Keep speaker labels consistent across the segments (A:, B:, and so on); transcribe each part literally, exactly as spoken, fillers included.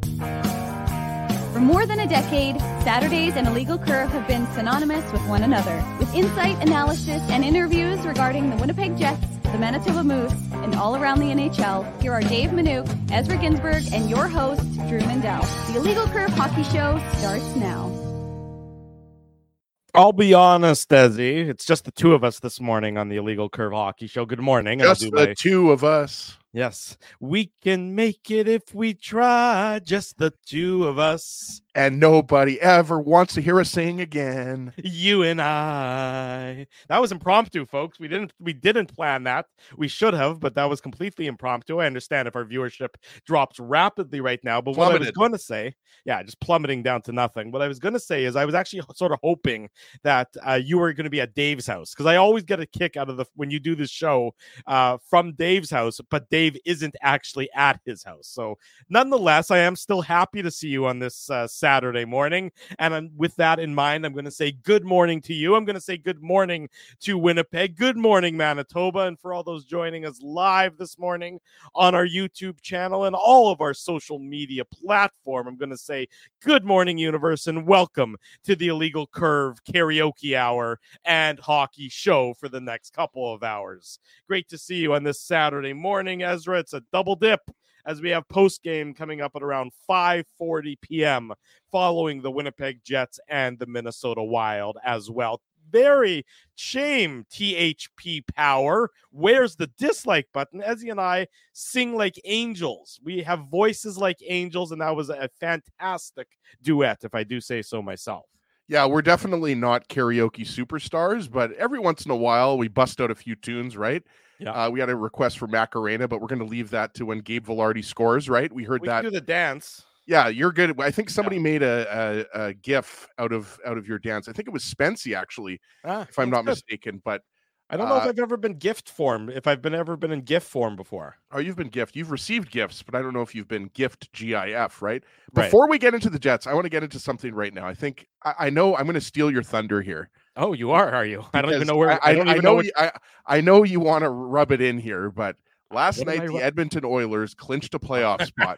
A: For more than a decade, Saturdays and Illegal Curve have been synonymous with one another. With insight, analysis, and interviews regarding the Winnipeg Jets, the Manitoba Moose, and all around the N H L, here are Dave Minuk, Ezra Ginsburg, and your host, Drew Mandel. The Illegal Curve Hockey Show starts now.
B: I'll be honest, Desi. It's just the two of us this morning on the Illegal Curve Hockey Show. Good morning.
C: Just the my... two of us.
B: Yes. We can make it if we try. Just the two of us.
C: And nobody ever wants to hear us sing again.
B: You and I. That was impromptu, folks. We didn't we didn't plan that. We should have, but that was completely impromptu. I understand if our viewership drops rapidly right now, but Plummeted. What I was going to say, yeah, just plummeting down to nothing. What I was going to say is I was actually sort of hoping that uh, you were going to be at Dave's house, because I always get a kick out of the when you do this show uh, from Dave's house, but Dave isn't actually at his house. So nonetheless, I am still happy to see you on this uh, Saturday morning. And I'm, with that in mind, I'm going to say good morning to you. I'm going to say good morning to Winnipeg. Good morning, Manitoba. And for all those joining us live this morning on our YouTube channel and all of our social media platform, I'm going to say good morning, universe, and welcome to the Illegal Curve Karaoke Hour and Hockey Show for the next couple of hours. Great to see you on this Saturday morning, Ezra. It's a double dip, as we have post-game coming up at around five forty p.m. following the Winnipeg Jets and the Minnesota Wild as well. Very shame, T H P Power. Where's the dislike button? Ezzy and I sing like angels. We have voices like angels, and that was a fantastic duet, if I do say so myself.
C: Yeah, we're definitely not karaoke superstars, but every once in a while we bust out a few tunes, right? Yeah. Uh, we had a request for Macarena, but we're going to leave that to when Gabe Vilardi scores, right? We heard
B: we
C: that.
B: We can do the dance.
C: Yeah, you're good. I think somebody yeah. made a, a, a GIF out of out of your dance. I think it was Spency, actually, ah, if I'm not good. mistaken. But
B: I don't know uh, if I've ever been gift form, if I've been ever been in gift form before.
C: Oh, you've been gift. You've received gifts, but I don't know if you've been gift G I F, right? Before right. we get into the Jets, I want to get into something right now. I think I, I know I'm going to steal your thunder here.
B: Oh, you are, are you? I don't even know where.
C: I,
B: I don't
C: I,
B: even
C: I know.
B: know what...
C: you, I, I know you want to rub it in here, but last what night the Edmonton Oilers clinched a playoff spot.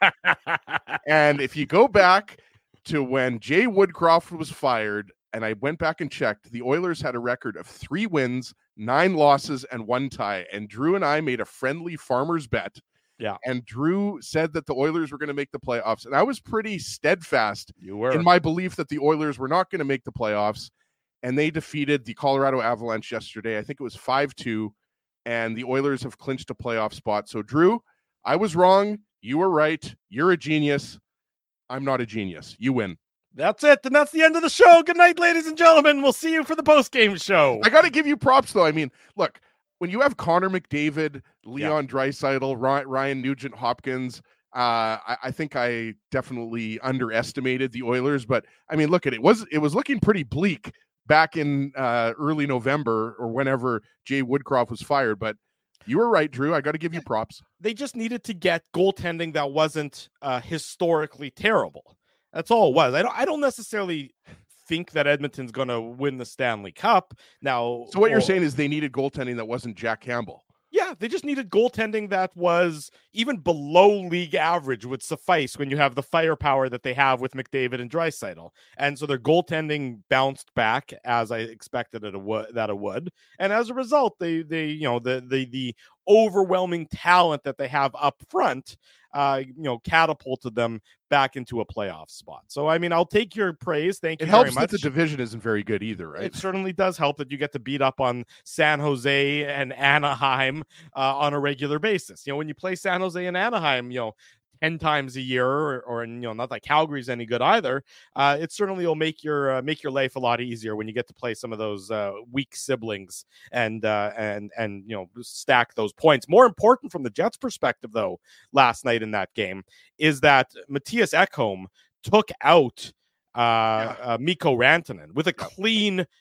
C: And if you go back to when Jay Woodcroft was fired, and I went back and checked, the Oilers had a record of three wins, nine losses, and one tie. And Drew and I made a friendly farmer's bet.
B: Yeah.
C: And Drew said that the Oilers were going to make the playoffs. And I was pretty steadfast
B: you were.
C: in my belief that the Oilers were not going to make the playoffs. And they defeated the Colorado Avalanche yesterday. I think it was five two. And the Oilers have clinched a playoff spot. So, Drew, I was wrong. You were right. You're a genius. I'm not a genius. You win.
B: That's it. And that's the end of the show. Good night, ladies and gentlemen. We'll see you for the post-game show.
C: I got to give you props, though. I mean, look, when you have Connor McDavid, Leon yeah. Draisaitl, Ryan Nugent-Hopkins, uh, I, I think I definitely underestimated the Oilers. But, I mean, look at it. It was, it was looking pretty bleak back in uh, early November or whenever Jay Woodcroft was fired. But you were right, Drew. I got to give you props.
B: They just needed to get goaltending that wasn't uh, historically terrible. That's all it was. I don't I don't necessarily think that Edmonton's going to win the Stanley Cup. Now,
C: so what well, you're saying is they needed goaltending that wasn't Jack Campbell.
B: Yeah, they just needed goaltending that was even below league average would suffice when you have the firepower that they have with McDavid and Draisaitl. And so their goaltending bounced back as I expected it would, that it would. And as a result, they they you know the the the overwhelming talent that they have up front uh you know catapulted them back into a playoff spot. So I mean, I'll take your praise. Thank you
C: it
B: very
C: helps
B: much.
C: That the division isn't very good either, right?
B: It certainly does help that you get to beat up on San Jose and Anaheim uh, on a regular basis. You know, when you play San Jose and Anaheim, you know, ten times a year, or, or you know, not that Calgary's any good either. Uh, it certainly will make your uh, make your life a lot easier when you get to play some of those uh, weak siblings and uh, and and you know stack those points. More important from the Jets' perspective, though, last night in that game is that Matthias Ekholm took out uh, yeah. uh, Mikko Rantanen with a clean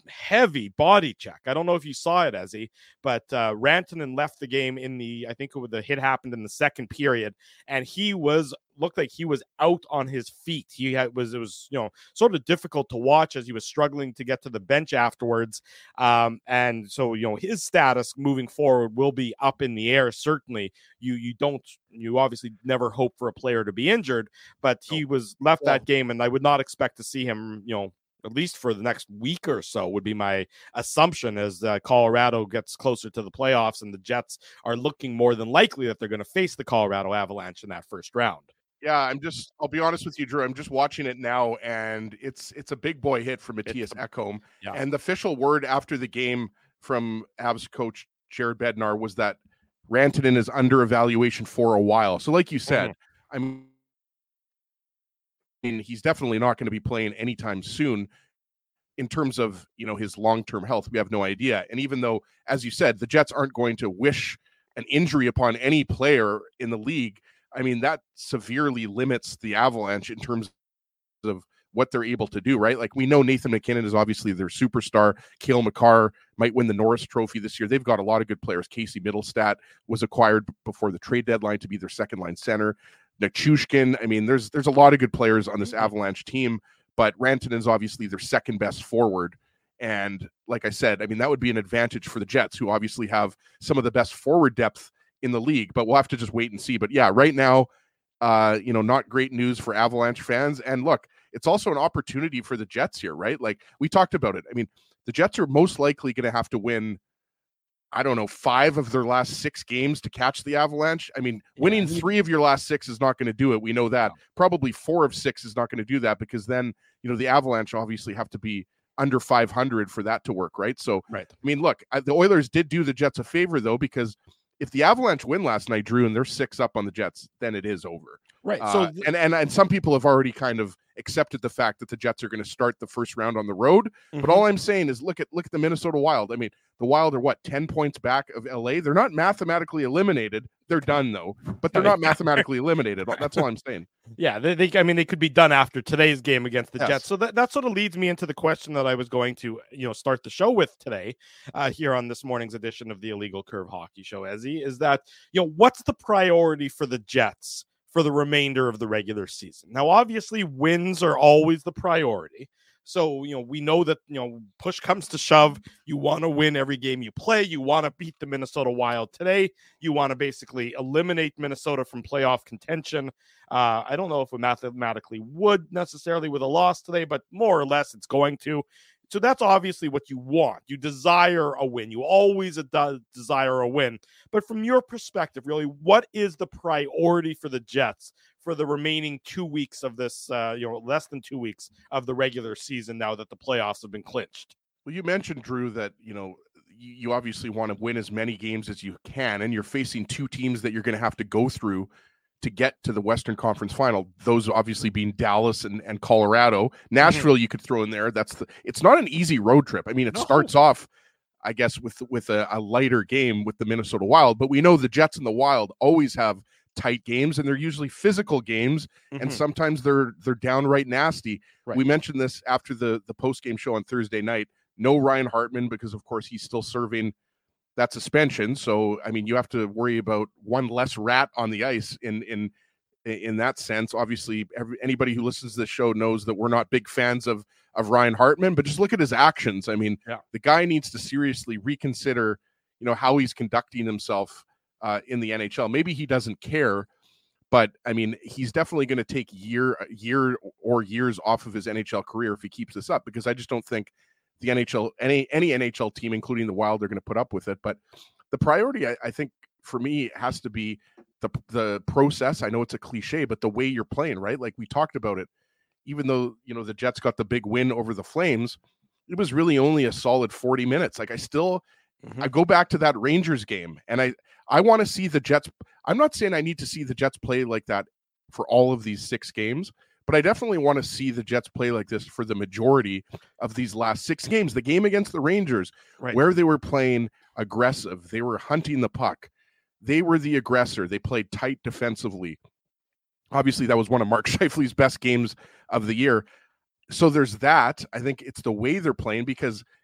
B: heavy body check. I don't know if you saw it, Ezzy, but uh, Rantanen left the game in the, I think it was, the hit happened in the second period, and he was, looked like he was out on his feet. He had, was, it was, you know, sort of difficult to watch as he was struggling to get to the bench afterwards. Um, and so, you know, his status moving forward will be up in the air. Certainly, you, you don't, you obviously never hope for a player to be injured, but he was left
C: yeah.
B: that game, and I would not expect to see him, you know, at least for the next week or so, would be my assumption, as uh, Colorado gets closer to the playoffs and the Jets are looking more than likely that they're going to face the Colorado Avalanche in that first round.
C: Yeah, I'm just, I'll be honest with you, Drew, I'm just watching it now, and it's it's a big boy hit for Matthias Ekholm. Yeah. And the official word after the game from Avs coach Jared Bednar was that Rantanen is under evaluation for a while. So like you said, mm-hmm. I'm I mean, he's definitely not going to be playing anytime soon. In terms of, you know, his long-term health, we have no idea. And even though, as you said, the Jets aren't going to wish an injury upon any player in the league, I mean, that severely limits the Avalanche in terms of what they're able to do, right? Like, we know Nathan MacKinnon is obviously their superstar. Cale Makar might win the Norris Trophy this year. They've got a lot of good players. Casey Middlestat was acquired before the trade deadline to be their second-line center. Nichushkin, I mean, there's there's a lot of good players on this Avalanche team, but Rantanen is obviously their second best forward. And like I said, I mean, that would be an advantage for the Jets, who obviously have some of the best forward depth in the league, but we'll have to just wait and see. But yeah, right now, uh, you know, not great news for Avalanche fans. And look, it's also an opportunity for the Jets here, right? Like, we talked about it. I mean, the Jets are most likely going to have to win, I don't know, five of their last six games to catch the Avalanche. I mean, winning yeah. three of your last six is not going to do it. We know that. No. Probably four of six is not going to do that, because then, you know, the Avalanche obviously have to be under five hundred for that to work, right? So,
B: right.
C: I mean, look, I, the Oilers did do the Jets a favor, though, because if the Avalanche win last night, Drew, and they're six up on the Jets, then it is over.
B: Right.
C: Uh,
B: so,
C: and, and and some people have already kind of accepted the fact that the Jets are going to start the first round on the road. Mm-hmm. But all I'm saying is, look at look at the Minnesota Wild. I mean, the Wild are what, ten points back of L A? They're not mathematically eliminated. They're done, though, but they're not mathematically eliminated. That's all I'm saying.
B: Yeah, they, they, I mean, they could be done after today's game against the
C: yes.
B: Jets. So that, that sort of leads me into the question that I was going to, you know, start the show with today, uh, here on this morning's edition of the Illegal Curve Hockey Show, Ezzy, is that, you know, what's the priority for the Jets for the remainder of the regular season? Now, obviously, wins are always the priority. So, you know, we know that, you know, push comes to shove. You want to win every game you play. You want to beat the Minnesota Wild today. You want to basically eliminate Minnesota from playoff contention. Uh, I don't know if we mathematically would necessarily with a loss today, but more or less it's going to. So that's obviously what you want. You desire a win. You always de- desire a win. But from your perspective, really, what is the priority for the Jets for the remaining two weeks of this, uh, you know, less than two weeks of the regular season now that the playoffs have been clinched?
C: Well, you mentioned, Drew, that, you know, you obviously want to win as many games as you can, and you're facing two teams that you're going to have to go through to get to the Western Conference Final. Those obviously being Dallas and, and Colorado. Nashville, mm-hmm. you could throw in there. That's the, it's not an easy road trip. I mean, it no. starts off, I guess, with with a, a lighter game with the Minnesota Wild, but we know the Jets and the Wild always have tight games, and they're usually physical games, mm-hmm. and sometimes they're they're downright nasty. Right. We mentioned this after the the post game show on Thursday night. No Ryan Hartman, because of course he's still serving that suspension. So I mean, you have to worry about one less rat on the ice in in in that sense. Obviously, every, anybody who listens to this show knows that we're not big fans of of Ryan Hartman, but just look at his actions. I mean,
B: yeah.
C: the guy needs to seriously reconsider, you know, how he's conducting himself Uh, in the N H L. Maybe he doesn't care, but I mean, he's definitely going to take year, year or years off of his N H L career if he keeps this up, because I just don't think the N H L, any any N H L team, including the Wild, are going to put up with it. But the priority, I, I think, for me, has to be the the process. I know it's a cliche, but the way you're playing, right? Like we talked about it. Even though, you know, the Jets got the big win over the Flames, it was really only a solid forty minutes. Like I still. Mm-hmm. I go back to that Rangers game, and I, I want to see the Jets. I'm not saying I need to see the Jets play like that for all of these six games, but I definitely want to see the Jets play like this for the majority of these last six games. The game against the Rangers, right, where they were playing aggressive, they were hunting the puck. They were the aggressor. They played tight defensively. Obviously, that was one of Mark Scheifele's best games of the year. So there's that. I think it's the way they're playing, because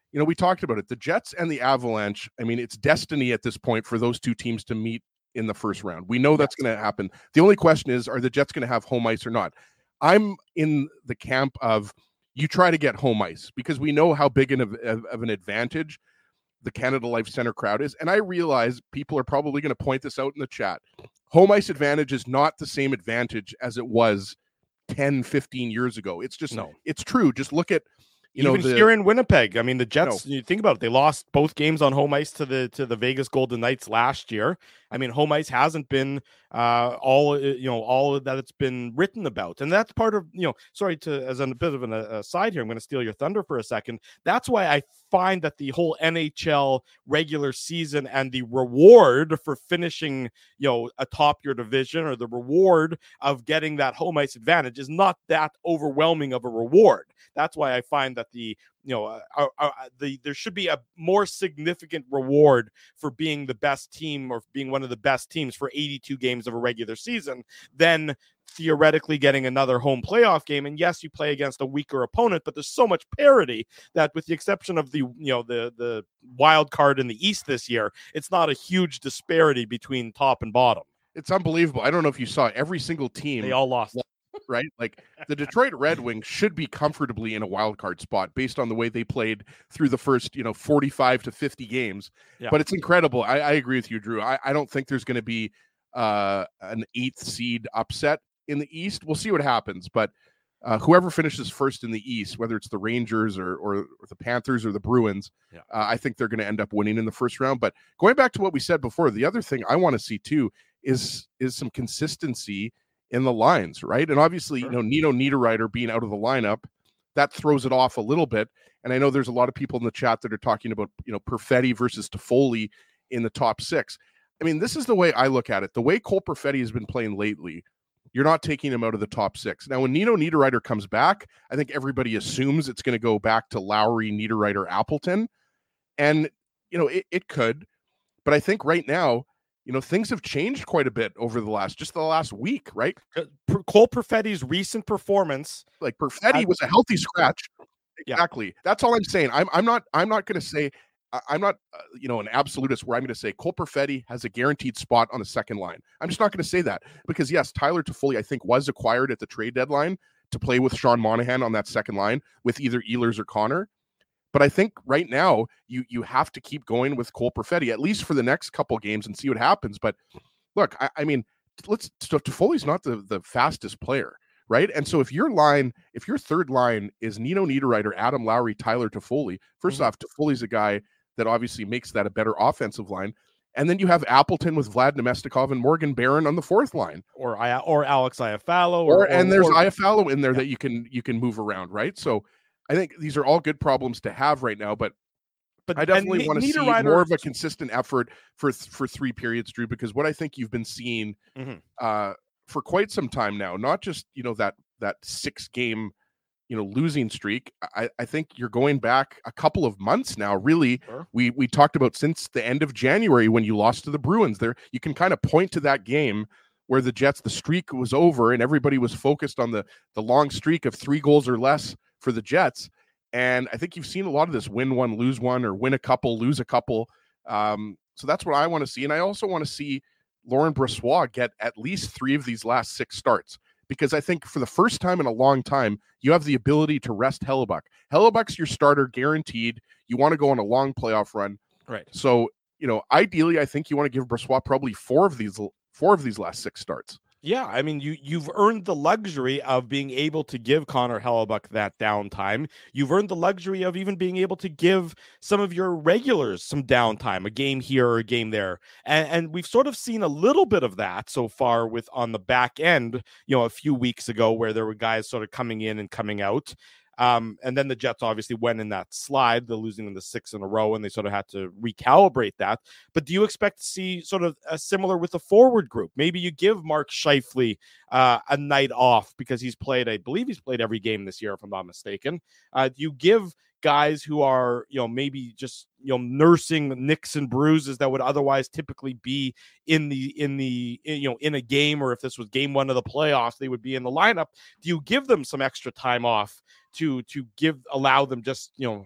C: you know, we talked about it. The Jets and the Avalanche, I mean, it's destiny at this point for those two teams to meet in the first round. We know that's yes. going to happen. The only question is, are the Jets going to have home ice or not? I'm in the camp of you try to get home ice because we know how big an, of, of an advantage the Canada Life Center crowd is. And I realize people are probably going to point this out in the chat. Home ice advantage is not the same advantage as it was ten, fifteen years ago. It's just, no. it's true. Just look at, you
B: Even
C: know, the,
B: here in Winnipeg, I mean, the Jets,
C: no.
B: you think about it, they lost both games on home ice to the to the Vegas Golden Knights last year. I mean, home ice hasn't been uh, all, you know, all that it's been written about. And that's part of, you know, sorry to, as a bit of an aside here, I'm going to steal your thunder for a second. That's why I find that the whole N H L regular season and the reward for finishing, you know, atop your division, or the reward of getting that home ice advantage, is not that overwhelming of a reward. That's why I find that the, you know, uh, uh, uh, the there should be a more significant reward for being the best team, or being one of the best teams for eighty-two games of a regular season, than theoretically getting another home playoff game. And yes, you play against a weaker opponent, but there's so much parity that, with the exception of the, you know, the the wild card in the East this year, it's not a huge disparity between top and bottom.
C: It's unbelievable. I don't know if you saw every single team.
B: They all lost.
C: Right? Like the Detroit Red Wings should be comfortably in a wild card spot based on the way they played through the first, you know, forty-five to fifty games. Yeah. But it's incredible. I, I agree with you, Drew. I, I don't think there's going to be uh, an eighth seed upset in the East. We'll see what happens. But uh, whoever finishes first in the East, whether it's the Rangers or, or, or the Panthers or the Bruins, yeah. uh, I think they're going to end up winning in the first round. But going back to what we said before, the other thing I want to see too is is some consistency in the lines, right? And obviously, sure. you know, Nino Niederreiter being out of the lineup, that throws it off a little bit. And I know there's a lot of people in the chat that are talking about, you know, Perfetti versus Toffoli in the top six. I mean, this is the way I look at it. The way Cole Perfetti has been playing lately, you're not taking him out of the top six. Now, when Nino Niederreiter comes back, I think everybody assumes it's going to go back to Lowry, Niederreiter, Appleton. And, you know, it, it could. But I think right now, you know, things have changed quite a bit over the last, just the last week, right?
B: Cole Perfetti's recent performance,
C: like Perfetti was a healthy scratch. Exactly. Yeah. That's all I'm saying. I'm, I'm not, I'm not going to say, I'm not, uh, you know, an absolutist where I'm going to say Cole Perfetti has a guaranteed spot on the second line. I'm just not going to say that because yes, Tyler Toffoli, I think, was acquired at the trade deadline to play with Sean Monahan on that second line with either Ehlers or Connor. But I think right now you you have to keep going with Cole Perfetti, at least for the next couple games, and see what happens. But look, I, I mean, let's Toffoli's not the, the fastest player, right? And so if your line, if your third line is Nino Niederreiter, Adam Lowry, Tyler Toffoli, first mm-hmm. off, Toffoli's a guy that obviously makes that a better offensive line. And then you have Appleton with Vlad Nemestikov and Morgan Barron on the fourth line,
B: or I or Alex Iafallo,
C: or, or and there's or, Iafallo in there yeah. that you can you can move around, right? So I think these are all good problems to have right now, but but I definitely want to see more of a consistent effort for for three periods, Drew, because what I think you've been seeing mm-hmm. uh, for quite some time now, not just, you know, that that six game, you know, losing streak. I, I think you're going back a couple of months now. Really, sure. we we talked about since the end of January when you lost to the Bruins. There, you can kind of point to that game where the Jets, the streak was over, and everybody was focused on the the long streak of three goals or less for the Jets. And I think you've seen a lot of this win one, lose one, or win a couple, lose a couple. Um, so that's what I want to see. And I also want to see Laurent Brossoit get at least three of these last six starts, because I think for the first time in a long time, you have the ability to rest Hellebuyck. Hellebuck's your starter guaranteed. You want to go on a long playoff run.
B: Right.
C: So, you know, ideally, I think you want to give Brossoit probably four of these, four of these last six starts.
B: Yeah, I mean, you, you've earned the luxury of being able to give Connor Hellebuyck that downtime. You've earned the luxury of even being able to give some of your regulars some downtime, a game here or a game there. And, and we've sort of seen a little bit of that so far with on the back end, you know, a few weeks ago where there were guys sort of coming in and coming out. Um, and then the Jets obviously went in that slide, the losing in the six in a row, and they sort of had to recalibrate that. But do you expect to see sort of a similar with the forward group? Maybe you give Mark Scheifele uh, a night off because he's played, I believe he's played every game this year, if I'm not mistaken. Uh, do you give guys who are, you know, maybe just, you know, nursing nicks and bruises that would otherwise typically be in the, in the, in, you know, in a game, or if this was game one of the playoffs, they would be in the lineup. Do you give them some extra time off to, to give, allow them just, you know,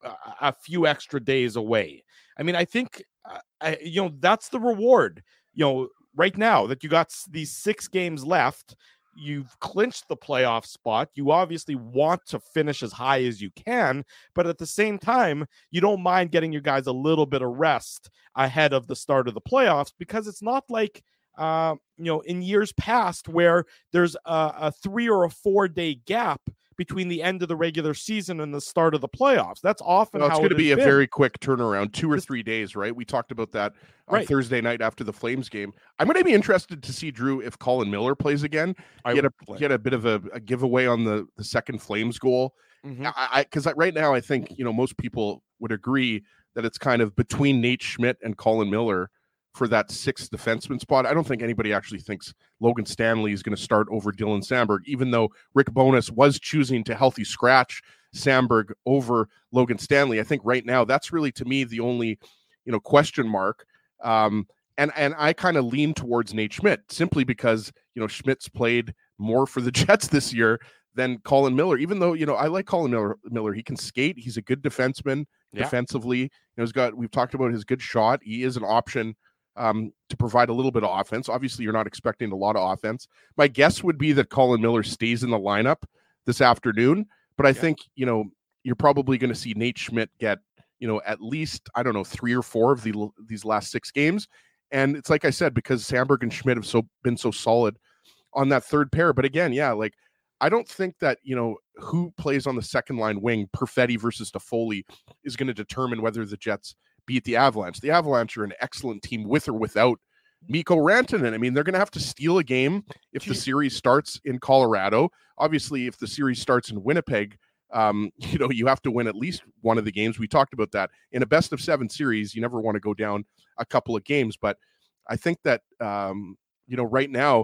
B: a, a few extra days away. I mean, I think, uh, I, you know, that's the reward, you know, right now that you got these six games left. You've clinched the playoff spot. You obviously want to finish as high as you can, but at the same time, you don't mind getting your guys a little bit of rest ahead of the start of the playoffs, because it's not like, uh, you know, in years past where there's a, a three or a four day gap between the end of the regular season and the start of the playoffs. That's often
C: well, it's
B: how
C: going to
B: it
C: be a
B: been.
C: very quick turnaround, two or three days, right? We talked about that on
B: right.
C: Thursday night after the Flames game. I'm going to be interested to see, Drew, if Colin Miller plays again.
B: I
C: he had a, he had a bit of a, a giveaway on the, the second Flames goal.
B: Mm-hmm.
C: I Because right now, I think, you know, most people would agree that it's kind of between Nate Schmidt and Colin Miller for that sixth defenseman spot. I don't think anybody actually thinks Logan Stanley is going to start over Dylan Samberg, even though Rick Bowness was choosing to healthy scratch Samberg over Logan Stanley. I think right now that's really, to me, the only, you know, question mark. Um, and and I kind of lean towards Nate Schmidt simply because, you know, Schmidt's played more for the Jets this year than Colin Miller, even though, you know, I like Colin Miller. Miller. He can skate. He's a good defenseman yeah. defensively. You know, he's got, we've talked about his good shot. He is an option Um, to provide a little bit of offense. Obviously, you're not expecting a lot of offense. My guess would be that Colin Miller stays in the lineup this afternoon, but I yeah. think, you know, you're probably going to see Nate Schmidt get, you know, at least, I don't know, three or four of the, these last six games. And it's like I said, because Samberg and Schmidt have so been so solid on that third pair. But again, yeah, like, I don't think that, you know, who plays on the second line wing, Perfetti versus Toffoli, is going to determine whether the Jets beat the Avalanche. The Avalanche are an excellent team with or without Mikko Rantanen. I mean, they're going to have to steal a game if the series starts in Colorado. Obviously, if the series starts in Winnipeg, um, you know, you have to win at least one of the games. We talked about that. In a best of seven series, you never want to go down a couple of games. But I think that, um, you know, right now,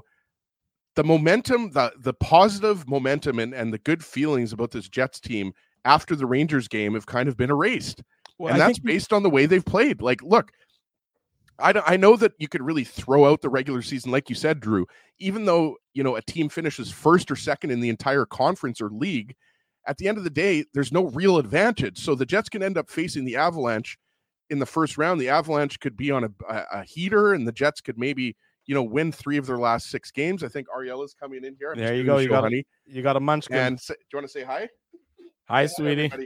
C: the momentum, the the positive momentum and, and the good feelings about this Jets team after the Rangers game have kind of been erased. Well, and I that's based on the way they've played. Like, look, I, I know that you could really throw out the regular season, like you said, Drew, even though, you know, a team finishes first or second in the entire conference or league, at the end of the day, there's no real advantage. So the Jets can end up facing the Avalanche in the first round. The Avalanche could be on a, a, a heater, and the Jets could maybe, you know, win three of their last six games. I think Ariela's coming in here. I'm
B: there you go. You got, a, you got a munchkin.
C: And say, do you want to say hi?
B: Hi, sweetie.
C: Everybody.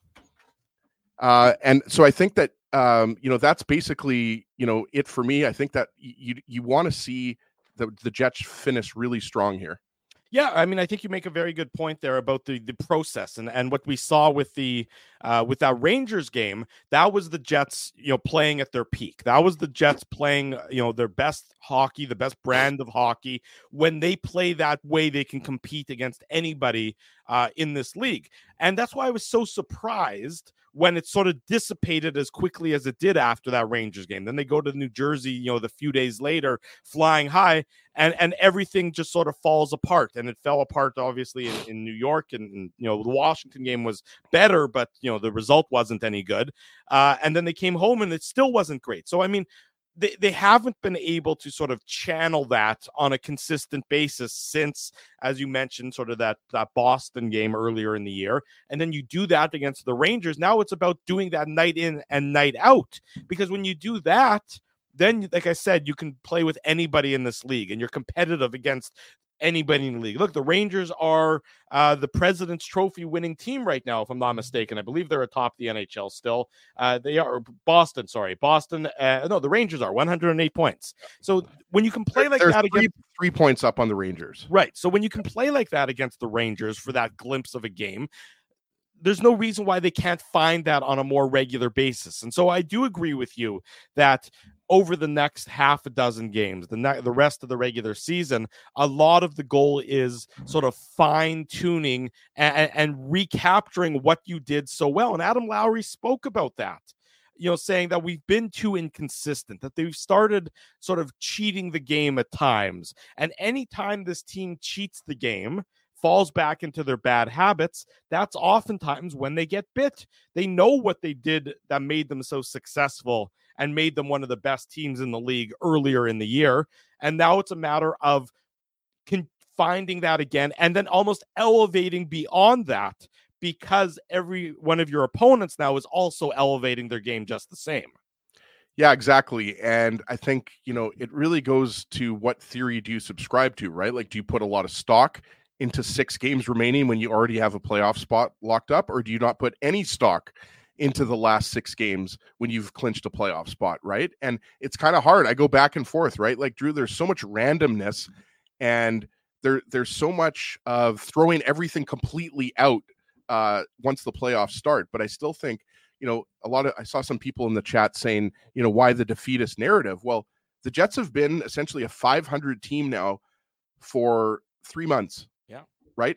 C: Uh, and so I think that, um, you know, that's basically, you know, it for me. I think that you you want to see the, the Jets finish really strong here.
B: Yeah, I mean, I think you make a very good point there about the, the process and, and what we saw with the uh, with that Rangers game. That was the Jets, you know, playing at their peak. That was the Jets playing, you know, their best hockey, the best brand of hockey. When they play that way, they can compete against anybody uh, in this league. And that's why I was so surprised when it sort of dissipated as quickly as it did after that Rangers game. Then they go to New Jersey, you know, the few days later, flying high, and, and everything just sort of falls apart. And it fell apart, obviously, in, in New York. And, and, you know, the Washington game was better, but, you know, the result wasn't any good. Uh, and then they came home and it still wasn't great. So, I mean, They they haven't been able to sort of channel that on a consistent basis since, as you mentioned, sort of that, that Boston game earlier in the year. And then you do that against the Rangers. Now it's about doing that night in and night out. Because when you do that, then, like I said, you can play with anybody in this league and you're competitive against anybody in the league. Look, the Rangers are uh, the President's Trophy winning team right now, if I'm not mistaken. I believe they're atop the N H L still. Uh, they are Boston, sorry. Boston, uh, no, the Rangers are one hundred eight points. So when you can play like
C: There's
B: that
C: three,
B: against...
C: three points up on the Rangers.
B: Right. So when you can play like that against the Rangers for that glimpse of a game, there's no reason why they can't find that on a more regular basis. And so I do agree with you that over the next half a dozen games, the ne- the rest of the regular season, a lot of the goal is sort of fine-tuning and, and recapturing what you did so well. And Adam Lowry spoke about that, you know, saying that we've been too inconsistent, that they've started sort of cheating the game at times. And anytime this team cheats the game, falls back into their bad habits, that's oftentimes when they get bit. They know what they did that made them so successful and made them one of the best teams in the league earlier in the year. And now it's a matter of con- finding that again and then almost elevating beyond that, because every one of your opponents now is also elevating their game just the same.
C: Yeah, exactly. And I think, you know, it really goes to what theory do you subscribe to, right? Like, do you put a lot of stock into six games remaining when you already have a playoff spot locked up, or do you not put any stock into the last six games when you've clinched a playoff spot, right? And it's kind of hard. I go back and forth, right? Like, Drew, there's so much randomness, and there there's so much of throwing everything completely out uh, once the playoffs start. But I still think, you know, a lot of, I saw some people in the chat saying, you know, why the defeatist narrative? Well, the Jets have been essentially a five hundred team now for three months.
B: Yeah.
C: Right.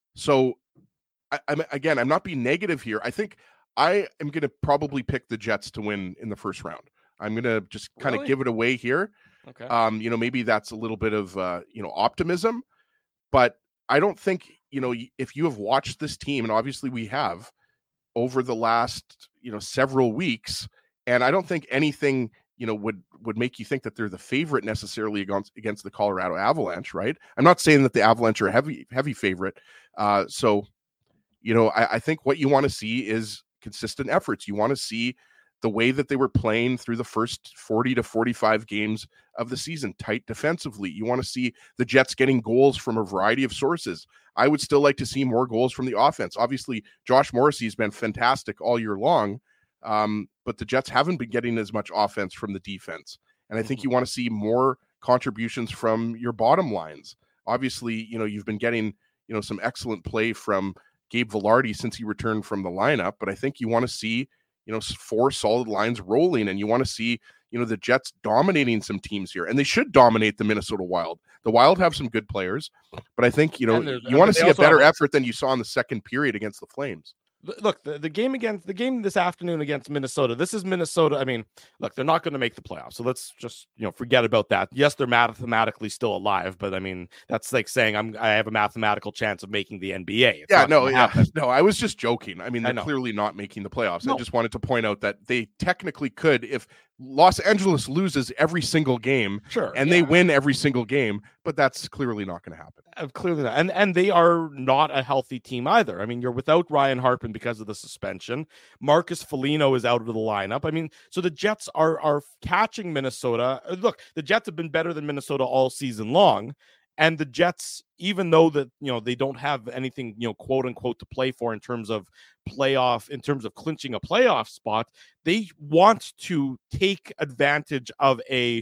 C: So I, I'm, again, I'm not being negative here. I think I am going to probably pick the Jets to win in the first round. I'm going to just kind of
B: Really?
C: give it away here.
B: Okay.
C: Um, you know, maybe that's a little bit of, uh, you know, optimism, but I don't think, you know, if you have watched this team, and obviously we have over the last, you know, several weeks, and I don't think anything, you know, would, would make you think that they're the favorite necessarily against, against the Colorado Avalanche, right? I'm not saying that the Avalanche are a heavy, heavy favorite. Uh, so, you know, I, I think what you want to see is consistent efforts. You want to see the way that they were playing through the first forty to forty-five games of the season, tight defensively. You want to see the Jets getting goals from a variety of sources. I would still like to see more goals from the offense. Obviously, Josh Morrissey has been fantastic all year long, um, but the Jets haven't been getting as much offense from the defense. And I think you want to see more contributions from your bottom lines. Obviously, you know, you've been getting, you know, some excellent play from Gabe Vilardi since he returned from the lineup, but I think you want to see, you know, four solid lines rolling, and you want to see, you know, the Jets dominating some teams here, and they should dominate the Minnesota Wild. The Wild have some good players, but I think, you know, you want to see a better have... effort than you saw in the second period against the Flames.
B: Look, the, the game against the game this afternoon against Minnesota. This is Minnesota. I mean, look, they're not going to make the playoffs, so let's just, you know, forget about that. Yes, they're mathematically still alive, but I mean, that's like saying I'm I have a mathematical chance of making the N B A. It's
C: yeah, no, yeah, happen. no. I was just joking. I mean, they're
B: I
C: clearly not making the playoffs.
B: No.
C: I just wanted to point out that they technically could if Los Angeles loses every single game,
B: sure,
C: and
B: yeah.
C: they win every single game, but that's clearly not going to happen.
B: Uh, clearly not. And and they are not a healthy team either. I mean, you're without Ryan Hartman because of the suspension. Marcus Foligno is out of the lineup. I mean, so the Jets are are catching Minnesota. Look, the Jets have been better than Minnesota all season long. And the Jets, even though that, you know, they don't have anything, you know, quote unquote, to play for in terms of playoff, in terms of clinching a playoff spot, they want to take advantage of a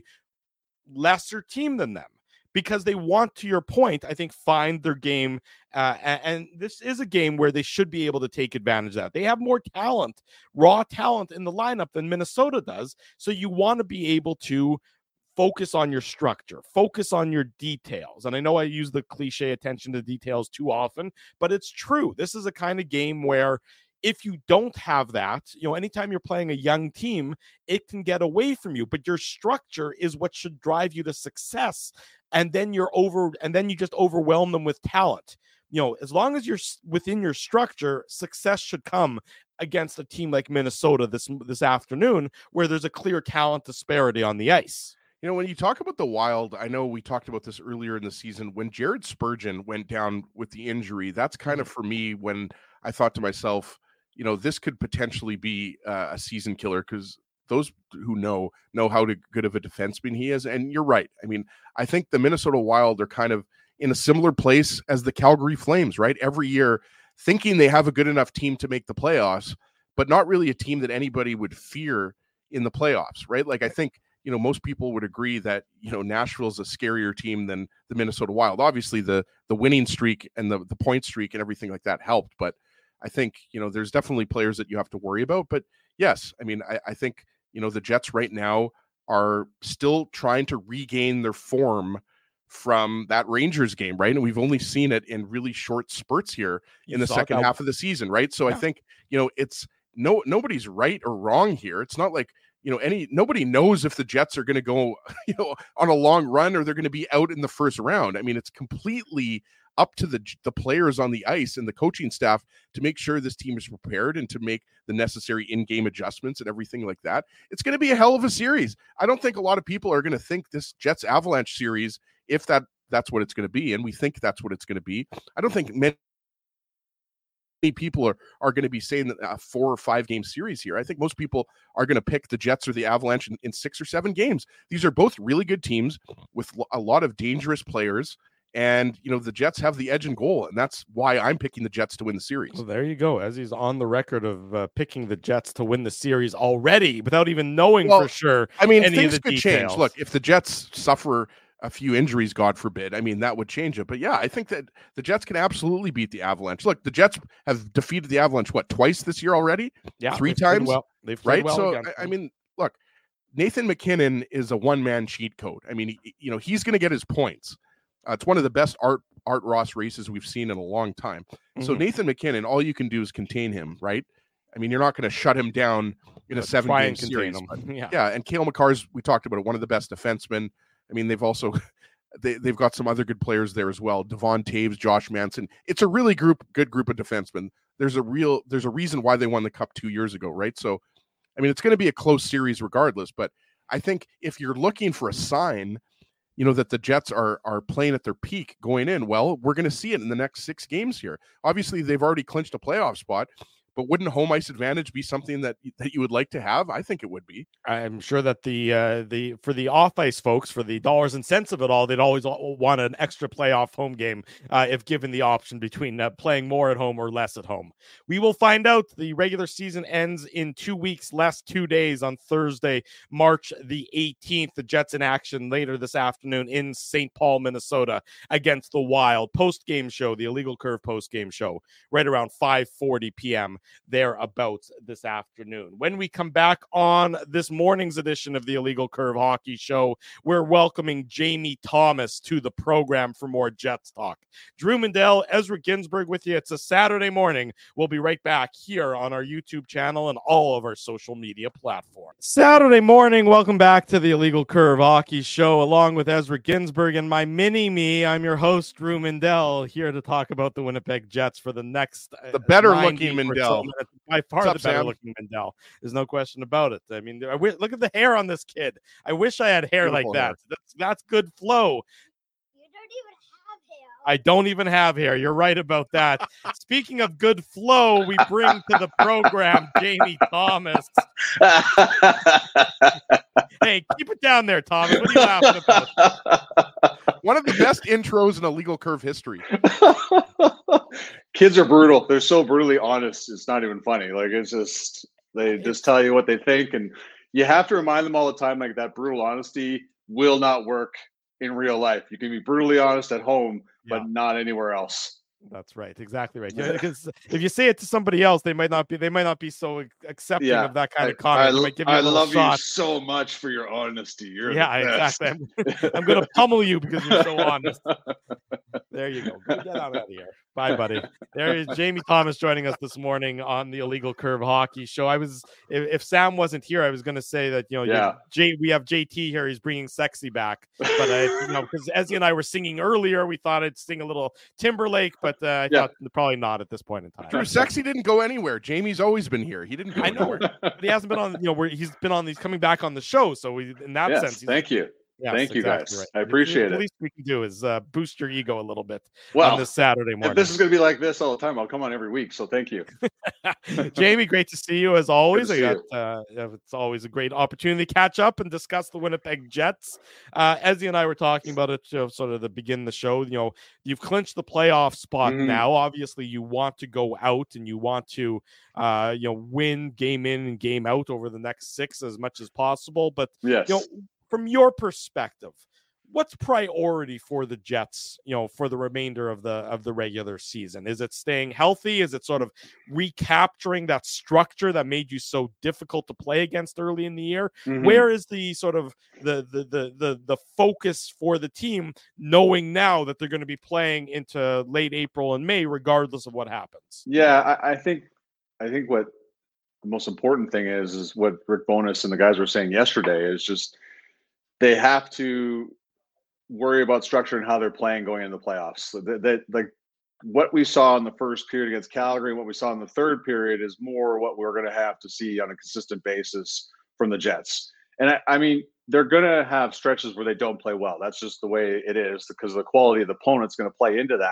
B: lesser team than them, because they want, to your point, I think, find their game. Uh, and, and this is a game where they should be able to take advantage of that. They have more talent, raw talent in the lineup than Minnesota does. So you want to be able to focus on your structure, focus on your details. And I know I use the cliche attention to details too often, but it's true. This is a kind of game where if you don't have that, you know, anytime you're playing a young team, it can get away from you, but your structure is what should drive you to success. And then you're over, and then you just overwhelm them with talent. You know, as long as you're within your structure, success should come against a team like Minnesota this, this afternoon, where there's a clear talent disparity on the ice.
C: You know, when you talk about the Wild, I know we talked about this earlier in the season. When Jared Spurgeon went down with the injury, that's kind of for me when I thought to myself, you know, this could potentially be uh, a season killer, because those who know know how to, good of a defenseman he is. And you're right. I mean, I think the Minnesota Wild are kind of in a similar place as the Calgary Flames, right? Every year thinking they have a good enough team to make the playoffs, but not really a team that anybody would fear in the playoffs, right? Like, I think, you know, most people would agree that, you know, Nashville's a scarier team than the Minnesota Wild. Obviously, the the winning streak and the, the point streak and everything like that helped. But I think, you know, there's definitely players that you have to worry about. But yes, I mean, I, I think, you know, the Jets right now are still trying to regain their form from that Rangers game, right? And we've only seen it in really short spurts here
B: You
C: in the second
B: that.
C: half of the season, right? So
B: Yeah.
C: I think, you know, it's no nobody's right or wrong here. It's not like, you know, any nobody knows if the Jets are going to go, you know, on a long run or they're going to be out in the first round. I mean, it's completely up to the the players on the ice and the coaching staff to make sure this team is prepared and to make the necessary in-game adjustments and everything like that. It's going to be a hell of a series. I don't think a lot of people are going to think this Jets Avalanche series, if that that's what it's going to be, and we think that's what it's going to be. I don't think many people are, are going to be saying that a four or five game series here. I think most people are going to pick the Jets or the Avalanche in, in six or seven games. These are both really good teams with a lot of dangerous players. And, you know, the Jets have the edge in goal, and that's why I'm picking the Jets to win the series.
B: Well, there you go. As he's on the record of uh, picking the Jets to win the series already without even knowing well, for sure.
C: I mean,
B: any
C: things
B: of the
C: could
B: details.
C: change. Look, if the Jets suffer a few injuries, God forbid, I mean, that would change it. But yeah, I think that the Jets can absolutely beat the Avalanche. Look, the Jets have defeated the Avalanche, what, twice this year already?
B: Yeah.
C: Three times?
B: Well. They've
C: right?
B: well
C: so, I, I mean, look, Nathan MacKinnon is a one-man cheat code. I mean, he, you know, he's going to get his points. Uh, it's one of the best Art Art Ross races we've seen in a long time. Mm-hmm. So Nathan MacKinnon, all you can do is contain him, right? I mean, you're not going to shut him down in a seven-game series. But, yeah. yeah, and Cale Makar's, we talked about it, one of the best defensemen. I mean, they've also they, they've got some other good players there as well. Devon Taves, Josh Manson. It's a really group good group of defensemen. There's a real there's a reason why they won the cup two years ago, right? So, I mean, it's going to be a close series regardless. But I think if you're looking for a sign, you know, that the Jets are are playing at their peak going in, well, we're going to see it in the next six games here. Obviously, they've already clinched a playoff spot, but wouldn't home ice advantage be something that that you would like to have? I think it would be.
B: I'm sure that the uh, the for the off ice folks, for the dollars and cents of it all, they'd always want an extra playoff home game uh, if given the option between uh, playing more at home or less at home. We will find out. The regular season ends in two weeks, less two days on Thursday, March the eighteenth. The Jets in action later this afternoon in Saint Paul, Minnesota, against the Wild. Post game show, the Illegal Curve post game show, right around five forty p.m. thereabouts this afternoon. When we come back on this morning's edition of the Illegal Curve Hockey Show, we're welcoming Jamie Thomas to the program for more Jets talk. Drew Mandel, Ezra Ginsburg with you. It's a Saturday morning. We'll be right back here on our YouTube channel and all of our social media platforms. Saturday morning, welcome back to the Illegal Curve Hockey Show, along with Ezra Ginsburg and my mini-me. I'm your host, Drew Mandel, here to talk about the Winnipeg Jets for the next
C: the better-looking Mandel.
B: By far
C: up,
B: the better
C: Sam?
B: looking Mandel. There's no question about it. I mean, I w- look at the hair on this kid. I wish I had hair Beautiful like that. Hair. That's that's good flow.
D: You don't even have hair.
B: I don't even have hair. You're right about that. Speaking of good flow, we bring to the program Jamie Thomas. Hey, keep it down there, Thomas. What are you laughing about?
C: One of the best intros in Illegal Curve history.
E: Kids are brutal. They're so brutally honest. It's not even funny. Like, it's just, they just tell you what they think. And you have to remind them all the time, like, that brutal honesty will not work in real life. You can be brutally honest at home, yeah. but not anywhere else.
B: That's right. Exactly right. Yeah, because if you say it to somebody else, they might not be. They might not be so accepting yeah. of that kind of comment.
E: I,
B: might give you
E: I
B: a
E: love
B: shot.
E: you so much for your honesty. You're
B: yeah, exactly. I'm, I'm going to pummel you because you're so honest. There you go. Go get out of here. Bye, buddy. There is Jamie Thomas joining us this morning on the Illegal Curve Hockey Show. I was, if, if Sam wasn't here, I was going to say that, you know,
E: yeah.
B: Jay, we have J T here. He's bringing sexy back. But, I, you know, because Ezzy and I were singing earlier, we thought I'd sing a little Timberlake, but uh, I yeah. thought probably not at this point in time.
C: True, sexy didn't go anywhere. Jamie's always been here. He didn't go
B: I know,
C: anywhere.
B: But he hasn't been on, you know, where he's been on these coming back on the show. So we, in that
E: yes,
B: sense, he's,
E: thank you.
B: Yes,
E: Thank you,
B: exactly
E: guys.
B: Right.
E: I appreciate
B: the,
E: it.
B: The least we can do is uh, boost your ego a little bit
E: well,
B: on this Saturday morning.
E: If this is going to be like this all the time, I'll come on every week. So thank you.
B: Jamie, great to see you as always. I got,
E: you.
B: uh, it's always a great opportunity to catch up and discuss the Winnipeg Jets. Uh, Ezzy and I were talking about it, you know, sort of the begin the show. You know, you've clinched the playoff spot mm-hmm. now. Obviously, you want to go out and you want to, uh, you know, win game in and game out over the next six as much as possible. But
E: yes.
B: you know, from your perspective, what's priority for the Jets, you know, for the remainder of the of the regular season? Is it staying healthy? Is it sort of recapturing that structure that made you so difficult to play against early in the year? Mm-hmm. Where is the sort of the the the the the focus for the team, knowing now that they're going to be playing into late April and May, regardless of what happens?
E: Yeah, I, I think I think what the most important thing is is what Rick Bowness and the guys were saying yesterday is just they have to worry about structure and how they're playing going into the playoffs. That, that like what we saw in the first period against Calgary and what we saw in the third period is more what we're going to have to see on a consistent basis from the Jets. And I, I mean, they're going to have stretches where they don't play well. That's just the way it is because the quality of the opponent's going to play into that.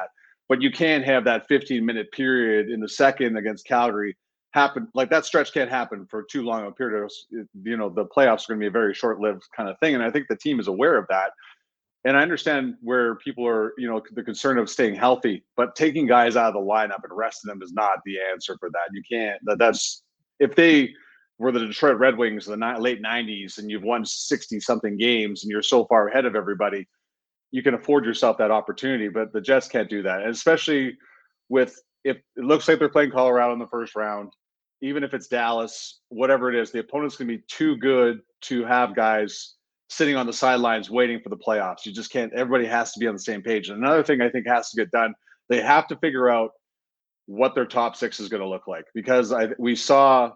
E: but you can't have that fifteen minute period in the second against Calgary happen. Like that stretch can't happen for too long a period. Of, you know, the playoffs are going to be a very short lived kind of thing. And I think the team is aware of that. And I understand where people are, you know, the concern of staying healthy, but taking guys out of the lineup and resting them is not the answer for that. You can't, that, that's, if they were the Detroit Red Wings in the ni- late nineties and you've won sixty something games and you're so far ahead of everybody, you can afford yourself that opportunity, but the Jets can't do that. And especially with, if it looks like they're playing Colorado in the first round, even if it's Dallas, whatever it is, the opponent's going to be too good to have guys sitting on the sidelines waiting for the playoffs. You just can't, everybody has to be on the same page. And another thing I think has to get done, they have to figure out what their top six is going to look like, because I, we saw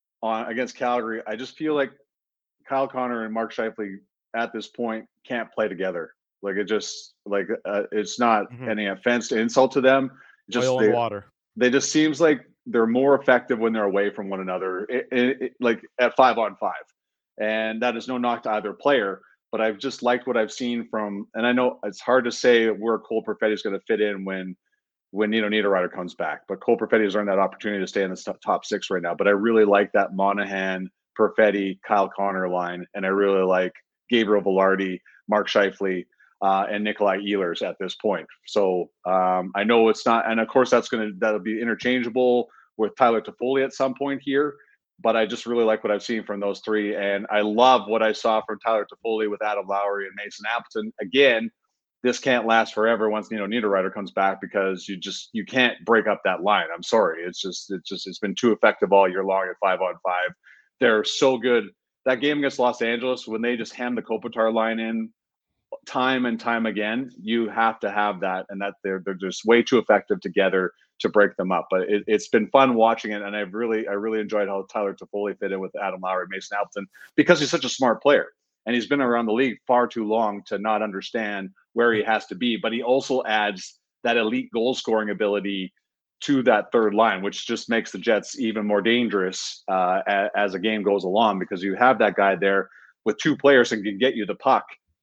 E: on against Calgary, I just feel like Kyle Connor and Mark Scheifele at this point can't play together. Like it just like uh, it's not mm-hmm. any offense to insult to them. Just
B: oil
E: they,
B: and water.
E: They just seems like they're more effective when they're away from one another, it, it, it, like at five on five. And that is no knock to either player, but I've just liked what I've seen from. And I know it's hard to say where Cole Perfetti is going to fit in when when Nino Niederreiter comes back. But Cole Perfetti has earned that opportunity to stay in the top six right now. But I really like that Monahan, Perfetti, Kyle Connor line, and I really like Gabriel Velarde, Mark Scheifele, uh, and Nikolai Ehlers at this point. So um, I know it's not, and of course that's going to that'll be interchangeable with Tyler Toffoli at some point here. But I just really like what I've seen from those three. And I love what I saw from Tyler Toffoli with Adam Lowry and Mason Appleton. Again, this can't last forever once Nino Niederreiter comes back, because you just, you can't break up that line. I'm sorry. It's just, it's just, it's been too effective all year long at five on five. They're so good. That game against Los Angeles, when they just hammed the Kopitar line in time and time again, you have to have that. And that they're, they're just way too effective together to break them up. But it, it's been fun watching it, and I've really I really enjoyed how Tyler Toffoli fit in with Adam Lowry, Mason Appleton, because he's such a smart player, and he's been around the league far too long to not understand where he has to be. But he also adds that elite goal scoring ability to that third line, which just makes the Jets even more dangerous uh, as, as a game goes along, because you have that guy there with two players and can get you the puck.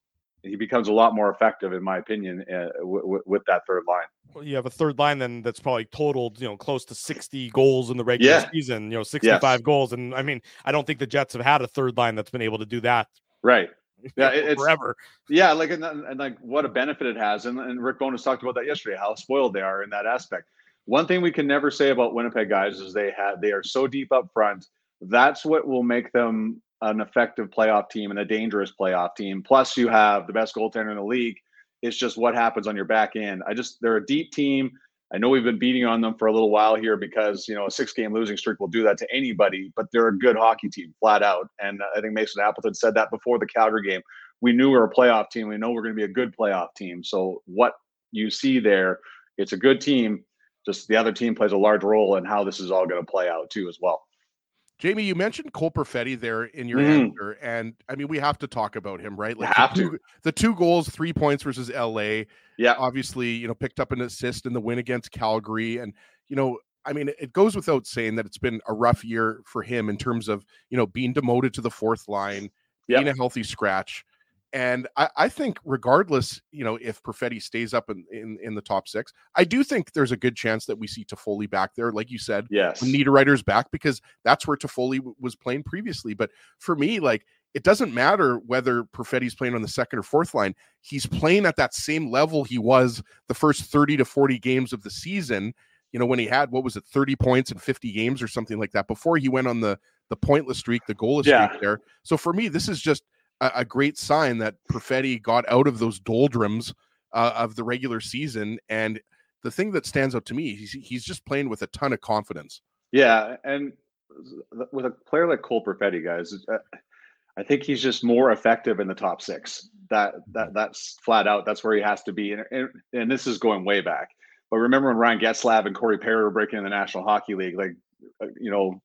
E: He becomes a lot more effective, in my opinion, uh, w- w- with that third line.
B: Well, you have a third line then that's probably totaled, you know, close to sixty goals in the regular
E: yeah.
B: season, you know, sixty-five yes. goals. And I mean, I don't think the Jets have had a third line that's been able to do that.
E: Right. Yeah.
B: It, it's
E: forever. Yeah. Like, and, and like what a benefit it has. And, and Rick Bowness talked about that yesterday, how spoiled they are in that aspect. One thing we can never say about Winnipeg guys is they have, they are so deep up front. That's what will make them an effective playoff team and a dangerous playoff team. Plus you have the best goaltender in the league. It's just what happens on your back end. I just, they're a deep team. I know we've been beating on them for a little while here because, you know, a six game losing streak will do that to anybody, but they're a good hockey team flat out. And I think Mason Appleton said that before the Calgary game. We knew we were a playoff team. We know we're going to be a good playoff team. So what you see there, it's a good team. Just the other team plays a large role in how this is all going to play out too as well.
C: Jamie, you mentioned Cole Perfetti there in your mm. answer, and I mean we have to talk about him, right?
E: Like have
C: the, two,
E: to.
C: the two goals, three points versus L A.
E: Yeah,
C: obviously, you know, picked up an assist in the win against Calgary, and you know, I mean, it goes without saying that it's been a rough year for him in terms of you know being demoted to the fourth line, being yep. a healthy scratch. And I, I think regardless, you know, if Perfetti stays up in, in, in the top six, I do think there's a good chance that we see Toffoli back there. Like you said,
E: yes.
C: when Niederreiter's back, because that's where Toffoli w- was playing previously. But for me, like, it doesn't matter whether Perfetti's playing on the second or fourth line. He's playing at that same level he was the first thirty to forty games of the season, you know, when he had, what was it, thirty points in fifty games or something like that before he went on the, the pointless streak, the goalless
E: yeah.
C: streak there. So for me, this is just a great sign that Perfetti got out of those doldrums uh, of the regular season. And the thing that stands out to me, he's, he's just playing with a ton of confidence.
E: Yeah. And with a player like Cole Perfetti, guys, uh, I think he's just more effective in the top six. That that That's flat out. That's where he has to be. And, and, and this is going way back. But remember when Ryan Getzlaf and Corey Perry were breaking in the National Hockey League, like, uh, you know,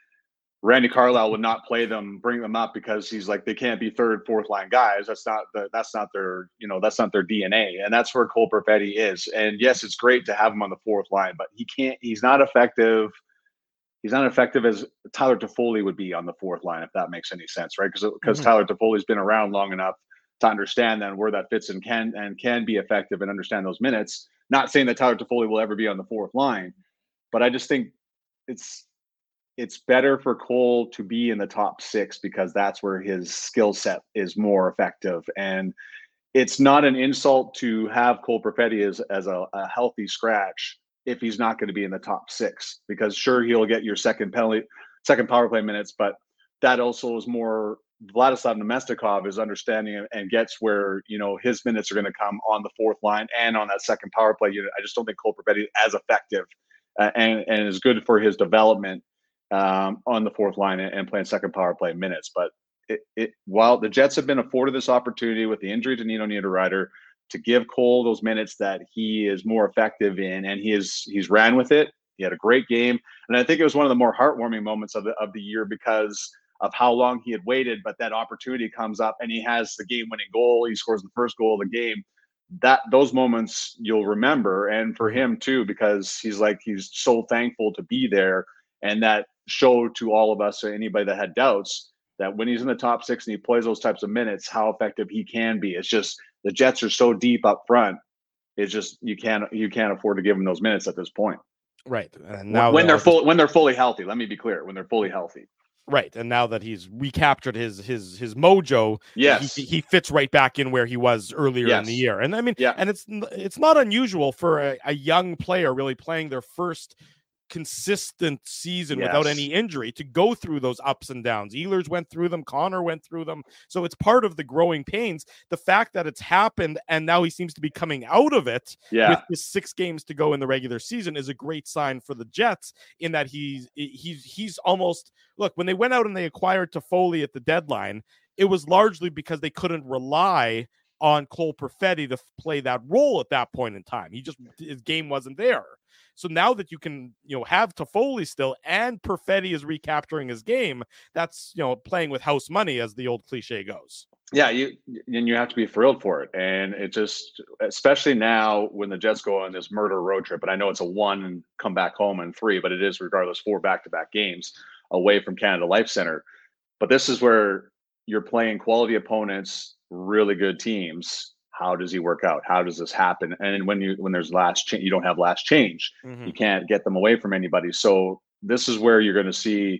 E: Randy Carlyle would not play them, bring them up because he's like, they can't be third, fourth line guys. That's not the, that's not their, you know, that's not their D N A. And that's where Cole Perfetti is. And yes, it's great to have him on the fourth line, but he can't, he's not effective. He's not effective as Tyler Toffoli would be on the fourth line, if that makes any sense, right? Because because mm-hmm. Tyler Toffoli's been around long enough to understand then where that fits and can and can be effective and understand those minutes. Not saying that Tyler Toffoli will ever be on the fourth line, but I just think it's it's better for Cole to be in the top six because that's where his skill set is more effective. And it's not an insult to have Cole Perfetti as, as a, a healthy scratch if he's not going to be in the top six, because sure, he'll get your second penalty, second power play minutes, but that also is more Vladislav Nemestikov is understanding and gets where, you know, his minutes are going to come on the fourth line and on that second power play unit. I just don't think Cole Perfetti is as effective uh, and, and is good for his development um, on the fourth line and, and playing second power play minutes. But it, it, while the Jets have been afforded this opportunity with the injury to Nino Niederreiter to give Cole those minutes that he is more effective in, and he is he's ran with it. He had a great game, and I think it was one of the more heartwarming moments of the of the year because of how long he had waited. But that opportunity comes up, and he has the game-winning goal. He scores the first goal of the game. That those moments you'll remember, and for him too, because he's like he's so thankful to be there, and that showed to all of us or anybody that had doubts that when he's in the top six and he plays those types of minutes, how effective he can be. It's just the Jets are so deep up front. It's just you can't you can't afford to give him those minutes at this point.
B: Right. And now
E: when they're full when they're fully healthy. Let me be clear. When they're fully healthy.
B: Right. And now that he's recaptured his his his mojo,
E: yes,
B: he, he fits right back in where he was earlier
E: yes.
B: in the year. And I mean,
E: yeah.
B: and it's it's not unusual for a, a young player really playing their first consistent season
E: yes.
B: without any injury to go through those ups and downs. Ehlers went through them, Connor went through them. So it's part of the growing pains. The fact that it's happened and now he seems to be coming out of it
E: yeah.
B: with his six games to go in the regular season is a great sign for the Jets in that he's he's he's almost look, when they went out and they acquired Toffoli at the deadline, it was largely because they couldn't rely on Cole Perfetti to play that role at that point in time. He just his game wasn't there. So now that you can, you know, have Toffoli still and Perfetti is recapturing his game, that's, you know, playing with house money, as the old cliche goes.
E: Yeah, you and you have to be thrilled for it. And it just, especially now when the Jets go on this murder road trip, and I know it's a one and come back home and three, but it is regardless four back-to-back games away from Canada Life Center. But this is where you're playing quality opponents, really good teams. How does he work out? How does this happen? And when you when there's last change, you don't have last change. Mm-hmm. You can't get them away from anybody. So this is where you're going to see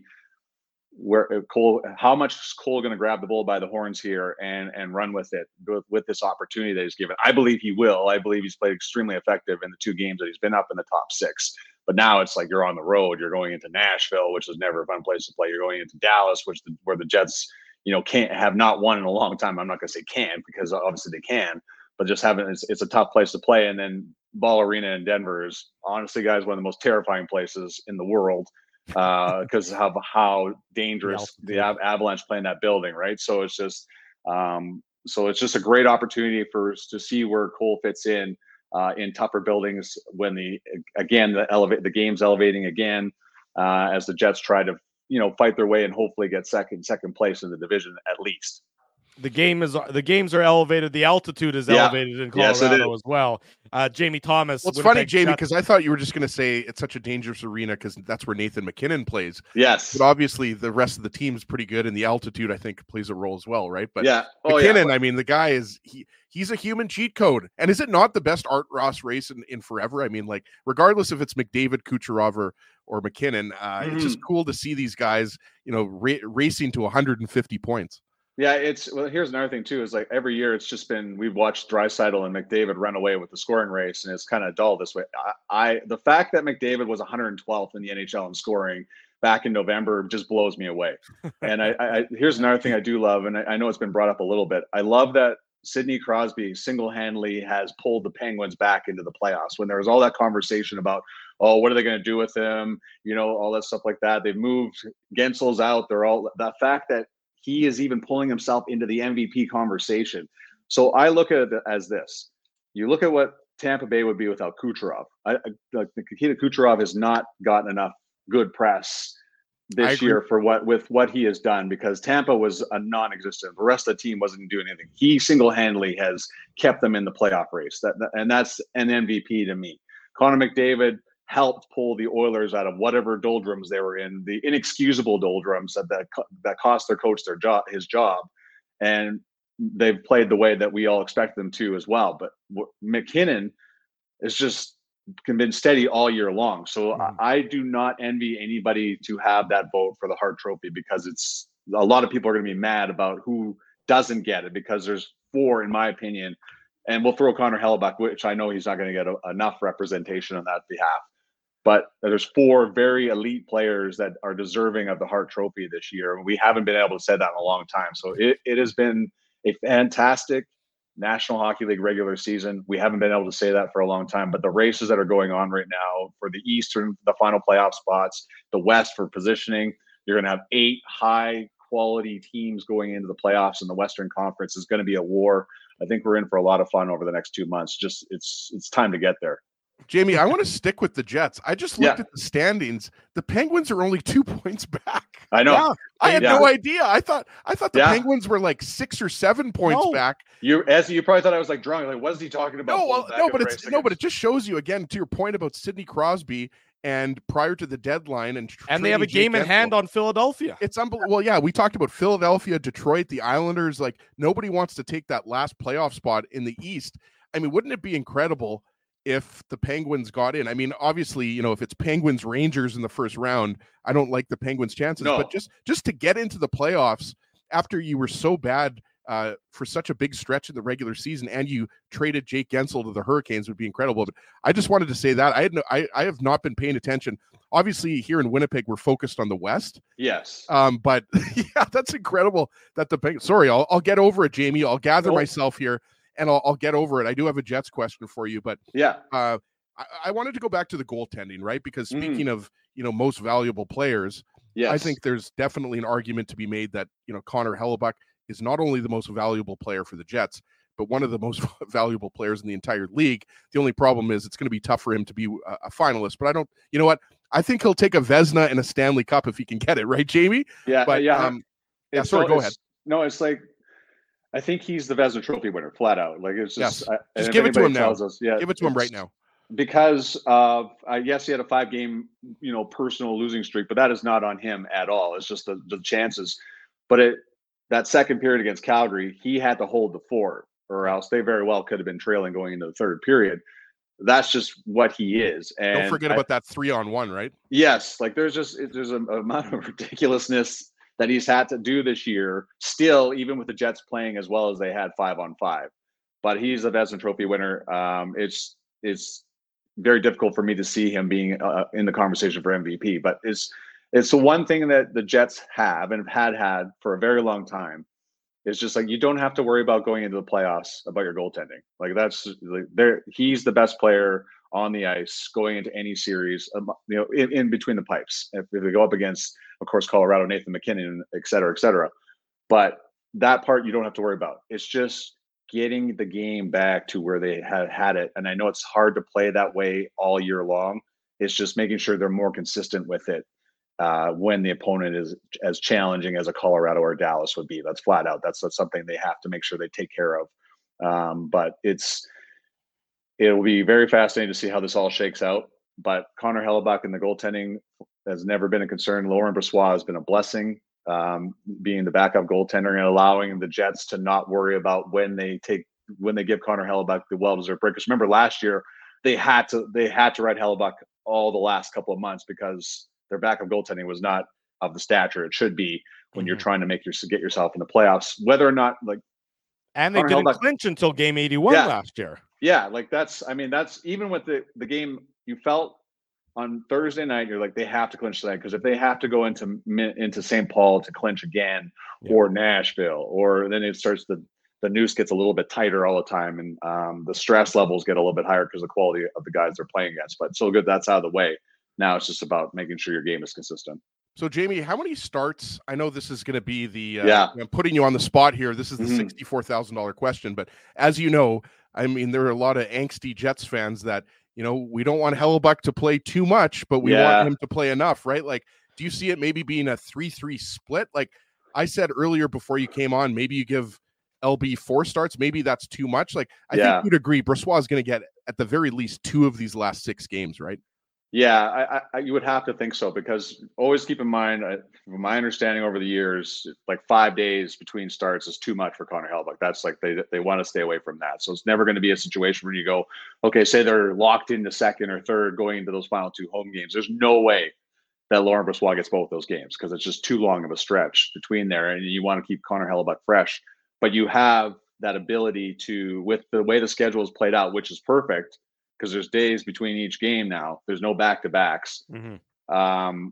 E: where Cole, how much is Cole going to grab the bull by the horns here and and run with it with, with this opportunity that he's given. I believe he will. I believe he's played extremely effective in the two games that he's been up in the top six. But now it's like you're on the road. You're going into Nashville, which is never a fun place to play. You're going into Dallas, which the, where the Jets, you know, can't have not won in a long time. I'm not going to say can because obviously they can, but just having it's, it's a tough place to play. And then Ball Arena in Denver is honestly, guys, one of the most terrifying places in the world because uh, of how dangerous the Av- Avalanche play in that building, right? So it's just um, so it's just a great opportunity for us to see where Cole fits in uh, in tougher buildings when the again the elevate the game's elevating again uh, as the Jets try to, you know, fight their way and hopefully get second second place in the division at least.
B: The game is the games are elevated. The altitude is yeah. elevated in Colorado yes, as well. Uh, Jamie Thomas.
C: Well, it's funny, Jamie, because I thought you were just going to say it's such a dangerous arena because that's where Nathan MacKinnon plays.
E: Yes,
C: but obviously the rest of the team's pretty good, and the altitude I think plays a role as well, right? But
E: yeah,
C: oh, MacKinnon, yeah. I mean, the guy is he he's a human cheat code, and is it not the best Art Ross race in, in forever? I mean, like regardless if it's McDavid, Kucherov, or or MacKinnon, uh, mm-hmm. it's just cool to see these guys, you know, ra- racing to one hundred fifty points.
E: Yeah, it's well. Here's another thing too: is like every year it's just been we've watched Draisaitl and McDavid run away with the scoring race, and it's kind of dull this way. I, I the fact that McDavid was one hundred twelfth in the N H L in scoring back in November just blows me away. And I, I here's another thing I do love, and I, I know it's been brought up a little bit. I love that Sidney Crosby single-handedly has pulled the Penguins back into the playoffs when there was all that conversation about, oh, what are they going to do with him? You know, all that stuff like that. They've moved Gensel's out. They're all the fact that he is even pulling himself into the M V P conversation. So I look at it as this. You look at what Tampa Bay would be without Kucherov. I, I, like Nikita Kucherov has not gotten enough good press this year for what with what he has done because Tampa was a non-existent. The rest of the team wasn't doing anything. He single-handedly has kept them in the playoff race. That, and that's an M V P to me. Connor McDavid helped pull the Oilers out of whatever doldrums they were in, the inexcusable doldrums that that, that cost their coach their job, his job, and they've played the way that we all expect them to as well. But MacKinnon, it's just been steady all year long. So
C: Mhm.
E: I, I do not envy anybody to have that vote for the Hart Trophy, because it's a lot of people are going to be mad about who doesn't get it, because there's four, in my opinion, and we'll throw Connor Hellebuyck, which I know he's not going to get a, enough representation on that behalf. But there's four very elite players that are deserving of the Hart Trophy this year. And we haven't been able to say that in a long time. So it, it has been a fantastic National Hockey League regular season. We haven't been able to say that for a long time. But the races that are going on right now for the Eastern, the final playoff spots, the West for positioning, you're going to have eight high quality teams going into the playoffs in the Western Conference. Is going to be a war. I think we're in for a lot of fun over the next two months. Just it's it's time to get there.
C: Jamie, I want to stick with the Jets. I just looked
E: Yeah.
C: at the standings. The Penguins are only two points back.
E: I know.
B: Yeah.
C: I had
E: Yeah.
C: no idea. I thought I thought the
E: Yeah.
C: Penguins were like six or seven points
B: No.
C: back.
E: You as you probably thought I was like drunk. Like, what is he talking about?
C: No, well,
E: Pulling back
C: no,
E: in
C: but
E: the
C: it's
E: race
C: no, but it
E: against-
C: just shows you again to your point about Sidney Crosby and prior to the deadline and tr-
B: And they have a
C: trading Jake
B: game in
C: Gensel.
B: hand on Philadelphia.
C: It's unbelievable. Well, yeah, we talked about Philadelphia, Detroit, the Islanders. Like nobody wants to take that last playoff spot in the East. I mean, wouldn't it be incredible if the Penguins got in? I mean, obviously, you know, if it's Penguins Rangers in the first round, I don't like the Penguins' chances.
E: No.
C: But just just to get into the playoffs after you were so bad uh, for such a big stretch in the regular season, and you traded Jake Gensel to the Hurricanes would be incredible. But I just wanted to say that I had no, I, I have not been paying attention. Obviously, here in Winnipeg, we're focused on the West.
E: yes.
C: Um, but yeah, that's incredible that the Penguins. Sorry, I'll I'll get over it, Jamie. I'll gather
E: Well-
C: myself here and I'll I'll get over it. I do have a Jets question for you, but
E: Yeah.
C: uh, I, I wanted to go back to the goaltending, right? Because
E: Mhm.
C: speaking of you know most valuable players,
E: Yes.
C: I think there's definitely an argument to be made that you know Connor Hellebuyck is not only the most valuable player for the Jets, but one of the most valuable players in the entire league. The only problem is it's going to be tough for him to be a, a finalist. But I don't, you know what? I think he'll take a Vezina and a Stanley Cup if he can get it, right, Jamie?
E: Yeah.
C: But
E: yeah.
C: um, yeah,
E: It's
C: sorry,
E: no-
C: go
E: it's-
C: ahead.
E: No, it's like I think he's the Vezina Trophy winner, flat out. Like it's just,
C: Yes.
E: I, and
C: Just
E: if
C: give it to
E: anybody
C: him now.
E: tells Us, yeah,
C: Give it to him right
E: it's
C: now.
E: Because of uh, yes, he had a five game, you know, personal losing streak, but that is not on him at all. It's just the, the chances. But it that second period against Calgary, he had to hold the fort, or else they very well could have been trailing going into the third period. That's just what he is. And
C: Don't forget
E: I-
C: about that three on one, right?
E: Yes, like there's just it- there's an amount of ridiculousness that he's had to do this year, still, even with the Jets playing as well as they had five on five. But he's a Vezina Trophy winner. Um, it's it's very difficult for me to see him being uh, in the conversation for M V P. But it's it's the one thing that the Jets have and have had had for a very long time. It's just like you don't have to worry about going into the playoffs about your goaltending. Like that's like there. He's the best player on the ice going into any series, um, you know, in, in between the pipes. If, if they go up against, of course, Colorado, Nathan McKinnon, et cetera, et cetera. But that part you don't have to worry about. It's just getting the game back to where they had had it. And I know it's hard to play that way all year long. It's just making sure they're more consistent with it uh, when the opponent is as challenging as a Colorado or Dallas would be. That's flat out. That's, that's something they have to make sure they take care of. Um, but it's, it will be very fascinating to see how this all shakes out. But Connor Hellebuyck and the goaltending has never been a concern. Laurent Brossoit has been a blessing, um, being the backup goaltender and allowing the Jets to not worry about when they take when they give Connor Hellebuyck the well-deserved break. Because remember last year they had to they had to ride Hellebuyck all the last couple of months because their backup goaltending was not of the stature it should be when
B: Mm-hmm.
E: you're trying to make your get yourself in the playoffs. Whether or not like
B: And they
E: Connor
B: didn't
E: Hellebuyck-
B: clinch until game eighty-one
E: Yeah.
B: last year.
E: Yeah, like that's, I mean, that's even with the, the game you felt on Thursday night, you're like, they have to clinch tonight. Because if they have to go into into Saint Paul to clinch again,
B: Yeah.
E: or Nashville, or then it starts the, the noose gets a little bit tighter all the time. And um, the stress levels get a little bit higher because of the quality of the guys they're playing against. But so good, that's out of the way. Now it's just about making sure your game is consistent.
C: So, Jamie, how many starts? I know this is going to be the uh,
E: Yeah.
C: I'm putting you on the spot here. This is the
E: Mhm.
C: sixty-four thousand dollars question. But as you know, I mean, there are a lot of angsty Jets fans that, you know, we don't want Hellebuyck to play too much, but we
E: Yeah.
C: want him to play enough, right? Like, do you see it maybe being a three three split? Like I said earlier before you came on, maybe you give L B four starts. Maybe that's too much. Like, I
E: Yeah.
C: think you'd agree Brossoit is going to get at the very least two of these last six games, right?
E: Yeah, I, I, you would have to think so, because always keep in mind, uh, from my understanding over the years, like five days between starts is too much for Connor Hellebuyck. That's like they they want to stay away from that. So it's never going to be a situation where you go, okay, say they're locked into second or third going into those final two home games. There's no way that Laurent Brossoit gets both those games, because it's just too long of a stretch between there, and you want to keep Connor Hellebuyck fresh. But you have that ability to, with the way the schedule is played out, which is perfect, because there's days between each game now. There's no back-to-backs. Mm-hmm. Um,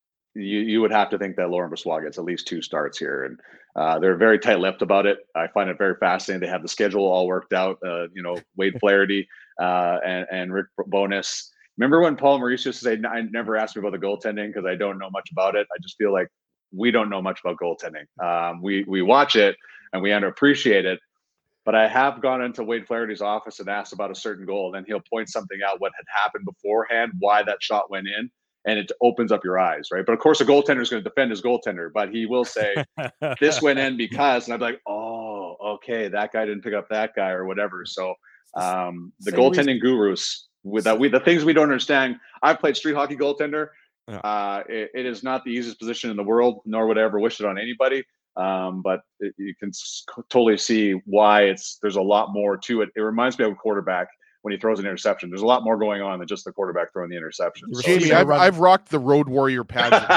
E: you you would have to think that Laurent Brossoit gets at least two starts here, and uh, they're very tight-lipped about it. I find it very fascinating. They have the schedule all worked out. Uh, you know, Wade Flaherty uh, and and Rick Bowness. Remember when Paul Maurice used to say, "I never asked me about the goaltending because I don't know much about it." I just feel like we don't know much about goaltending. Um, we we watch it and we underappreciate it. But I have gone into Wade Flaherty's office and asked about a certain goal, and then he'll point something out what had happened beforehand, why that shot went in, and it opens up your eyes, right? But of course, a goaltender is going to defend his goaltender, but he will say, this went in because, and I'm like, oh, okay, that guy didn't pick up that guy or whatever. So um, the Same goaltending reason. gurus, with that, we the things we don't understand. I've played street hockey goaltender. Yeah. Uh, it, it is not the easiest position in the world, nor would I ever wish it on anybody. Um, but it, you can s- totally see why it's there's a lot more to it. It reminds me of a quarterback when he throws an interception. There's a lot more going on than just the quarterback throwing the interception. So,
C: Jamie, I've, I've rocked the Road Warrior pads as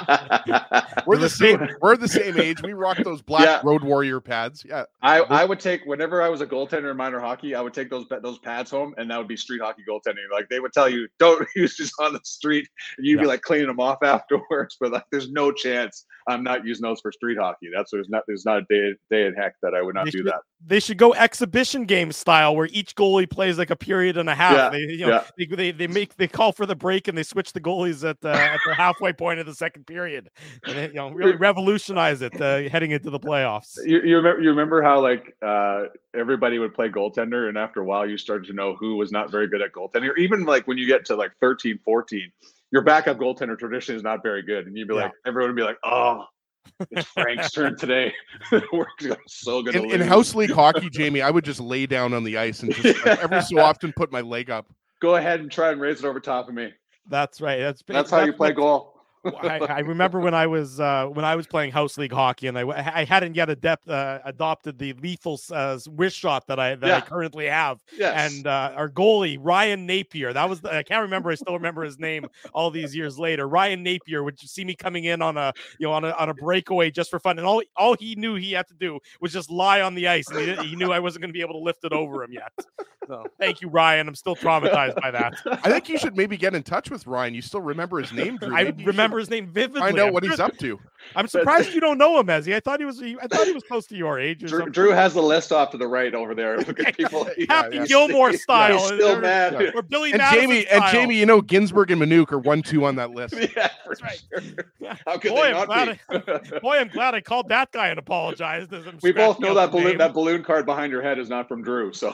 C: well. we're the same. We're the same age. We rock those black yeah. Road Warrior pads. Yeah,
E: I, I would take whenever I was a goaltender in minor hockey, I would take those those pads home, and that would be street hockey goaltending. Like they would tell you, don't use this on the street, and you'd yeah. be like cleaning them off afterwards. But like, there's no chance I'm not using those for street hockey. That's there's not there's not a day day in heck that I would not
B: they
E: do
B: should,
E: that.
B: They should go exhibition game style, where each goalie plays like a period and a half. Yeah, they, you know, yeah. they, they they make they call for the break and they switch the goalies at uh, at the halfway point of the second period, and they, you know, really revolutionize it uh, heading into the playoffs.
E: You, you remember you remember how like uh, everybody would play goaltender, and after a while you started to know who was not very good at goaltending, or even like when you get to like thirteen, fourteen, your backup goaltender tradition is not very good, and you'd be yeah. like, everyone would be like, oh. It's Frank's turn today. We're so good.
C: In, in house league hockey, Jamie, I would just lay down on the ice and just yeah. like, every so often put my leg up.
E: Go ahead and try and raise it over top of me.
B: That's right. That's
E: that's, that's how you play what, goal.
B: I, I remember when I was uh, when I was playing house league hockey, and I, I hadn't yet adept, uh, adopted the lethal uh, wish shot that I that yeah. I currently have.
E: Yes.
B: And uh, our goalie Ryan Napier, that was the, I can't remember. I still remember his name all these years later. Ryan Napier would see me coming in on a you know on a on a breakaway just for fun, and all all he knew he had to do was just lie on the ice, and he, he knew I wasn't going to be able to lift it over him yet. So thank you, Ryan. I'm still traumatized by that.
C: I think you should maybe get in touch with Ryan. You still remember his name, Drew.
B: I remember his name vividly.
C: I know what he's up to.
B: I'm surprised you don't know him, Ezzy. I thought he was. I thought he was close to your age. Or
E: Drew, Drew has the list off to the right over there. Look at people.
B: Happy yeah, yeah. Gilmore style.
E: He's still
B: or,
E: mad.
B: Or, or Billy
C: and
B: Madison
C: Jamie
B: style.
C: and Jamie, you know, Ginsburg and Manuk are one two on that list.
E: Yeah, for
B: right.
E: sure. How could
B: boy,
E: they not
B: I'm
E: be?
B: I, boy, I'm glad I called that guy and apologized.
E: We both know that balloon. Name. That balloon card behind your head is not from Drew. So.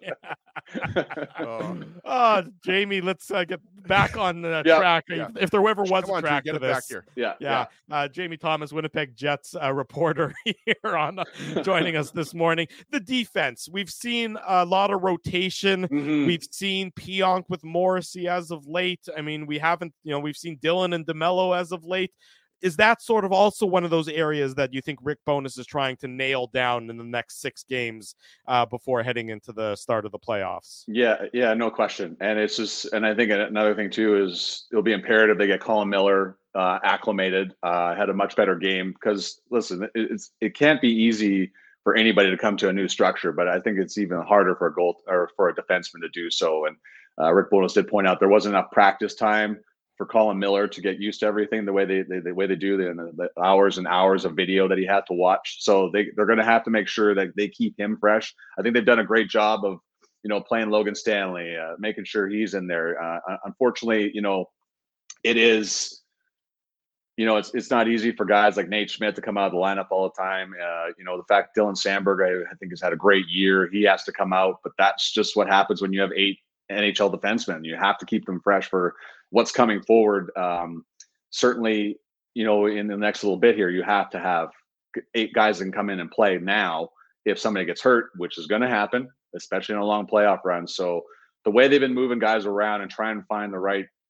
B: oh. oh, Jamie, let's uh, get back on the yeah, track. Yeah. If there ever was
C: Come
B: a
C: on,
B: track
C: Drew,
B: to
C: get it
B: this.
C: Back here.
E: Yeah,
B: yeah. yeah. Uh, Jamie Thomas, Winnipeg Jets uh, reporter here on uh, joining us this morning. The defense. We've seen a lot of rotation.
E: Mm-hmm.
B: We've seen Pionk with Morrissey as of late. I mean, we haven't, you know, we've seen Dylan and DeMello as of late. Is that sort of also one of those areas that you think Rick Bowness is trying to nail down in the next six games uh, before heading into the start of the playoffs?
E: Yeah, yeah, no question. And it's just, and I think another thing too is it'll be imperative they get Colin Miller uh, acclimated, uh, had a much better game. Because listen, it, it's it can't be easy for anybody to come to a new structure, but I think it's even harder for a goal or for a defenseman to do so. And uh, Rick Bowness did point out there wasn't enough practice time for Colin Miller to get used to everything the way they, they the way they do, the, the hours and hours of video that he had to watch. So they, they're going to have to make sure that they keep him fresh. I think they've done a great job of, you know, playing Logan Stanley, uh, making sure he's in there. Uh, unfortunately, you know, it is, you know, it's it's not easy for guys like Nate Schmidt to come out of the lineup all the time. Uh, you know, the fact Dylan Sandberg, I, I think, has had a great year. He has to come out, but that's just what happens when you have eight N H L defensemen. You have to keep them fresh for what's coming forward. Um, certainly, you know, in the next little bit here, you have to have eight guys that can come in and play now if somebody gets hurt, which is going to happen, especially in a long playoff run. So the way they've been moving guys around and trying to find the right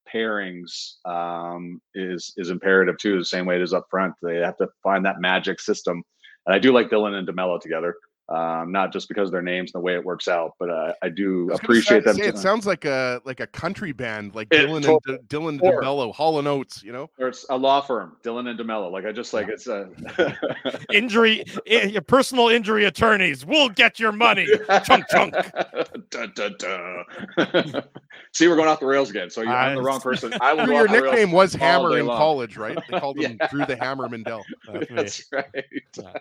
E: pairings um, is is imperative too. The same way it is up front, they have to find that magic system. And I do like Dylan and DeMello together. Um, not just because of their names and the way it works out, but uh, I do I appreciate
C: say,
E: them.
C: Say, it sounds like a like a country band, like
E: it,
C: Dylan
E: totally.
C: and De, Dylan or, DeMello, Hall and Oates, you know,
E: or it's a law firm, Dylan and DeMello. Like I just like yeah. it's a
B: injury, your personal injury attorneys. We'll get your money. Chunk chunk.
E: da, da, da. See, we're going off the rails again. So you're I'm the wrong person. I will.
C: Your nickname was Hammer in long. college, right? They called him yeah. Drew the Hammer Mindell.
E: That's, That's right. Yeah.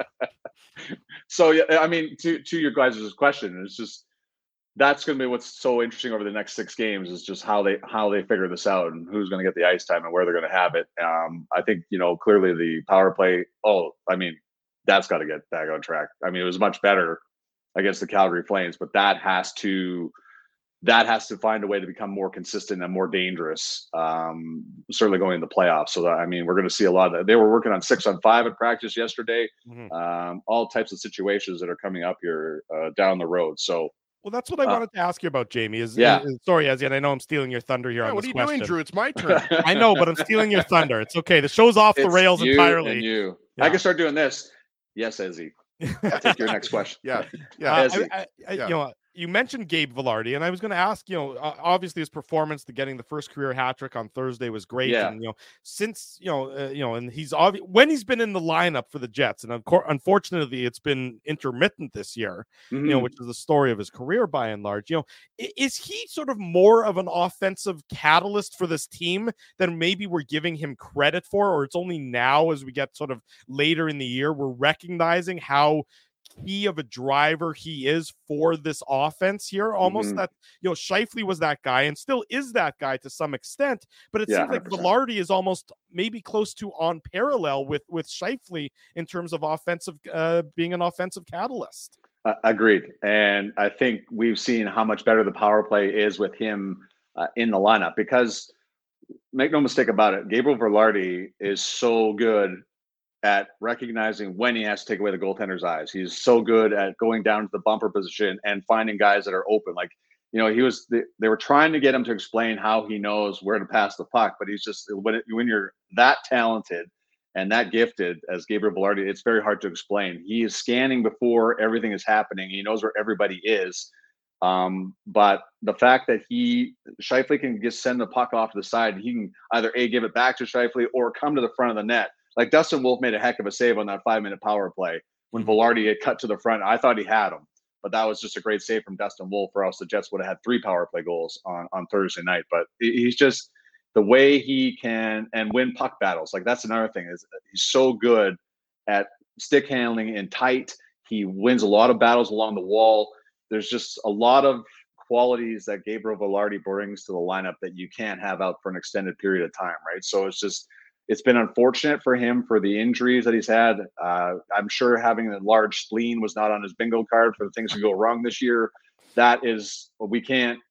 E: So yeah, I mean, to to your guys' question, it's just that's going to be what's so interesting over the next six games is just how they how they figure this out and who's going to get the ice time and where they're going to have it. Um, I think you know clearly the power play. Oh, I mean, that's got to get back on track. I mean, it was much better against the Calgary Flames, but that has to that has to find a way to become more consistent and more dangerous. Um, certainly going into the playoffs. So that, I mean, we're going to see a lot of that. They were working on six on five at practice yesterday. Mm-hmm. Um, all types of situations that are coming up here uh, down the road. So,
B: well, that's what I uh, wanted to ask you about, Jamie. Is
E: yeah.
B: Is, sorry, Ezzy, I know I'm stealing your thunder here.
C: Yeah,
B: on
C: what
B: this
C: are you
B: question.
C: doing, Drew? It's my turn.
B: I know, but I'm stealing your thunder. It's okay. The show's off
E: it's
B: the rails
E: you
B: entirely.
E: And you,
B: yeah.
E: I can start doing this. Yes, Ezzy. I'll take your next question.
C: Yeah, yeah.
B: Uh, I, I, I, yeah. You know. You mentioned Gabe Vilardi, and I was going to ask, you know, obviously his performance to getting the first career hat trick on Thursday was great.
E: Yeah.
B: And, you know, since, you know, uh, you know, and he's obvious when he's been in the lineup for the Jets, and of course, unfortunately, it's been intermittent this year, mm-hmm. you know, which is the story of his career by and large. You know, is he sort of more of an offensive catalyst for this team than maybe we're giving him credit for, or it's only now as we get sort of later in the year, we're recognizing how key of a driver he is for this offense here, almost mm-hmm. that, you know, Scheifele was that guy and still is that guy to some extent, but it yeah, seems like Vilardi is almost maybe close to on parallel with with Scheifele in terms of offensive uh, being an offensive catalyst.
E: Uh, agreed. And I think we've seen how much better the power play is with him uh, in the lineup, because make no mistake about it, Gabriel Vilardi is so good at recognizing when he has to take away the goaltender's eyes. He's so good at going down to the bumper position and finding guys that are open. Like, you know, he was, they, they were trying to get him to explain how he knows where to pass the puck, but he's just, when, it, when you're that talented and that gifted as Gabriel Vilardi, it's very hard to explain. He is scanning before everything is happening. He knows where everybody is. Um, but the fact that he, Scheifele can just send the puck off to the side, he can either A, give it back to Scheifele or come to the front of the net. Like Dustin Wolf made a heck of a save on that five-minute power play when Vilardi had cut to the front. I thought he had him, but that was just a great save from Dustin Wolf, or else the Jets would have had three power play goals on, on Thursday night. But he's just the way he can and win puck battles. Like that's another thing is he's so good at stick handling and tight. He wins a lot of battles along the wall. There's just a lot of qualities that Gabriel Vilardi brings to the lineup that you can't have out for an extended period of time, right? So it's just it's been unfortunate for him for the injuries that he's had. Uh, I'm sure having a large spleen was not on his bingo card for the things that go wrong this year. That is what we can't.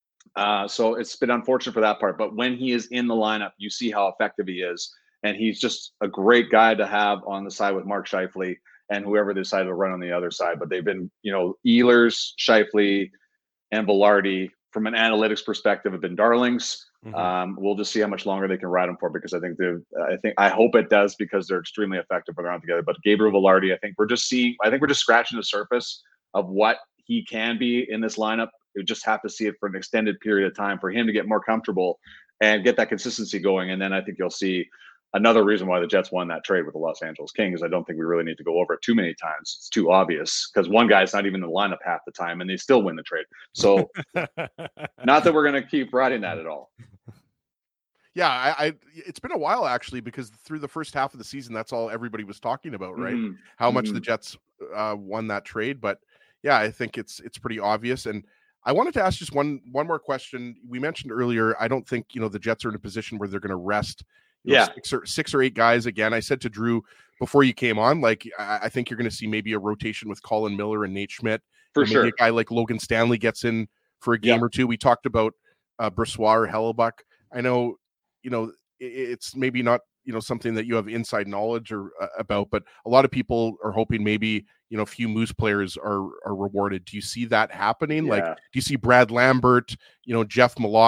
E: Uh, so it's been unfortunate for that part. But when he is in the lineup, you see how effective he is. And he's just a great guy to have on the side with Mark Scheifele and whoever they decided to run on the other side. But they've been, you know, Ehlers, Scheifele, and Vilardi, from an analytics perspective, have been darlings. Mm-hmm. Um, we'll just see how much longer they can ride them for, because I think they've, I think, I hope it does, because they're extremely effective when they're on together. But Gabriel Vilardi, I think we're just seeing, I think we're just scratching the surface of what he can be in this lineup. We just have to see it for an extended period of time for him to get more comfortable and get that consistency going. And then I think you'll see another reason why the Jets won that trade with the Los Angeles Kings. I don't think we really need to go over it too many times. It's too obvious, because one guy's not even in the lineup half the time and they still win the trade. So not that we're going to keep riding that at all.
C: Yeah, I, I it's been a while actually, because through the first half of the season, that's all everybody was talking about, right? Mm-hmm. How much mm-hmm. the Jets uh, won that trade. But yeah, I think it's it's pretty obvious. And I wanted to ask just one one more question. We mentioned earlier, I don't think, you know, the Jets are in a position where they're going to rest you know,
E: yeah.
C: six or six or eight guys again. I said to Drew before you came on, like I, I think you're going to see maybe a rotation with Colin Miller and Nate Schmidt.
E: For
C: maybe
E: sure.
C: a guy like Logan Stanley gets in for a game
E: yeah.
C: or two. We talked about uh, Brossoit or Hellebuck. I know, you know, it's maybe not, you know, something that you have inside knowledge or uh, about, but a lot of people are hoping maybe, you know, a few Moose players are are rewarded. Do you see that happening?
E: Yeah.
C: Like, do you see Brad Lambert, you know, Jeff Malott,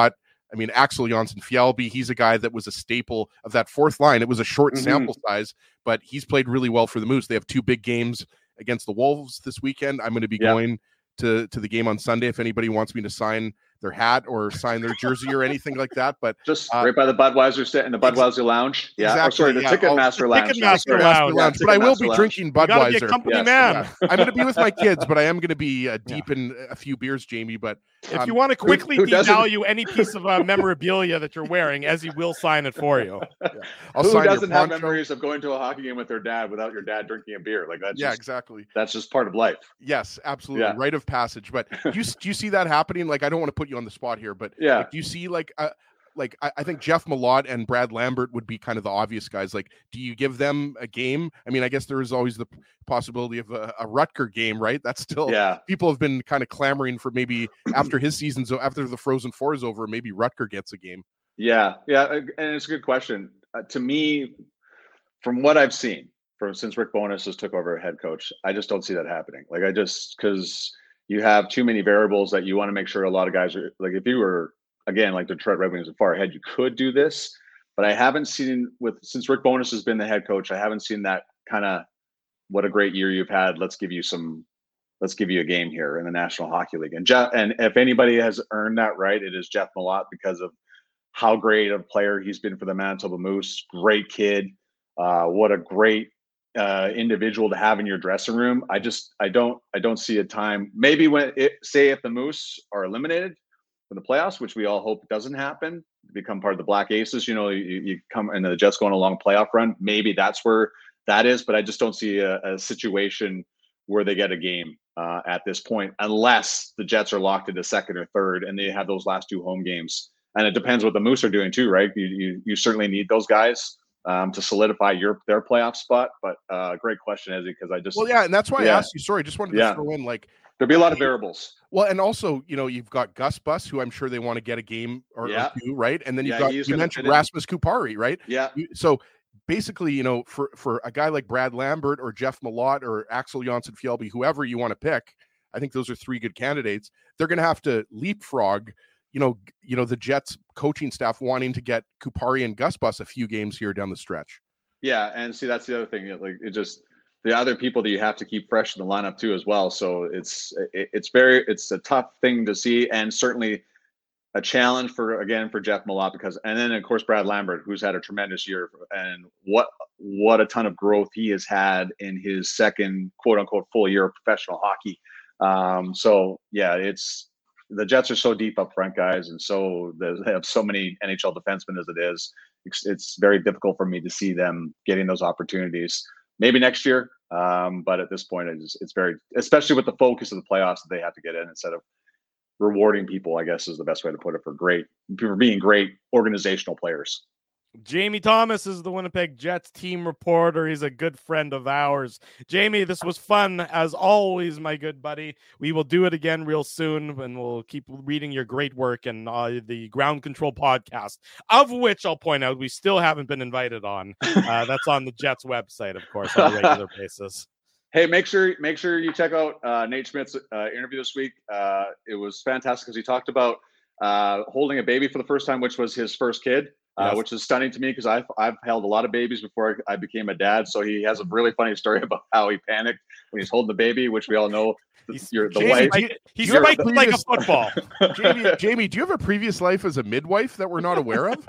C: I mean, Axel Jonsson-Fjällby, he's a guy that was a staple of that fourth line. It was a short mm-hmm. sample size, but he's played really well for the Moose. They have two big games against the Wolves this weekend. I'm going to be yeah. going to, to the game on Sunday if anybody wants me to sign their hat or sign their jersey or anything like that. But
E: just uh, right by the Budweiser set in the Budweiser ex- Lounge. Yeah, exactly, oh, sorry, the yeah. Ticketmaster oh, Lounge.
B: Ticketmaster Lounge.
C: Lounge.
E: Yeah,
C: but I will be
E: Lounge.
C: drinking Budweiser.
B: Be a company
C: yes,
B: man.
C: Yeah. I'm going to be with my kids, but I am going to be uh, deep yeah. in a few beers, Jamie. But
B: if
C: um,
B: you want to quickly
E: who, who
B: devalue any piece of uh, memorabilia that you're wearing, Ezzy will sign it for you.
C: Yeah. I'll
E: who
C: sign
E: doesn't have
C: poncho.
E: memories of going to a hockey game with their dad without your dad drinking a beer? Like that's
C: yeah,
E: just,
C: exactly.
E: That's just part of life.
C: Yes, absolutely,
E: yeah.
C: rite of passage. But do you do you see that happening? Like, I don't want to put you on the spot here, but
E: yeah,
C: like, do you see like uh, like I, I think Jeff Malott and Brad Lambert would be kind of the obvious guys. Like, do you give them a game? I mean, I guess there is always the possibility of a, a Rutger game, right? That's still
E: yeah.
C: people have been kind of clamoring for maybe after his season, so after the Frozen Four is over, maybe Rutger gets a game.
E: Yeah, yeah, and it's a good question. Uh, to me, from what I've seen, from since Rick Bowness has took over head coach, I just don't see that happening. Like, I just because you have too many variables that you want to make sure a lot of guys are like. If you were again like Detroit Red Wings and far ahead, you could do this, but I haven't seen with since Rick Bowness has been the head coach, I haven't seen that kind of what a great year you've had. Let's give you some. Let's give you a game here in the National Hockey League. And Jeff, and if anybody has earned that right, it is Jeff Malott because of how great a player he's been for the Manitoba Moose. Great kid. Uh, what a great uh, individual to have in your dressing room. I just, I don't, I don't see a time. Maybe when it, say if the Moose are eliminated from the playoffs, which we all hope doesn't happen, become part of the Black Aces. You know, you, you come and the Jets going a long playoff run. Maybe that's where that is, but I just don't see a, a situation where they get a game uh, at this point, unless the Jets are locked into second or third and they have those last two home games. And it depends what the Moose are doing too, right? You you, you certainly need those guys um, to solidify your their playoff spot. But uh, great question, Ezzy, because I just
C: well, yeah, and that's why
E: yeah.
C: I asked you. Sorry, just wanted to
E: yeah.
C: throw in like
E: there'll be a lot of variables.
C: Well, and also, you know, you've got Gus Bus, who I'm sure they want to get a game or,
E: yeah.
C: or two, right? And then you've
E: yeah,
C: got you mentioned Rasmus Kupari, right?
E: Yeah.
C: So basically, you know, for for a guy like Brad Lambert or Jeff Malott or Axel Jonsson-Fjällby, whoever you want to pick, I think those are three good candidates. They're going to have to leapfrog. You know, you know the Jets coaching staff wanting to get Kupari and Gus Bus a few games here down the stretch.
E: Yeah, and see that's the other thing. Like it just the other people that you have to keep fresh in the lineup too as well. So it's it, it's very it's a tough thing to see, and certainly a challenge for again for Jeff Malott because and then of course Brad Lambert, who's had a tremendous year, and what what a ton of growth he has had in his second quote unquote full year of professional hockey. Um, so yeah, it's. The Jets are so deep up front, guys, and so they have so many N H L defensemen as it is. It's, it's very difficult for me to see them getting those opportunities. Maybe next year, um, but at this point, it's, it's very, especially with the focus of the playoffs that they have to get in instead of rewarding people. I guess is the best way to put it for great for being great organizational players.
B: Jamie Thomas is the Winnipeg Jets team reporter. He's a good friend of ours. Jamie, this was fun as always, my good buddy. We will do it again real soon, and we'll keep reading your great work and uh, the Ground Control podcast, of which I'll point out we still haven't been invited on. Uh, that's on the Jets website, of course, on a regular basis.
E: Hey, make sure make sure you check out uh, Nate Schmidt's uh, interview this week. Uh, it was fantastic because he talked about uh, holding a baby for the first time, which was his first kid. Uh, yes. Which is stunning to me because I've, I've held a lot of babies before I became a dad. So he has a really funny story about how he panicked when he's holding the baby, which we all know. You're the
B: Jamie,
E: wife.
B: Like, he's spiked like a football.
C: Jamie, Jamie, do you have a previous life as a midwife that we're not aware of?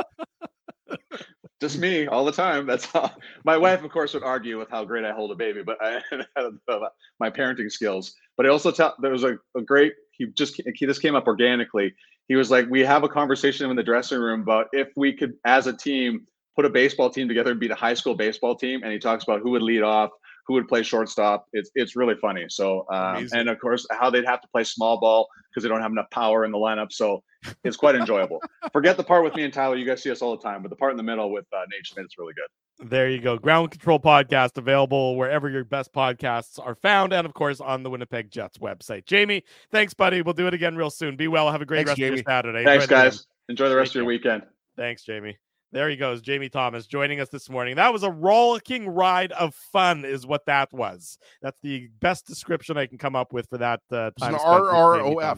E: Just me all the time. That's how my wife, of course, would argue with how great I hold a baby, but I my parenting skills. But I also tell there was a, a great. He just he, this came up organically. He was like, we have a conversation in the dressing room about if we could, as a team, put a baseball team together and beat a high school baseball team. And he talks about who would lead off, who would play shortstop. It's it's really funny. So, um, and of course, how they'd have to play small ball because they don't have enough power in the lineup. So it's quite enjoyable. Forget the part with me and Tyler. You guys see us all the time. But the part in the middle with uh, Nate Schmidt is really good.
B: There you go. Ground Control podcast available wherever your best podcasts are found. And, of course, on the Winnipeg Jets website. Jamie, thanks, buddy. We'll do it again real soon. Be well. Have a great
C: thanks,
B: rest
C: Jamie.
B: of your Saturday.
E: Thanks,
B: Enjoy
E: guys. Enjoy the rest Take of your care. weekend.
B: Thanks, Jamie. There he goes. Jamie Thomas joining us this morning. That was a rollicking ride of fun is what that was. That's the best description I can come up with for that uh, time.
C: It's an R R O F.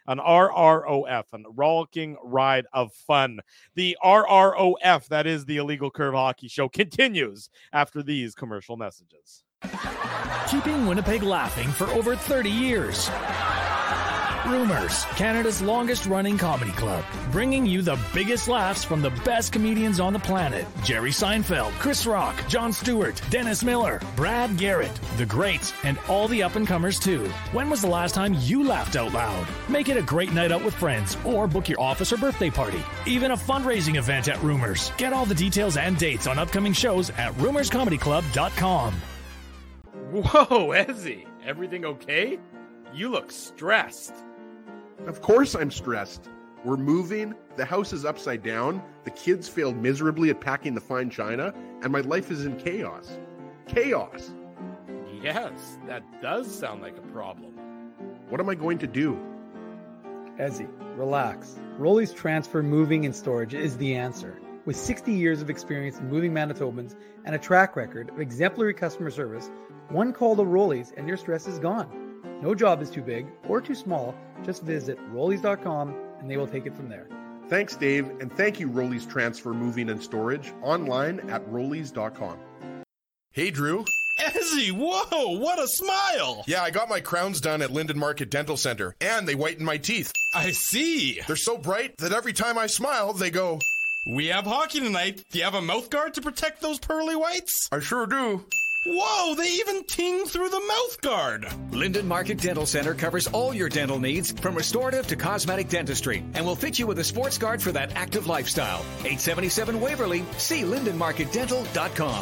B: An R R O F, a rollicking ride of fun. The R R O F, that is the Illegal Curve Hockey Show, continues after these commercial messages.
F: Keeping Winnipeg laughing for over thirty years. Rumors, Canada's longest-running comedy club, bringing you the biggest laughs from the best comedians on the planet. Jerry Seinfeld, Chris Rock, Jon Stewart, Dennis Miller, Brad Garrett, the greats, and all the up-and-comers too. When was the last time you laughed out loud? Make it a great night out with friends, or book your office or birthday party. Even a fundraising event at Rumors. Get all the details and dates on upcoming shows at rumors comedy club dot com.
B: Whoa, Ezzy, everything okay? You look stressed.
C: Of course I'm stressed. We're moving, the house is upside down, the kids failed miserably at packing the fine china, and my life is in chaos. Chaos!
B: Yes, that does sound like a problem.
C: What am I going to do?
G: Ezzy, relax. Rolly's Transfer Moving and Storage is the answer. With sixty years of experience in moving Manitobans and a track record of exemplary customer service, one call to Rolly's and your stress is gone. No job is too big or too small. Just visit rollies dot com and they will take it from there.
C: Thanks, Dave, and thank you, Rollies Transfer Moving and Storage, online at rollies dot com.
H: Hey, Drew.
I: Ezzy, whoa, what a smile!
H: Yeah, I got my crowns done at Linden Market Dental Center, and they whiten my teeth.
I: I see.
H: They're so bright that every time I smile, they go...
I: We have hockey tonight. Do you have a mouth guard to protect those pearly whites?
H: I sure do.
I: Whoa, they even ting through the mouth guard.
J: Linden Market Dental Center covers all your dental needs from restorative to cosmetic dentistry and will fit you with a sports guard for that active lifestyle. eight seventy-seven Waverly. See linden market dental dot com.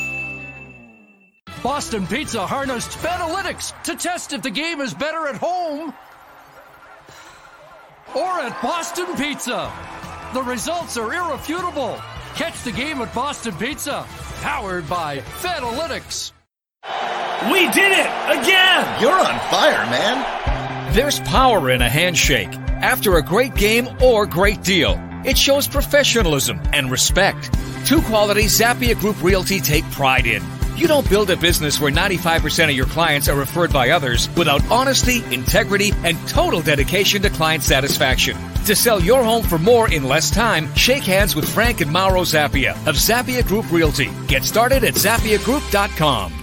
K: Boston Pizza harnessed Fanalytics to test if the game is better at home or at Boston Pizza. The results are irrefutable. Catch the game at Boston Pizza. Powered by Fanalytics.
F: We did it again!
L: You're on fire, man.
J: There's power in a handshake after a great game or great deal. It shows professionalism and respect. Two qualities Zappia Group Realty take pride in. You don't build a business where ninety-five percent of your clients are referred by others without honesty, integrity, and total dedication to client satisfaction. To sell your home for more in less time, shake hands with Frank and Mauro Zappia of Zappia Group Realty. Get started at zappia group dot com.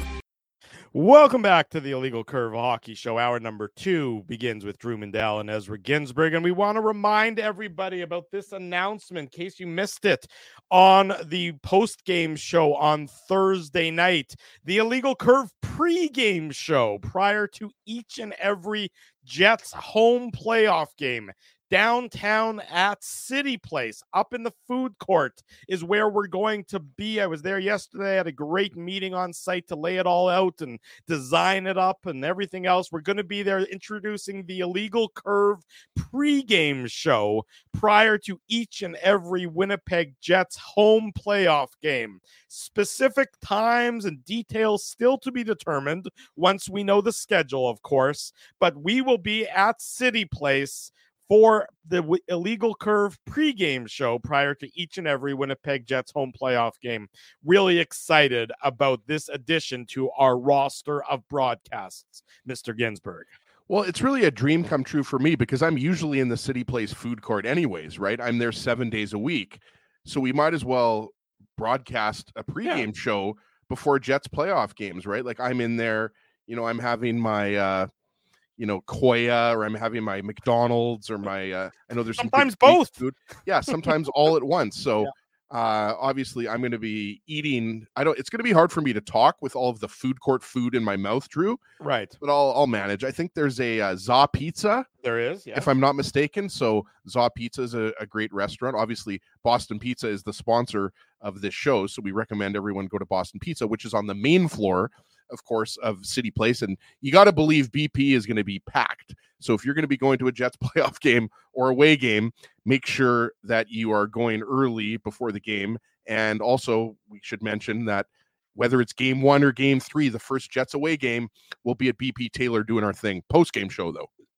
B: Welcome back to the Illegal Curve Hockey Show. Hour number two begins with Drew Mandel and Ezra Ginsburg, and we want to remind everybody about this announcement in case you missed it on the post-game show on Thursday night. The Illegal Curve pre-game show prior to each and every Jets home playoff game. Downtown at City Place, up in the food court, is where we're going to be. I was there yesterday. I had a great meeting on site to lay it all out and design it up and everything else. We're going to be there introducing the Illegal Curve pregame show prior to each and every Winnipeg Jets home playoff game. Specific times and details still to be determined once we know the schedule, of course, but we will be at City Place for the w- Illegal Curve pregame show prior to each and every Winnipeg Jets home playoff game. Really excited about this addition to our roster of broadcasts, Mister Ginsburg.
C: Well, it's really a dream come true for me because I'm usually in the City Place food court anyways, right? I'm there seven days a week. So we might as well broadcast a pregame yeah. show before Jets playoff games, right? Like I'm in there, you know, I'm having my, uh, you know, Koya, or I'm having my McDonald's, or my, uh, I know there's
B: sometimes
C: some
B: both.
C: Food. Yeah, sometimes all at once. So yeah. uh, obviously I'm going to be eating. I don't, it's going to be hard for me to talk with all of the food court food in my mouth, Drew.
B: Right.
C: But I'll, I'll manage. I think there's a uh, Za Pizza.
B: There is, yeah.
C: If I'm not mistaken. So Za Pizza is a, a great restaurant. Obviously Boston Pizza is the sponsor of this show. So we recommend everyone go to Boston Pizza, which is on the main floor, of course, of City Place. And you got to believe B P is going to be packed. So if you're going to be going to a Jets playoff game or away game, make sure that you are going early before the game. And also, we should mention that whether it's game one or game three, the first Jets away game will be at B P Taylor doing our thing. Post-game show, though.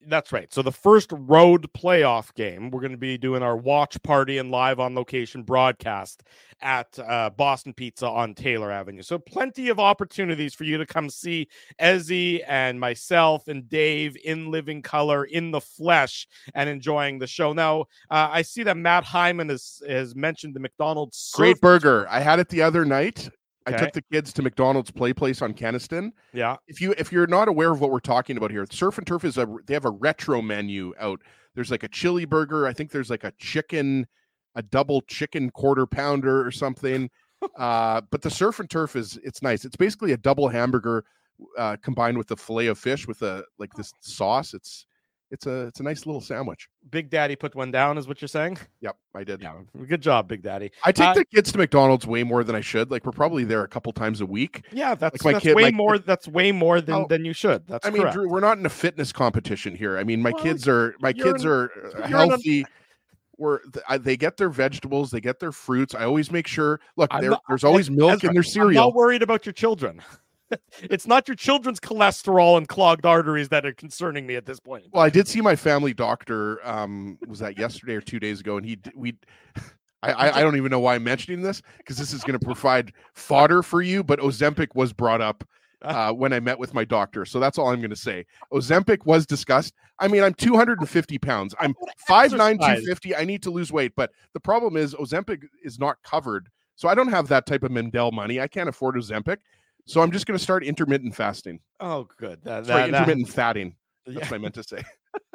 B: That's right. So the first road playoff game, we're going to be doing our watch party and live on location broadcast at uh, Boston Pizza on Taylor Avenue. So plenty of opportunities for you to come see Ezzy and myself and Dave in living color, in the flesh, and enjoying the show. Now, uh, I see that Matt Hyman has, has mentioned the McDonald's.
C: Great surf- burger. I had it the other night.
B: Okay.
C: I took the kids to McDonald's Play Place on Kenniston.
B: Yeah.
C: If you if you're not aware of what we're talking about here, Surf and Turf is a they have a retro menu out. There's like a chili burger. I think there's like a chicken, a double chicken quarter pounder or something. uh, but the Surf and Turf is it's nice. It's basically a double hamburger uh, combined with the filet of fish with a like this sauce. It's It's a it's a nice little sandwich.
B: Big Daddy put one down, is what you're saying?
C: Yep, I did.
B: Yeah, good job, Big Daddy.
C: I take
B: uh,
C: the kids to McDonald's way more than I should. Like we're probably there a couple times a week.
B: Yeah, that's,
C: like my
B: that's
C: kid,
B: way
C: my
B: more.
C: Kid,
B: that's way more than, oh, than you should. That's
C: I mean,
B: correct.
C: Drew, we're not in a fitness competition here. I mean, my
B: well,
C: kids are my kids
B: an,
C: are healthy. We're they get their vegetables, they get their fruits. I always make sure. Look, there,
B: not,
C: there's always milk Ezra, in their cereal.
B: I'm not worried about your children. It's not your children's cholesterol and clogged arteries that are concerning me at this point.
C: Well, I did see my family doctor. Um, was that yesterday or two days ago? And he, we, I, I, I don't even know why I'm mentioning this because this is going to provide fodder for you. But Ozempic was brought up uh, when I met with my doctor, so that's all I'm going to say. Ozempic was discussed. I mean, I'm two hundred fifty pounds. I'm five nine, two fifty. I need to lose weight, but the problem is Ozempic is not covered, so I don't have that type of Mendel money. I can't afford Ozempic. So I'm just going to start intermittent fasting.
B: Oh, good. That,
C: Sorry,
B: that,
C: intermittent that... fatting. That's
B: yeah.
C: what I meant to say.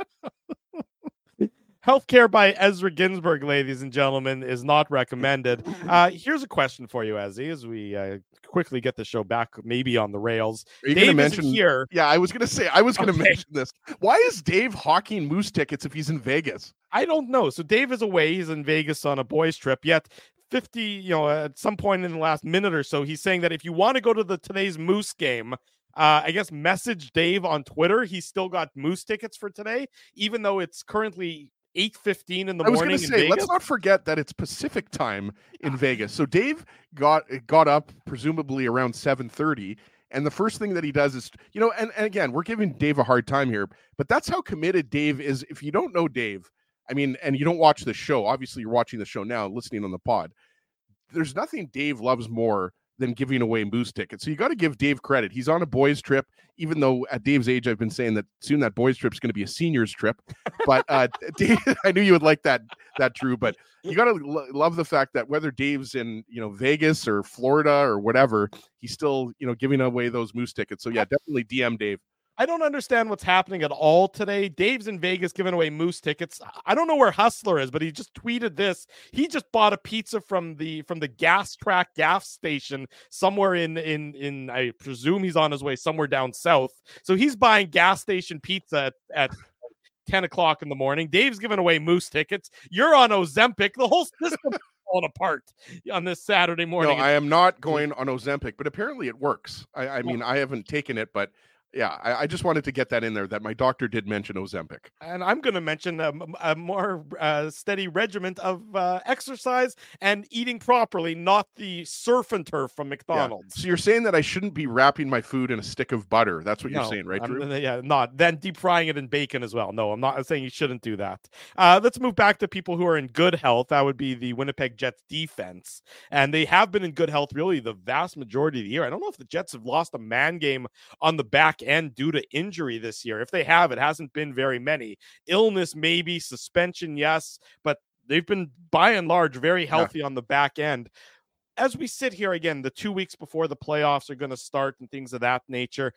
B: Healthcare by Ezra Ginsburg, ladies and gentlemen, is not recommended. Uh, here's a question for you, Ezzy, as we uh, quickly get the show back maybe on the rails.
C: Are you going to mention
B: here?
C: Yeah, I was going to say, I was going to
B: okay.
C: mention this. Why is Dave hawking moose tickets if he's in Vegas?
B: I don't know. So Dave is away. He's in Vegas on a boys' trip, yet fifty, you know, at some point in the last minute or so, he's saying that if you want to go to the today's Moose game, uh, I guess message Dave on Twitter. He's still got Moose tickets for today, even though it's currently eight fifteen in the
C: I was
B: morning.
C: Going to say, let's not forget that it's Pacific time in Vegas. So Dave got got up presumably around seven thirty. And the first thing that he does is, you know, and, and again, we're giving Dave a hard time here, but that's how committed Dave is. If you don't know Dave, I mean, and you don't watch the show, obviously you're watching the show now, listening on the pod. There's nothing Dave loves more than giving away Moose tickets. So you got to give Dave credit. He's on a boys trip, even though at Dave's age, I've been saying that soon that boys trip is going to be a seniors trip. But uh, Dave, I knew you would like that, that Drew, but you got to lo- love the fact that whether Dave's in, you know, Vegas or Florida or whatever, he's still, you know, giving away those Moose tickets. So yeah, definitely D M Dave.
B: I don't understand what's happening at all today. Dave's in Vegas giving away Moose tickets. I don't know where Hustler is, but he just tweeted this. He just bought a pizza from the from the gas track gas station somewhere in in in I presume he's on his way somewhere down south. So he's buying gas station pizza at, at ten o'clock in the morning. Dave's giving away Moose tickets. You're on Ozempic. The whole system is falling apart on this Saturday morning.
C: No, I am not going on Ozempic, but apparently it works. I, I mean, I haven't taken it, but yeah, I, I just wanted to get that in there that my doctor did mention Ozempic.
B: And I'm going to mention a, a more uh, steady regiment of uh, exercise and eating properly, not the surf and turf from McDonald's.
C: Yeah. So you're saying that I shouldn't be wrapping my food in a stick of butter. That's what
B: no,
C: you're saying, right, Drew?
B: I'm, yeah, not. Then deep frying it in bacon as well. No, I'm not saying you shouldn't do that. Uh, let's move back to people who are in good health. That would be the Winnipeg Jets defense. And they have been in good health really the vast majority of the year. I don't know if the Jets have lost a man game on the back end due to injury this year. If they have, it hasn't been very many. Illness, maybe. Suspension, yes. But they've been, by and large, very healthy yeah. on the back end. As we sit here again, the two weeks before the playoffs are going to start and things of that nature,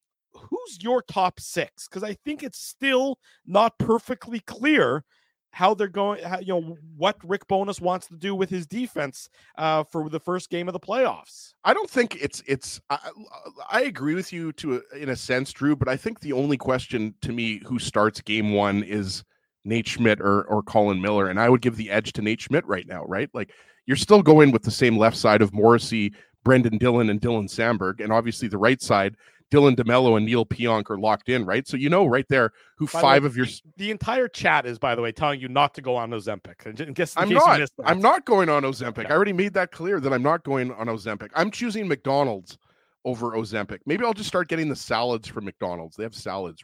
B: who's your top six? Because I think it's still not perfectly clear how they're going, how, you know, what Rick Bowness wants to do with his defense uh, for the first game of the playoffs.
C: I don't think it's, it's, I, I agree with you to a, in a sense, Drew, but I think the only question to me who starts game one is Nate Schmidt or, or Colin Miller. And I would give the edge to Nate Schmidt right now, right? Like you're still going with the same left side of Morrissey, Brendan Dillon and Dylan Sandberg. And obviously the right side, Dylan DeMello and Neil Pionk are locked in, right? So you know right there who by five
B: the way,
C: of your
B: the entire chat is, by the way, telling you not to go on Ozempic. In case, in
C: I'm
B: case
C: not.
B: You missed that.
C: I'm not going on Ozempic.
B: Yeah.
C: I already made that clear that I'm not going on Ozempic. I'm choosing McDonald's over Ozempic. Maybe I'll just start getting the salads from McDonald's. They have salads, right?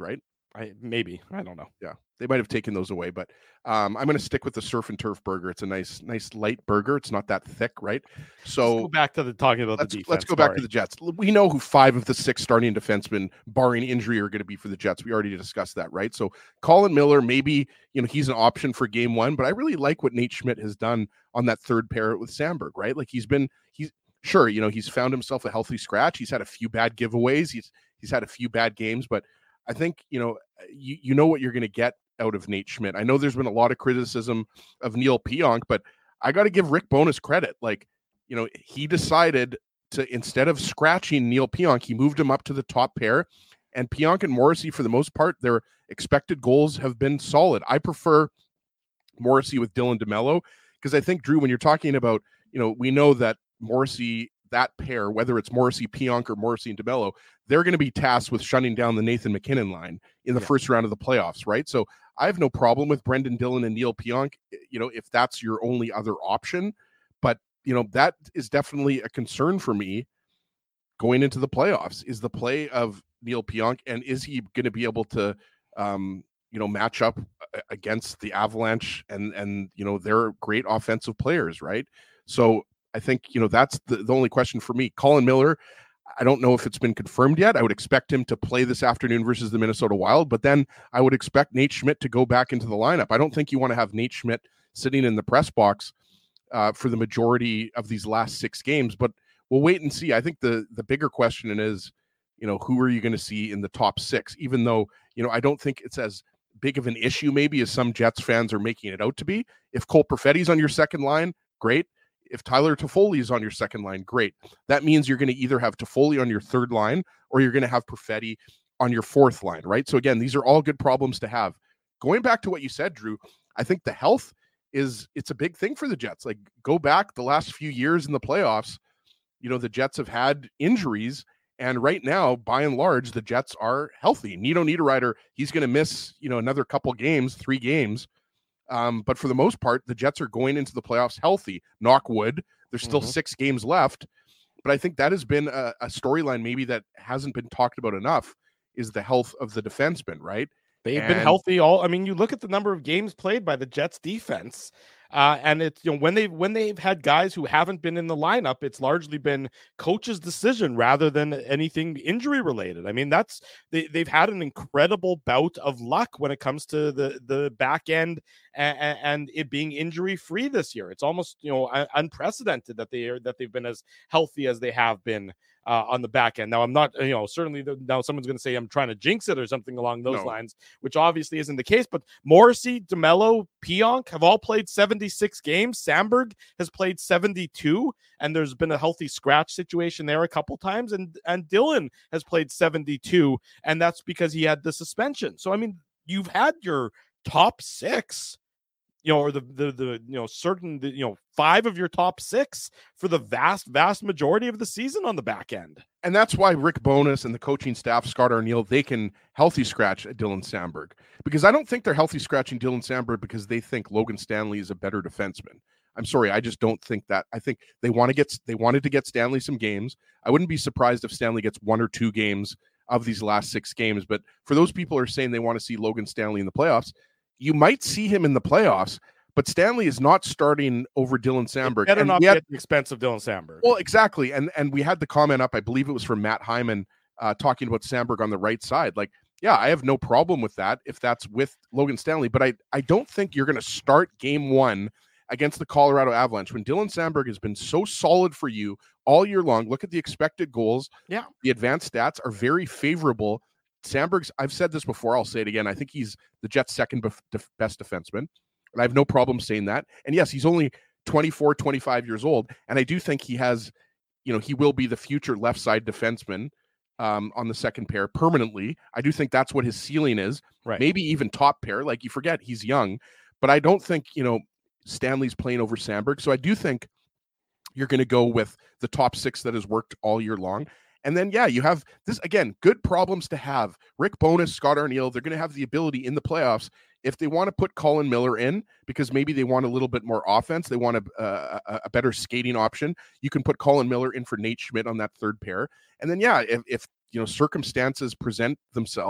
B: I maybe I don't know.
C: Yeah, they might have taken those away, but um, I'm going to stick with the surf and turf burger. It's a nice, nice light burger. It's not that thick, right? So
B: let's go back to the talking about
C: let's,
B: the defense.
C: Let's go back Sorry. to the Jets. We know who five of the six starting defensemen, barring injury, are going to be for the Jets. We already discussed that, right? So Colin Miller, maybe you know he's an option for game one, but I really like what Nate Schmidt has done on that third pair with Samberg, right? Like he's been he's sure you know he's found himself a healthy scratch. He's had a few bad giveaways. He's he's had a few bad games, but I think you know you you know what you're going to get out of Nate Schmidt. I know there's been a lot of criticism of Neil Pionk, but I got to give Rick Bowness credit. Like, you know, he decided to, instead of scratching Neil Pionk, he moved him up to the top pair. And Pionk and Morrissey, for the most part, their expected goals have been solid. I prefer Morrissey with Dylan DeMello because I think, Drew, when you're talking about, you know, we know that Morrissey, that pair, whether it's Morrissey, Pionk, or Morrissey and DeMello, they're going to be tasked with shutting down the Nathan McKinnon line in the yeah. first round of the playoffs, right? So I have no problem with Brendan Dillon and Neil Pionk, you know, if that's your only other option. But, you know, that is definitely a concern for me going into the playoffs, is the play of Neil Pionk, and is he going to be able to, um, you know, match up against the Avalanche and, and you know, they're great offensive players, right? So I think, you know, that's the, the only question for me. Colin Miller, I don't know if it's been confirmed yet. I would expect him to play this afternoon versus the Minnesota Wild, but then I would expect Nate Schmidt to go back into the lineup. I don't think you want to have Nate Schmidt sitting in the press box uh, for the majority of these last six games, but we'll wait and see. I think the the bigger question is, you know, who are you going to see in the top six? Even though, you know, I don't think it's as big of an issue maybe as some Jets fans are making it out to be. If Cole Perfetti's on your second line, great. If Tyler Toffoli is on your second line, great. That means you're going to either have Toffoli on your third line or you're going to have Perfetti on your fourth line, right? So again, these are all good problems to have. Going back to what you said, Drew, I think the health is, it's a big thing for the Jets. Like, go back the last few years in the playoffs, you know, the Jets have had injuries, and right now, by and large, the Jets are healthy. Nino Niederreiter, he's going to miss, you know, another couple games, three games. Um, but for the most part, the Jets are going into the playoffs healthy. Knock wood. There's still mm-hmm. six games left. But I think that has been a, a storyline maybe that hasn't been talked about enough, is the health of the defensemen, right?
B: They've
C: and...
B: been healthy all. I mean, you look at the number of games played by the Jets defense. Uh, and it's, you know, when they've when they've had guys who haven't been in the lineup, it's largely been coach's decision rather than anything injury related. I mean, that's they, they've had an incredible bout of luck when it comes to the the back end and, and it being injury free this year. It's almost, you know, unprecedented that they are that they've been as healthy as they have been uh, on the back end. Now, I'm not, you know, certainly the, now someone's going to say I'm trying to jinx it or something along those no. lines, which obviously isn't the case. But Morrissey, DeMello, Pionk have all played seventy-six games. Samberg has played seventy-two, and there's been a healthy scratch situation there a couple times. And and Dylan has played seventy-two, and that's because he had the suspension. So, I mean, you've had your top six, you know, or the, the, the, you know, certain, you know, five of your top six for the vast, vast majority of the season on the back end.
C: And that's why Rick Bowness and the coaching staff, Scott Arniel, they can healthy scratch at Dylan Samberg, because I don't think they're healthy scratching Dylan Samberg because they think Logan Stanley is a better defenseman. I'm sorry. I just don't think that. I think they want to get, they wanted to get Stanley some games. I wouldn't be surprised if Stanley gets one or two games of these last six games. But for those people who are saying they want to see Logan Stanley in the playoffs, you might see him in the playoffs, but Stanley is not starting over Dylan Samberg.
B: It better and not had, be at the expense of Dylan Samberg.
C: Well, exactly. And and we had the comment up, I believe it was from Matt Hyman, uh, talking about Samberg on the right side. Like, yeah, I have no problem with that if that's with Logan Stanley, but I, I don't think you're going to start game one against the Colorado Avalanche when Dylan Samberg has been so solid for you all year long. Look at the expected goals.
B: Yeah.
C: The advanced stats are very favorable. Samberg's, I've said this before, I'll say it again. I think he's the Jets' second bef- def- best defenseman. And I have no problem saying that. And yes, he's only twenty-four, twenty-five years old. And I do think he has, you know, he will be the future left side defenseman um, on the second pair permanently. I do think that's what his ceiling is.
B: Right.
C: Maybe even top pair. Like, you forget he's young, but I don't think, you know, Stanley's playing over Samberg. So I do think you're going to go with the top six that has worked all year long. And then, yeah, you have this, again, good problems to have. Rick Bowness, Scott Arniel, they're going to have the ability in the playoffs, if they want to put Colin Miller in, because maybe they want a little bit more offense, they want a, a, a better skating option, you can put Colin Miller in for Nate Schmidt on that third pair. And then, yeah, if, if you know, circumstances present themselves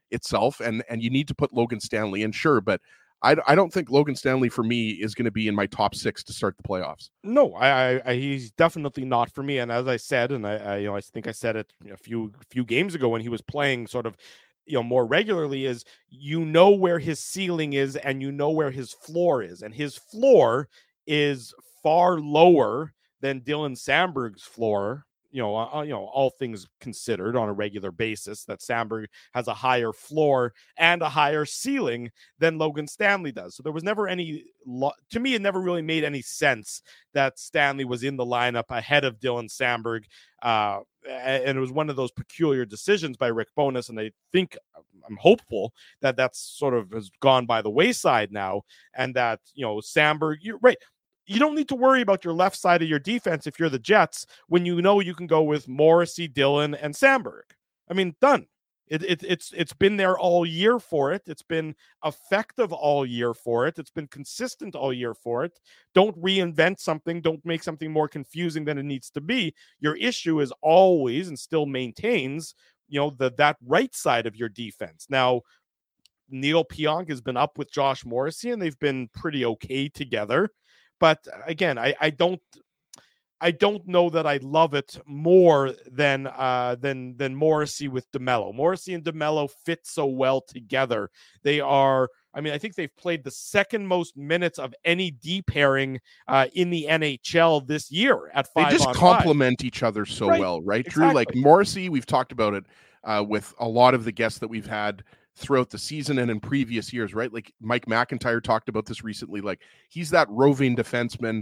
C: itself, and and you need to put Logan Stanley in, sure, but I, I don't think Logan Stanley for me is going to be in my top six to start the playoffs.
B: No, I, I, he's definitely not for me. And as I said, and I, I you know, I think I said it a few few games ago when he was playing sort of, you know, more regularly, is you know where his ceiling is and you know where his floor is, and his floor is far lower than Dylan Samberg's floor. You know, uh, you know, all things considered on a regular basis, that Samberg has a higher floor and a higher ceiling than Logan Stanley does. So there was never any, lo- to me, it never really made any sense that Stanley was in the lineup ahead of Dylan Samberg. Uh, and it was one of those peculiar decisions by Rick Bowness. And I think, I'm hopeful that that's sort of has gone by the wayside now, and that, you know, Samberg, you're right. You don't need to worry about your left side of your defense if you're the Jets, when you know you can go with Morrissey, Dillon, and Samberg. I mean, done. It, it, it's it's been there all year for it. It's been effective all year for it. It's been consistent all year for it. Don't reinvent something. Don't make something more confusing than it needs to be. Your issue is always and still maintains, you know, the that right side of your defense. Now, Neil Pionk has been up with Josh Morrissey, and they've been pretty okay together. But again, I, I don't I don't know that I love it more than uh, than than Morrissey with DeMello. Morrissey and DeMello fit so well together. They are, I mean, I think they've played the second most minutes of any D pairing uh, in the N H L this year at five.
C: They just
B: on
C: complement
B: five.
C: each other so
B: right.
C: well, right,
B: Exactly.
C: Drew? Like Morrissey, we've talked about it uh, with a lot of the guests that we've had throughout the season and in previous years, right? Like Mike McIntyre talked about this recently. Like he's that roving defenseman,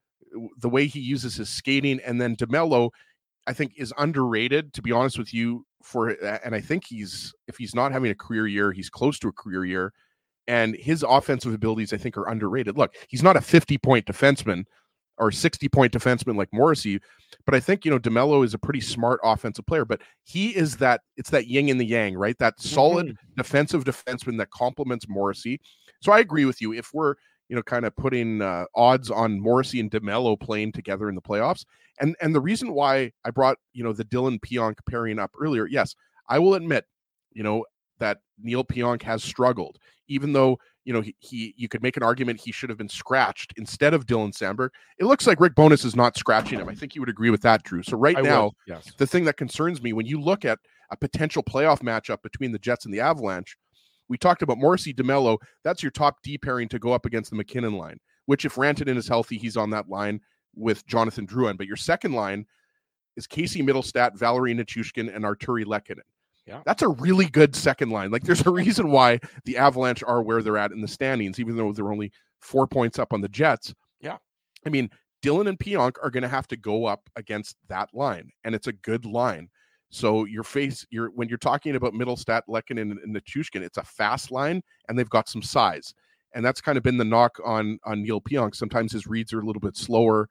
C: the way he uses his skating. And then DeMello, I think, is underrated, to be honest with you, for, and I think he's, if he's not having a career year, he's close to a career year, and his offensive abilities, I think, are underrated. Look, he's not a fifty point defenseman or sixty point defenseman like Morrissey, but I think, you know, DeMello is a pretty smart offensive player, but he is that, it's that yin and the yang, right? That solid mm-hmm. defensive defenseman that complements Morrissey. So I agree with you. If we're, you know, kind of putting uh, odds on Morrissey and DeMello playing together in the playoffs, and and the reason why I brought, you know, the Dylan Pionk pairing up earlier, yes, I will admit, you know, that Neil Pionk has struggled, even though, you know, he, he you could make an argument he should have been scratched instead of Dylan Samberg. It looks like Rick Bowness is not scratching him. I think you would agree with that, Drew. So right I now,
B: yes.
C: The thing that concerns me when you look at a potential playoff matchup between the Jets and the Avalanche, we talked about Morrissey, DeMello. That's your top D pairing to go up against the McKinnon line, which if Rantanen is healthy, he's on that line with Jonathan Drouin. But your second line is Casey Middlestat, Valerie Nichushkin, and Arturi Lehkonen.
B: Yeah.
C: That's a really good second line. Like there's a reason why the Avalanche are where they're at in the standings, even though they're only four points up on the Jets.
B: Yeah.
C: I mean, Dillon and Pionk are going to have to go up against that line, and it's a good line. So your face, you're when you're talking about Middlestat, Lehkonen, and Nichushkin, it's a fast line, and they've got some size. And that's kind of been the knock on on Neil Pionk. Sometimes his reads are a little bit slower,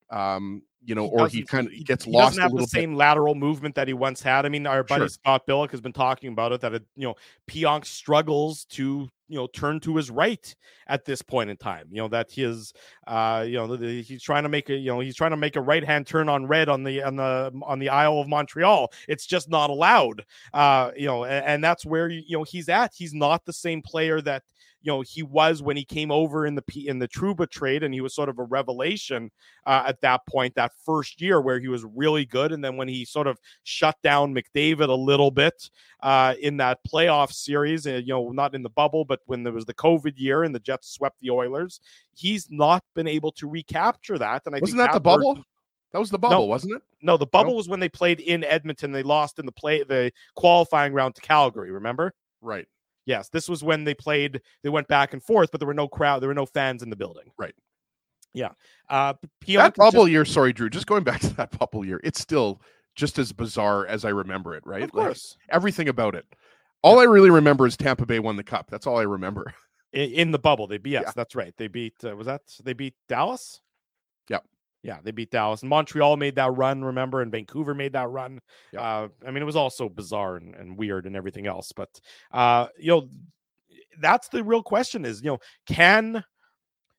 C: um, you know, he or he kind of he gets
B: he
C: lost.
B: Doesn't have
C: a little
B: the same
C: bit.
B: lateral movement that he once had. I mean, our buddy
C: Sure.
B: Scott Billick has been talking about it, that it, you know, Pionk struggles to, you know, turn to his right at this point in time. You know, that his, uh, you know, the, he's trying to make a, you know, he's trying to make a right hand turn on red on the on the on the Isle of Montreal. It's just not allowed. Uh, you know, and, and that's where you know he's at. He's not the same player that, you know, he was when he came over in the P in the Trouba trade, and he was sort of a revelation uh, at that point, that first year where he was really good. And then when he sort of shut down McDavid a little bit uh, in that playoff series, uh, you know, not in the bubble, but when there was the COVID year and the Jets swept the Oilers, he's not been able to recapture that. And I
C: Wasn't
B: think
C: that the bubble? That was the bubble,
B: no,
C: wasn't it?
B: No, the bubble
C: No?
B: was when they played in Edmonton. They lost in the play the qualifying round to Calgary. Remember?
C: Right.
B: Yes, this was when they played, they went back and forth, but there were no crowd, there were no fans in the building.
C: Right.
B: Yeah. Uh, Pionk
C: that bubble
B: just,
C: year, sorry, Drew, just going back to that bubble year, it's still just as bizarre as I remember it, right?
B: Of course.
C: Like, everything about it. All I really remember is Tampa Bay won the cup. That's all I remember.
B: In, in the bubble, they beat, yes,
C: Yeah.
B: that's right. They beat, uh, was that, they beat Dallas?
C: Yeah.
B: Yeah, they beat Dallas. And Montreal made that run, remember, and Vancouver made that run.
C: Yeah.
B: Uh, I mean, it was all so bizarre and, and weird and everything else. But, uh, you know, that's the real question is, you know, can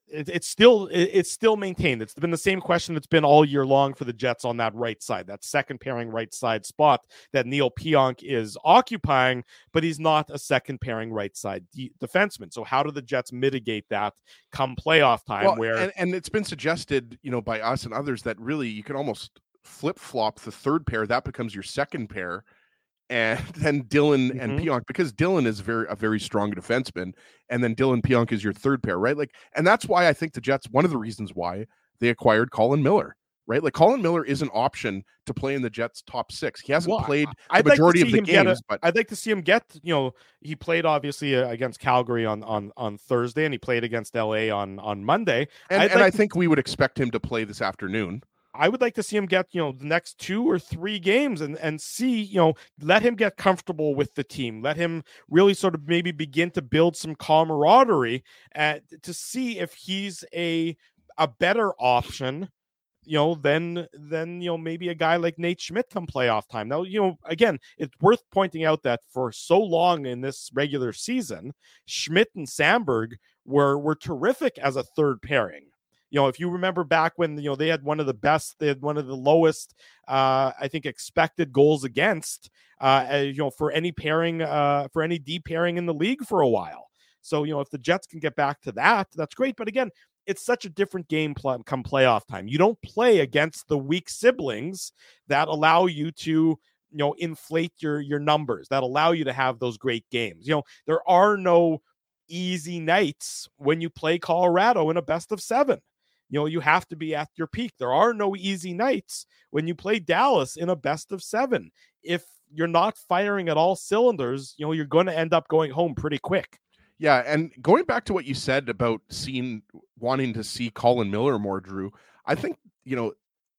B: it, it's still it, it's still maintained. It's been the same question that's been all year long for the Jets on that right side, that second pairing right side spot that Neil Pionk is occupying, but he's not a second pairing right side de- defenseman. So how do the Jets mitigate that come playoff time?
C: Well,
B: where
C: and, and it's been suggested, you know, by us and others that really you can almost flip flop the third pair. That becomes your second pair. And then Dylan mm-hmm. and Pionk, because Dylan is very a very strong defenseman, and then Dylan Pionk is your third pair, right? Like, and that's why I think the Jets, one of the reasons why they acquired Colin Miller, right? Like, Colin Miller is an option to play in the Jets' top six. He hasn't well, played the I'd majority like of the games, a, but
B: I'd like to see him get, you know, he played obviously uh, against Calgary on on on Thursday, and he played against L A on on Monday.
C: And, and
B: like
C: I
B: to,
C: think we would expect him to play this afternoon.
B: I would like to see him get, you know, the next two or three games and, and see, you know, let him get comfortable with the team. Let him really sort of maybe begin to build some camaraderie uh, to see if he's a a better option, you know, than, than, you know, maybe a guy like Nate Schmidt come playoff time. Now, you know, again, it's worth pointing out that for so long in this regular season, Schmidt and Samberg were were terrific as a third pairing. You know, if you remember back when, you know, they had one of the best, they had one of the lowest, uh, I think, expected goals against, uh, you know, for any pairing, uh, for any D pairing in the league for a while. So, you know, if the Jets can get back to that, that's great. But again, it's such a different game pl- come playoff time. You don't play against the weak siblings that allow you to, you know, inflate your, your numbers, that allow you to have those great games. You know, there are no easy nights when you play Colorado in a best of seven. You know, you have to be at your peak. There are no easy nights when you play Dallas in a best of seven. If you're not firing at all cylinders, you know, you're going to end up going home pretty quick.
C: Yeah, and going back to what you said about seeing, wanting to see Colin Miller more, Drew, I think, you know,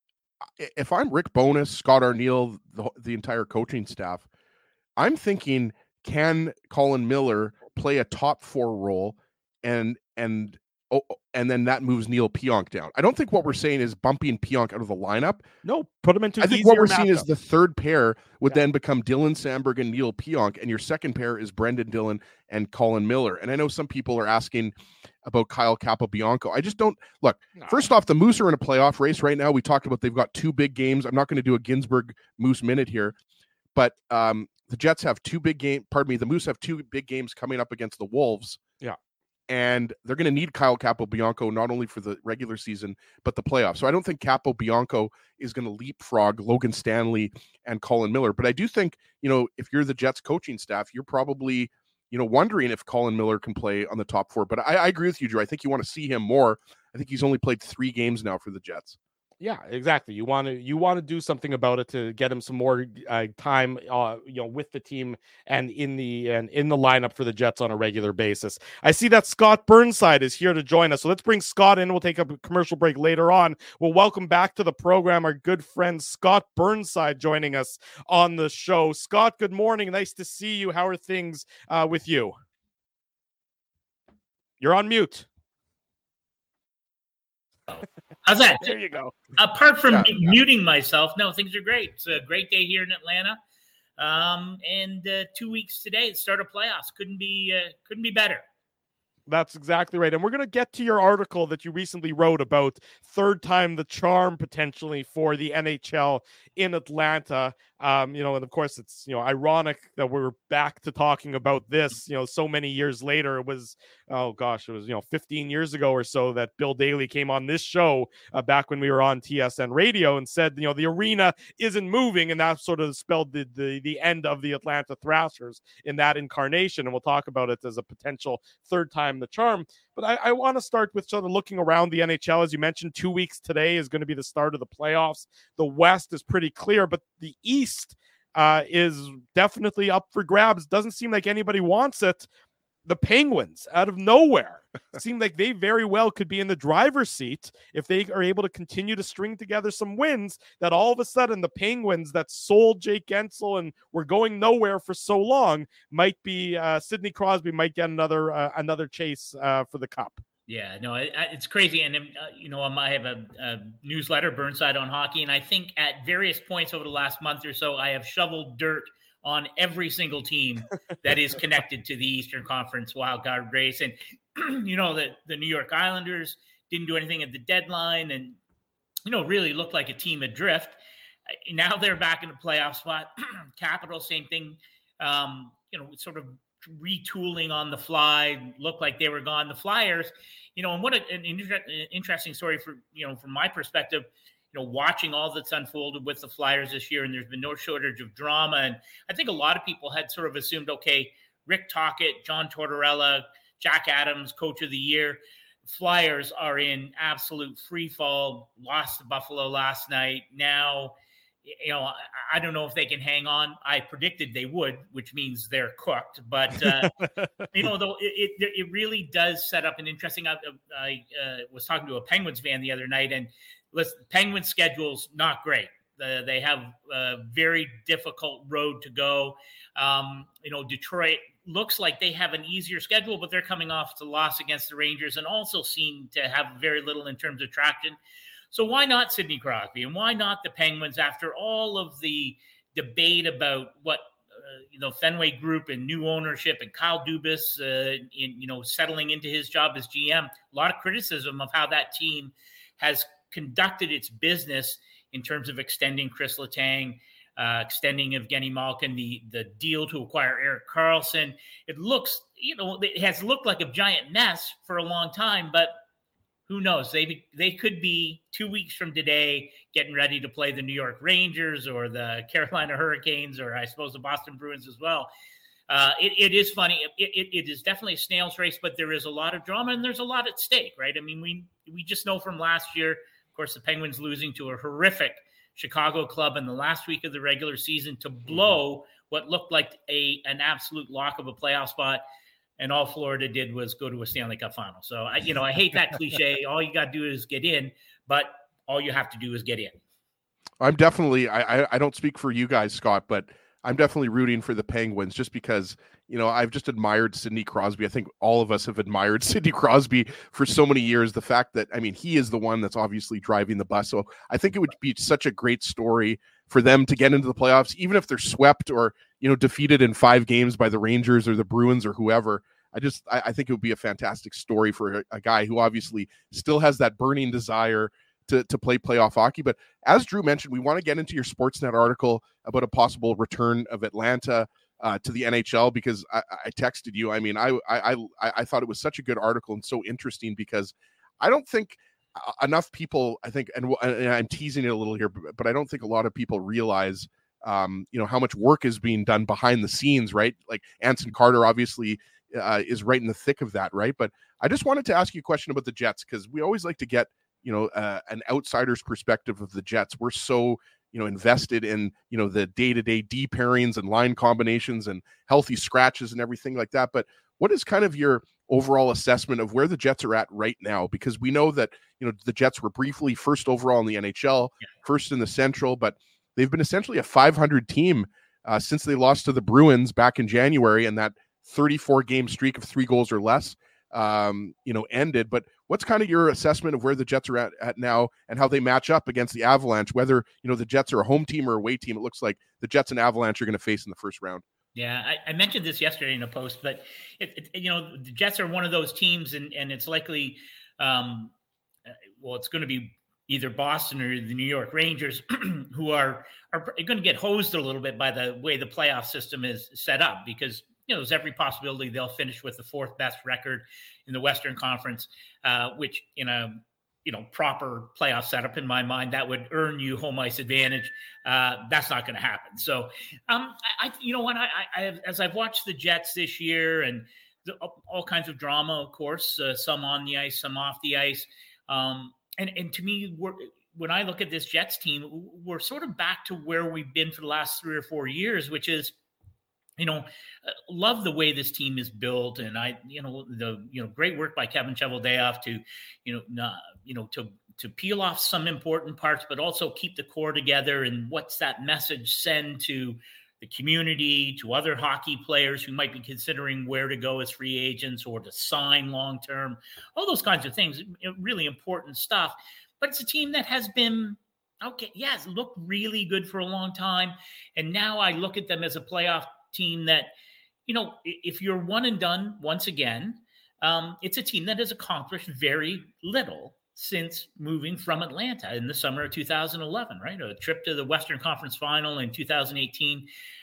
C: if I'm Rick Bowness, Scott Arniel, the, the entire coaching staff, I'm thinking, can Colin Miller play a top four role and, and, Oh, and then that moves Neil Pionk down. I don't think what we're saying is bumping Pionk out of the lineup.
B: No, put him into.
C: I think what we're seeing is
B: matchup.
C: the third pair would
B: yeah.
C: then become Dylan Samberg and Neil Pionk, and your second pair is Brendan Dillon and Colin Miller. And I know some people are asking about Kyle Capobianco. I just don't look. No. First off, the Moose are in a playoff race right now. We talked about they've got two big games. I'm not going to do a Ginsburg Moose minute here, but um, the Jets have two big game. Pardon me, the Moose have two big games coming up against the Wolves.
B: Yeah.
C: And they're going to need Kyle Capobianco not only for the regular season, but the playoffs. So I don't think Capobianco is going to leapfrog Logan Stanley and Colin Miller. But I do think, you know, if you're the Jets coaching staff, you're probably, you know, wondering if Colin Miller can play on the top four. But I, I agree with you, Drew. I think you want to see him more. I think he's only played three games now for the Jets.
B: Yeah, exactly. You want to you want to do something about it to get him some more uh, time, uh, you know, with the team and in the and in the lineup for the Jets on a regular basis. I see that Scott Burnside is here to join us, so let's bring Scott in. We'll take a commercial break later on. We'll welcome back to the program our good friend Scott Burnside joining us on the show. Scott, good morning. Nice to see you. How are things uh, with you? You're on mute.
M: How's that?
B: There you go.
M: Apart from
C: yeah,
M: yeah. muting myself, no, things are great. It's a great day here in Atlanta, um, and uh, two weeks today, the start of playoffs. Couldn't be uh, couldn't be better.
B: That's exactly right. And we're going to get to your article that you recently wrote about third time the charm potentially for the N H L in Atlanta. Um, you know, and of course it's, you know, ironic that we're back to talking about this, you know, so many years later. It was, oh gosh, it was, you know, fifteen years ago or so that Bill Daly came on this show uh, back when we were on T S N radio and said, you know, the arena isn't moving. And that sort of spelled the, the, the end of the Atlanta Thrashers in that incarnation. And we'll talk about it as a potential third time the charm. But I, I want to start with sort of looking around the N H L. As you mentioned, two weeks today is going to be the start of the playoffs. The West is pretty clear, but the East uh, is definitely up for grabs. Doesn't seem like anybody wants it. The Penguins, out of nowhere, seem like they very well could be in the driver's seat if they are able to continue to string together some wins, that all of a sudden the Penguins that sold Jake Gensel and were going nowhere for so long might be uh, Sidney Crosby might get another uh, another chase uh, for the cup.
M: Yeah, no, it, it's crazy. And, uh, you know, I have a, a newsletter, Burnside on Hockey, and I think at various points over the last month or so, I have shoveled dirt on every single team that is connected to the Eastern Conference wildcard race. And you know, the, the New York Islanders didn't do anything at the deadline and, you know, really looked like a team adrift. Now they're back in the playoff spot. Capital, same thing, um, you know, sort of retooling on the fly, looked like they were gone. The Flyers, you know, and what a, an inter- interesting story for, you know, from my perspective, you know, watching all that's unfolded with the Flyers this year, and there's been no shortage of drama. And I think a lot of people had sort of assumed, okay, Rick Tocchet, John Tortorella, Jack Adams, coach of the year. Flyers are in absolute free fall, lost to Buffalo last night. Now, you know, I, I don't know if they can hang on. I predicted they would, which means they're cooked. But, uh, you know, though it, it it really does set up an interesting, I, I uh, was talking to a Penguins fan the other night, and listen, Penguins schedule's not great. Uh, they have a very difficult road to go. Um, you know, Detroit looks like they have an easier schedule, but they're coming off the loss against the Rangers and also seem to have very little in terms of traction. So why not Sidney Crosby, and why not the Penguins after all of the debate about what, uh, you know, Fenway Group and new ownership and Kyle Dubas, uh, in, you know, settling into his job as G M, a lot of criticism of how that team has conducted its business in terms of extending Chris Letang, uh, extending Evgeny Malkin, the, the deal to acquire Erik Karlsson. It looks, you know, it has looked like a giant mess for a long time, but who knows? They they could be two weeks from today getting ready to play the New York Rangers or the Carolina Hurricanes, or I suppose the Boston Bruins as well. Uh, it, it is funny. It, it, it is definitely a snail's race, but there is a lot of drama and there's a lot at stake, right? I mean, we we just know from last year, of course, the Penguins losing to a horrific Chicago club in the last week of the regular season to blow what looked like a an absolute lock of a playoff spot. And all Florida did was go to a Stanley Cup final. So, I, you know, I hate that cliche. All you got to do is get in, but all you have to do is get in.
C: I'm definitely, I, I don't speak for you guys, Scott, but I'm definitely rooting for the Penguins just because, you know, I've just admired Sidney Crosby. I think all of us have admired Sidney Crosby for so many years. The fact that, I mean, he is the one that's obviously driving the bus. So I think it would be such a great story for them to get into the playoffs, even if they're swept or, you know, defeated in five games by the Rangers or the Bruins or whoever. I just, I, I think it would be a fantastic story for a, a guy who obviously still has that burning desire to, to play playoff hockey. But as Drew mentioned, we want to get into your Sportsnet article about a possible return of Atlanta uh, to the N H L, because I, I texted you. I mean, I, I, I, I thought it was such a good article and so interesting, because I don't think enough people, I think, and, and I'm teasing it a little here, but, but I don't think a lot of people realize, um, you know, how much work is being done behind the scenes, right? Like Anson Carter obviously uh, is right in the thick of that, right? But I just wanted to ask you a question about the Jets, because we always like to get, you know, uh, an outsider's perspective of the Jets. We're so, you know, invested in, you know, the day-to-day D pairings and line combinations and healthy scratches and everything like that. But what is kind of your overall assessment of where the Jets are at right now? Because we know that, you know, the Jets were briefly first overall in the N H L, yeah. first in the Central, but they've been essentially a five hundred team uh, since they lost to the Bruins back in January, and that thirty-four game streak of three goals or less, um, you know, ended. But what's kind of your assessment of where the Jets are at, at now and how they match up against the Avalanche, whether, you know, the Jets are a home team or a away team? It looks like the Jets and Avalanche are going to face in the first round.
M: Yeah, I, I mentioned this yesterday in a post, but it, it, you know, the Jets are one of those teams, and, and it's likely, um, well, it's going to be either Boston or the New York Rangers who are are going to get hosed a little bit by the way the playoff system is set up, because, you know, there's every possibility they'll finish with the fourth best record in the Western Conference, uh, which in a you know, proper playoff setup, in my mind, that would earn you home ice advantage. Uh, that's not going to happen. So, um, I, you know what, I, I, as I've watched the Jets this year, and the, all kinds of drama, of course, uh, some on the ice, some off the ice. Um, and, and to me, we're, when I look at this Jets team, we're sort of back to where we've been for the last three or four years, which is, you know, love the way this team is built, and I, you know, the, you know, great work by Kevin Cheveldayoff to, you know, not, you know, to to peel off some important parts, but also keep the core together. And what's that message send to the community, to other hockey players who might be considering where to go as free agents or to sign long term, all those kinds of things, really important stuff. But it's a team that has been, okay, yes, looked really good for a long time, and now I look at them as a playoff team that, you know, if you're one and done once again, um, it's a team that has accomplished very little since moving from Atlanta in the summer of two thousand eleven, right? A trip to the Western Conference Final in two thousand eighteen.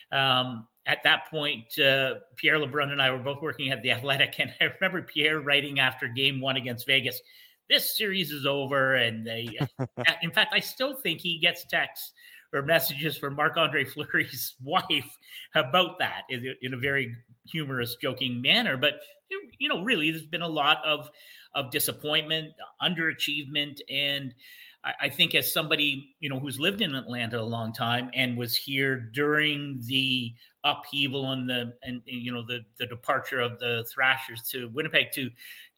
M: Um, at that point, uh, Pierre LeBrun and I were both working at The Athletic, and I remember Pierre writing after game one against Vegas, this series is over. And they, in fact, I still think he gets texts or messages from Marc-Andre Fleury's wife about that in, in a very humorous, joking manner. But, you know, really, there's been a lot of, of disappointment, underachievement. And I, I think as somebody, you know, who's lived in Atlanta a long time and was here during the upheaval and the, and, you know, the, the departure of the Thrashers to Winnipeg, to,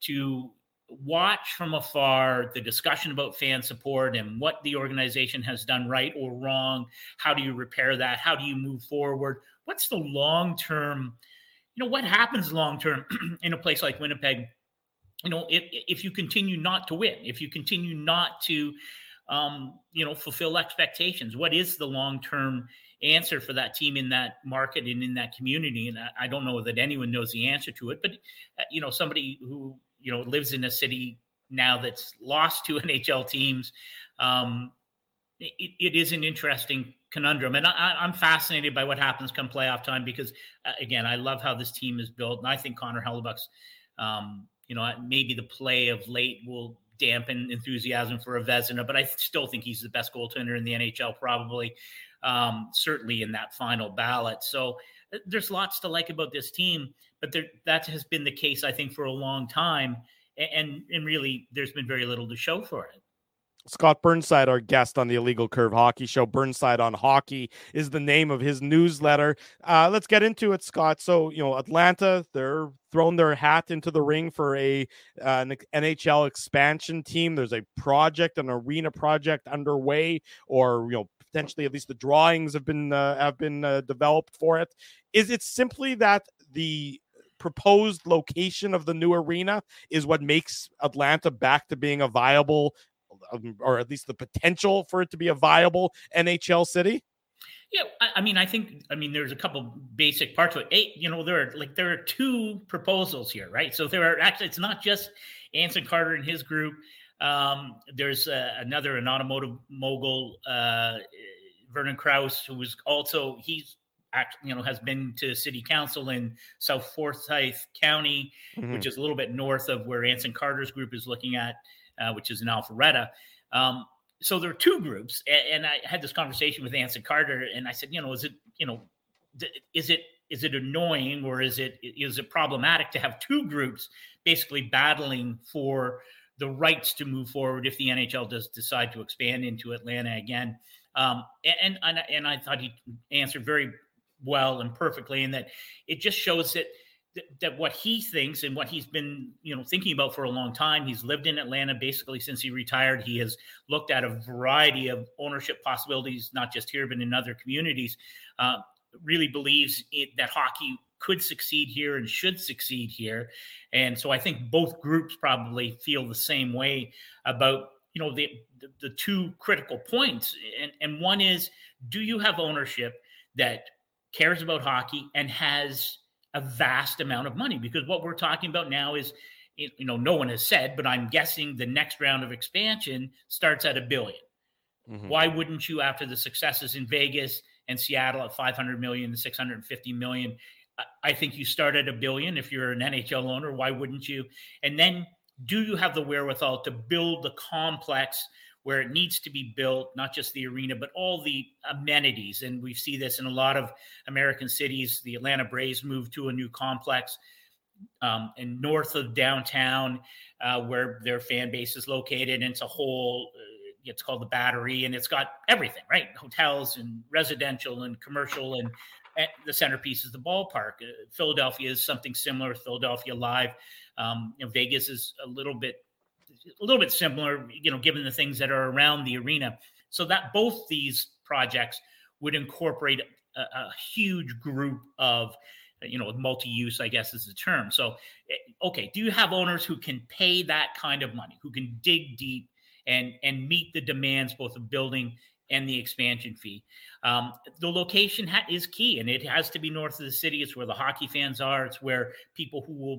M: to watch from afar the discussion about fan support and what the organization has done right or wrong. How do you repair that? How do you move forward? What's the long-term, you know, what happens long-term in a place like Winnipeg? You know, if, if you continue not to win, if you continue not to, um, you know, fulfill expectations, what is the long-term answer for that team in that market and in that community? And I, I don't know that anyone knows the answer to it, but, uh, you know, somebody who, you know, lives in a city now that's lost two N H L teams, um, it, it is an interesting conundrum. And I, I'm fascinated by what happens come playoff time because, uh, again, I love how this team is built. And I think Connor Hellebuyck's, um, you know, maybe the play of late will dampen enthusiasm for a Vezina, but I still think he's the best goaltender in the N H L, probably, um, certainly in that final ballot. So there's lots to like about this team, but there, that has been the case, I think, for a long time. And, and really, there's been very little to show for it.
B: Scott Burnside, our guest on the Illegal Curve Hockey Show. Burnside on Hockey is the name of his newsletter. Uh, let's get into it, Scott. So, you know, Atlanta, they're thrown their hat into the ring for a uh, an N H L expansion team. There's a project, an arena project underway, or, you know, potentially at least the drawings have been uh, have been uh, developed for it. Is it simply that the proposed location of the new arena is what makes Atlanta back to being a viable, um, or at least the potential for it to be a viable N H L city?
M: Yeah, I, I mean, I think, I mean, there's a couple basic parts to it. Eight, you know, there are like there are two proposals here, right? So there are actually, it's not just Anson Carter and his group. Um, there's uh, another an automotive mogul, uh, Vernon Krause, who was also he's. Actually, you know, has been to city council in South Forsyth County, mm-hmm. which is a little bit north of where Anson Carter's group is looking at, uh, which is in Alpharetta. Um, so there are two groups, and, and I had this conversation with Anson Carter, and I said, you know, is it, you know, is it is it annoying or is it is it problematic to have two groups basically battling for the rights to move forward if the N H L does decide to expand into Atlanta again? Um, and and and I thought he answered very well and perfectly, and that it just shows that, that that what he thinks and what he's been, you know, thinking about for a long time. He's lived in Atlanta basically since he retired. He has looked at a variety of ownership possibilities, not just here but in other communities. Uh, really believes it, that hockey could succeed here and should succeed here, and so I think both groups probably feel the same way about, you know, the the, the two critical points. And and one is, do you have ownership that cares about hockey and has a vast amount of money? Because what we're talking about now is, you know, no one has said, but I'm guessing the next round of expansion starts at a billion. Mm-hmm. Why wouldn't you, after the successes in Vegas and Seattle at five hundred million to six hundred fifty million, I think you start at a billion. If you're an N H L owner, why wouldn't you? And then do you have the wherewithal to build the complex where it needs to be built, not just the arena, but all the amenities? And we see this in a lot of American cities. The Atlanta Braves moved to a new complex um, and north of downtown uh, where their fan base is located. And it's a whole, uh, it's called the Battery, and it's got everything, right? Hotels and residential and commercial, and, and the centerpiece is the ballpark. Uh, Philadelphia is something similar, Philadelphia Live. Um, you know, Vegas is a little bit a little bit similar, you know, given the things that are around the arena. So that both these projects would incorporate a, a huge group of, you know, multi-use, I guess is the term. So, okay, do you have owners who can pay that kind of money, who can dig deep and, and meet the demands, both of building and the expansion fee? Um, the location ha- is key, and it has to be north of the city. It's where the hockey fans are. It's where people who will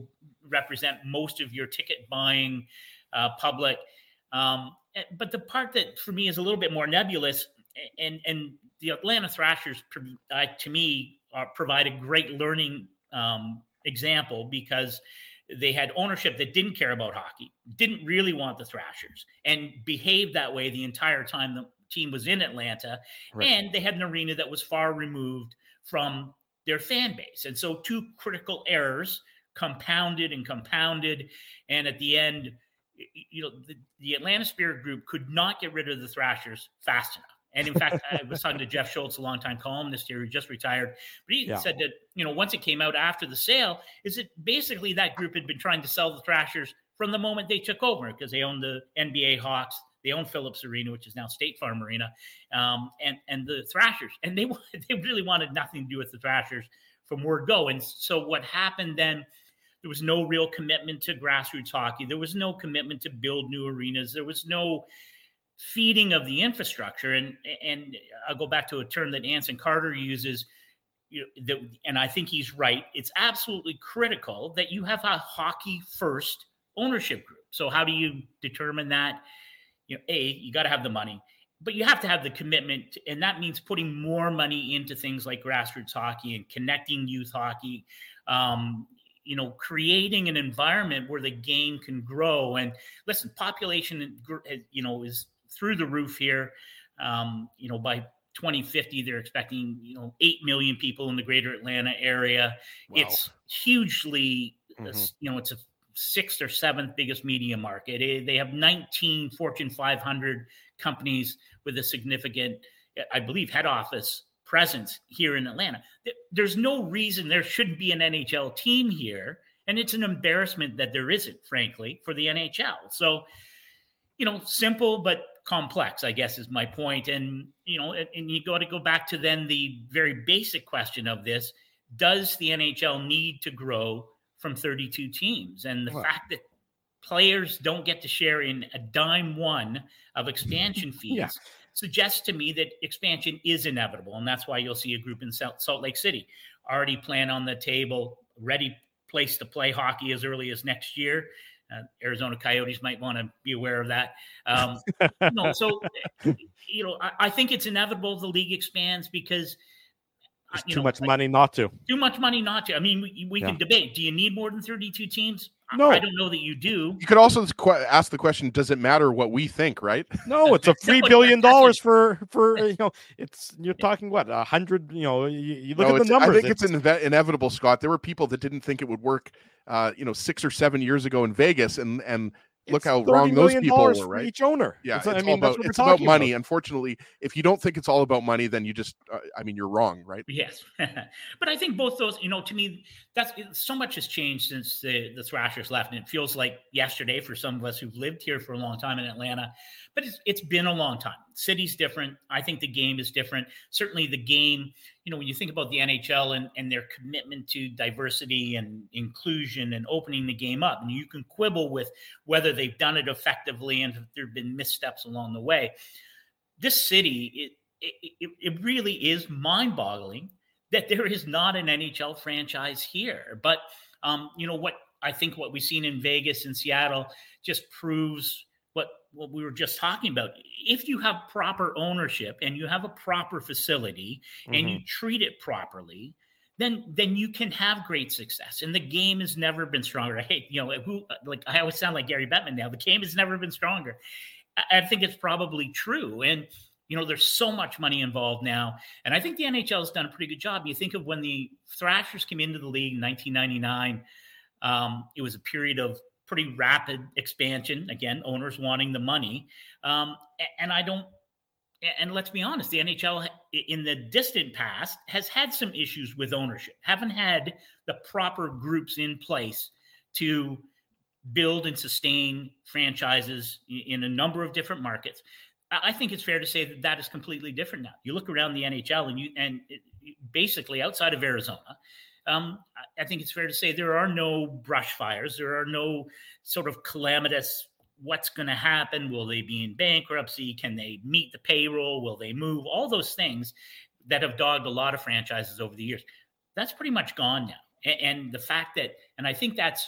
M: represent most of your ticket buying uh, public. Um, but the part that for me is a little bit more nebulous, and and the Atlanta Thrashers, uh, to me, uh, provide a great learning um, example, because they had ownership that didn't care about hockey, didn't really want the Thrashers, and behaved that way the entire time the team was in Atlanta. Right. And they had an arena that was far removed from their fan base. And so two critical errors compounded and compounded. And at the end, you know, the, the Atlanta Spirit Group could not get rid of the Thrashers fast enough. And in fact, I was talking to Jeff Schultz, a longtime columnist here who just retired. But he yeah. said that, you know, once it came out after the sale, is that basically that group had been trying to sell the Thrashers from the moment they took over, because they owned the N B A Hawks, they own Phillips Arena, which is now State Farm Arena, um, and and the Thrashers, and they they really wanted nothing to do with the Thrashers from word go. And so what happened then? There was no real commitment to grassroots hockey. There was no commitment to build new arenas. There was no feeding of the infrastructure. And and I'll go back to a term that Anson Carter uses, you know, that, and I think he's right. It's absolutely critical that you have a hockey first ownership group. So how do you determine that? You know, A, you got to have the money, but you have to have the commitment. And that means putting more money into things like grassroots hockey and connecting youth hockey, um, you know, creating an environment where the game can grow. And listen, population, you know, is through the roof here. Um, you know, by twenty fifty, they're expecting, you know, eight million people in the greater Atlanta area. Wow. It's hugely, mm-hmm. you know, it's a sixth or seventh biggest media market. They have nineteen Fortune five hundred companies with a significant, I believe, head office presence here in Atlanta. There's no reason there shouldn't be an N H L team here. And it's an embarrassment that there isn't, frankly, for the N H L. So, you know, simple but complex, I guess, is my point. And, you know, and, and you got to go back to then the very basic question of this. Does the N H L need to grow from thirty-two teams? And the what? fact that players don't get to share in a dime one of expansion fees yeah. suggests to me that expansion is inevitable. And that's why you'll see a group in Salt Lake City already plan on the table, ready place to play hockey as early as next year. Uh, Arizona Coyotes might want to be aware of that. Um, you know, so, you know, I, I think it's inevitable the league expands because
B: There's
M: you
B: too
M: know,
B: much
M: like,
B: money not to.
M: Too much money not to. I mean, we, we
B: yeah.
M: can debate. Do you need more than thirty-two teams?
C: No.
M: I don't know that you do.
C: You could also ask the question, does it matter what we think, right?
B: No, it's a three billion dollars for, for, you know, it's, you're talking what, a hundred, you know, you, you look
C: no,
B: at the numbers.
C: I think it's, it's inve- inevitable, Scott. There were people that didn't think it would work, uh, you know, six or seven years ago in Vegas, and, and, look how wrong those people were, right?
B: Each owner.
C: Yeah,
B: it's,
C: it's
B: I mean,
C: all about, it's about money.
B: About.
C: Unfortunately, if you don't think it's all about money, then you just, uh, I mean, you're wrong, right?
M: Yes. But I think both those, you know, to me, that's so much has changed since the, the Thrashers left. And it feels like yesterday for some of us who've lived here for a long time in Atlanta, but it's, it's been a long time. City's different. I think the game is different. Certainly the game, you know, when you think about the N H L and, and their commitment to diversity and inclusion and opening the game up, and you can quibble with whether they've done it effectively and if there have been missteps along the way. This city, it, it, it really is mind-boggling that there is not an N H L franchise here. But, um, you know, what I think what we've seen in Vegas and Seattle just proves what, what we were just talking about. If you have proper ownership and you have a proper facility mm-hmm. and you treat it properly, then then you can have great success. And the game has never been stronger. I hate, you know, who like I always sound like Gary Bettman now. The game has never been stronger. I, I think it's probably true. And, you know, there's so much money involved now. And I think the N H L has done a pretty good job. You think of when the Thrashers came into the league in nineteen ninety-nine, um, it was a period of pretty rapid expansion. Again, owners wanting the money. Um, and I don't, and let's be honest, the N H L in the distant past has had some issues with ownership, haven't had the proper groups in place to build and sustain franchises in a number of different markets. I think it's fair to say that that is completely different now. You look around the N H L and you, and it, basically outside of Arizona, um, I think it's fair to say there are no brush fires. There are no sort of calamitous, what's going to happen? Will they be in bankruptcy? Can they meet the payroll? Will they move? All those things that have dogged a lot of franchises over the years. That's pretty much gone now. And, and the fact that, and I think that's,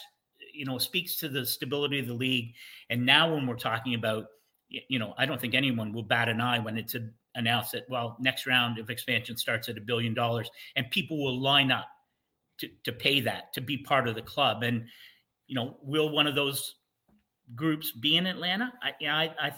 M: you know, speaks to the stability of the league. And now when we're talking about, you know, I don't think anyone will bat an eye when it's a, announced that, well, next round of expansion starts at a billion dollars and people will line up to, to pay that, to be part of the club. And, you know, will one of those groups be in Atlanta? I, you know, I, I,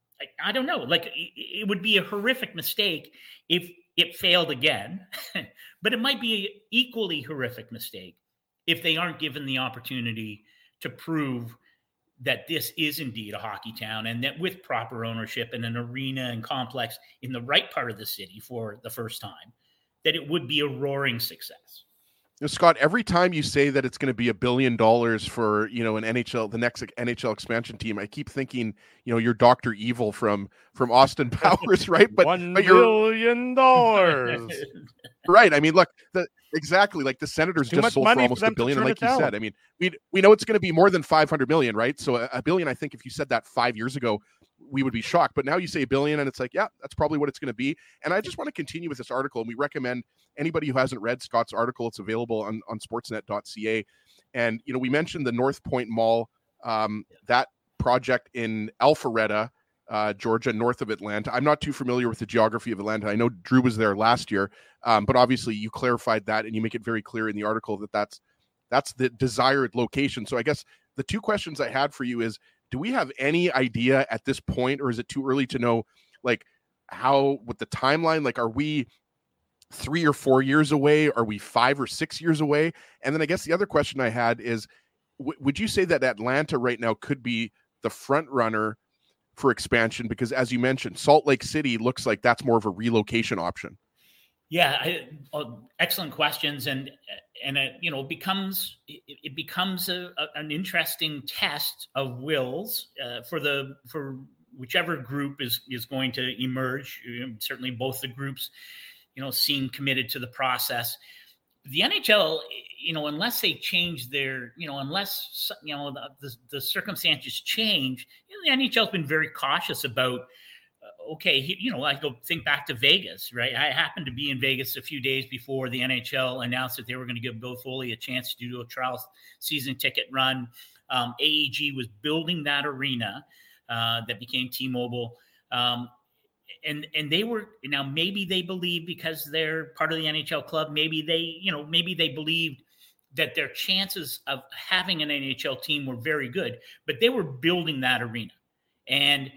M: I don't know. Like, it, it would be a horrific mistake if it failed again, but it might be an equally horrific mistake if they aren't given the opportunity to prove that this is indeed a hockey town, and that with proper ownership and an arena and complex in the right part of the city for the first time, that it would be a roaring success.
C: Now, Scott, every time you say that it's going to be a billion dollars for, you know, an N H L, the next N H L expansion team, I keep thinking, you know, you're Doctor Evil from from Austin Powers, right? But
B: one
C: but
B: billion dollars,
C: right? I mean, look, the exactly like the Senators
B: Too
C: just
B: much
C: sold for
B: money for
C: almost a
B: them to
C: billion, and
B: turn
C: like
B: it
C: you said,
B: down.
C: I mean, we we know it's going to be more than five hundred million, right? So a, a billion, I think, if you said that five years ago, we would be shocked. But now you say a billion, and it's like, yeah, that's probably what it's going to be. And I just want to continue with this article, and we recommend anybody who hasn't read Scott's article, it's available on, on sportsnet dot c a. And, you know, we mentioned the North Point Mall, um, that project in Alpharetta, uh, Georgia, north of Atlanta. I'm not too familiar with the geography of Atlanta. I know Drew was there last year, um, but obviously you clarified that and you make it very clear in the article that that's, that's the desired location. So I guess the two questions I had for you is, do we have any idea at this point, or is it too early to know, like, how, with the timeline, like, are we three or four years away? Are we five or six years away? And then I guess the other question I had is, w- would you say that Atlanta right now could be the front runner for expansion? Because as you mentioned, Salt Lake City looks like that's more of a relocation option.
M: Yeah, I, uh, excellent questions, and and it, you know, becomes it, it becomes a, a, an interesting test of wills uh, for the for whichever group is is going to emerge. You know, certainly, both the groups, you know, seem committed to the process. The N H L, you know, unless they change their, you know, unless you know the the, the circumstances change, you know, the N H L has been very cautious about. Okay, you know, I go think back to Vegas, right? I happened to be in Vegas a few days before the N H L announced that they were going to give Bill Foley a chance to do a trial season ticket run. Um, A E G was building that arena uh, that became T-Mobile. Um, and and they were, now maybe they believe because they're part of the N H L club, maybe they, you know, maybe they believed that their chances of having an N H L team were very good, but they were building that arena. And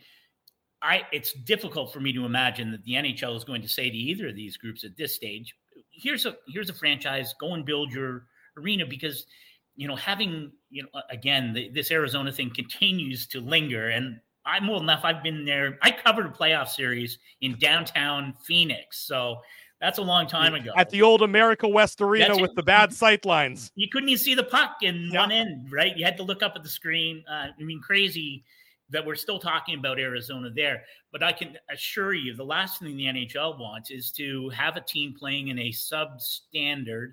M: I, it's difficult for me to imagine that the N H L is going to say to either of these groups at this stage, here's a here's a franchise, go and build your arena, because, you know, having, you know, again, the, this Arizona thing continues to linger. And I'm old enough, I've been there. I covered a playoff series in downtown Phoenix. So that's a long time ago.
B: At the old America West Arena
M: That's
B: with
M: it.
B: the bad sight lines.
M: You couldn't even see the puck in
B: Yeah.
M: one end, right? You had to look up at the screen. Uh, I mean, crazy that we're still talking about Arizona there. But I can assure you, the last thing the N H L wants is to have a team playing in a substandard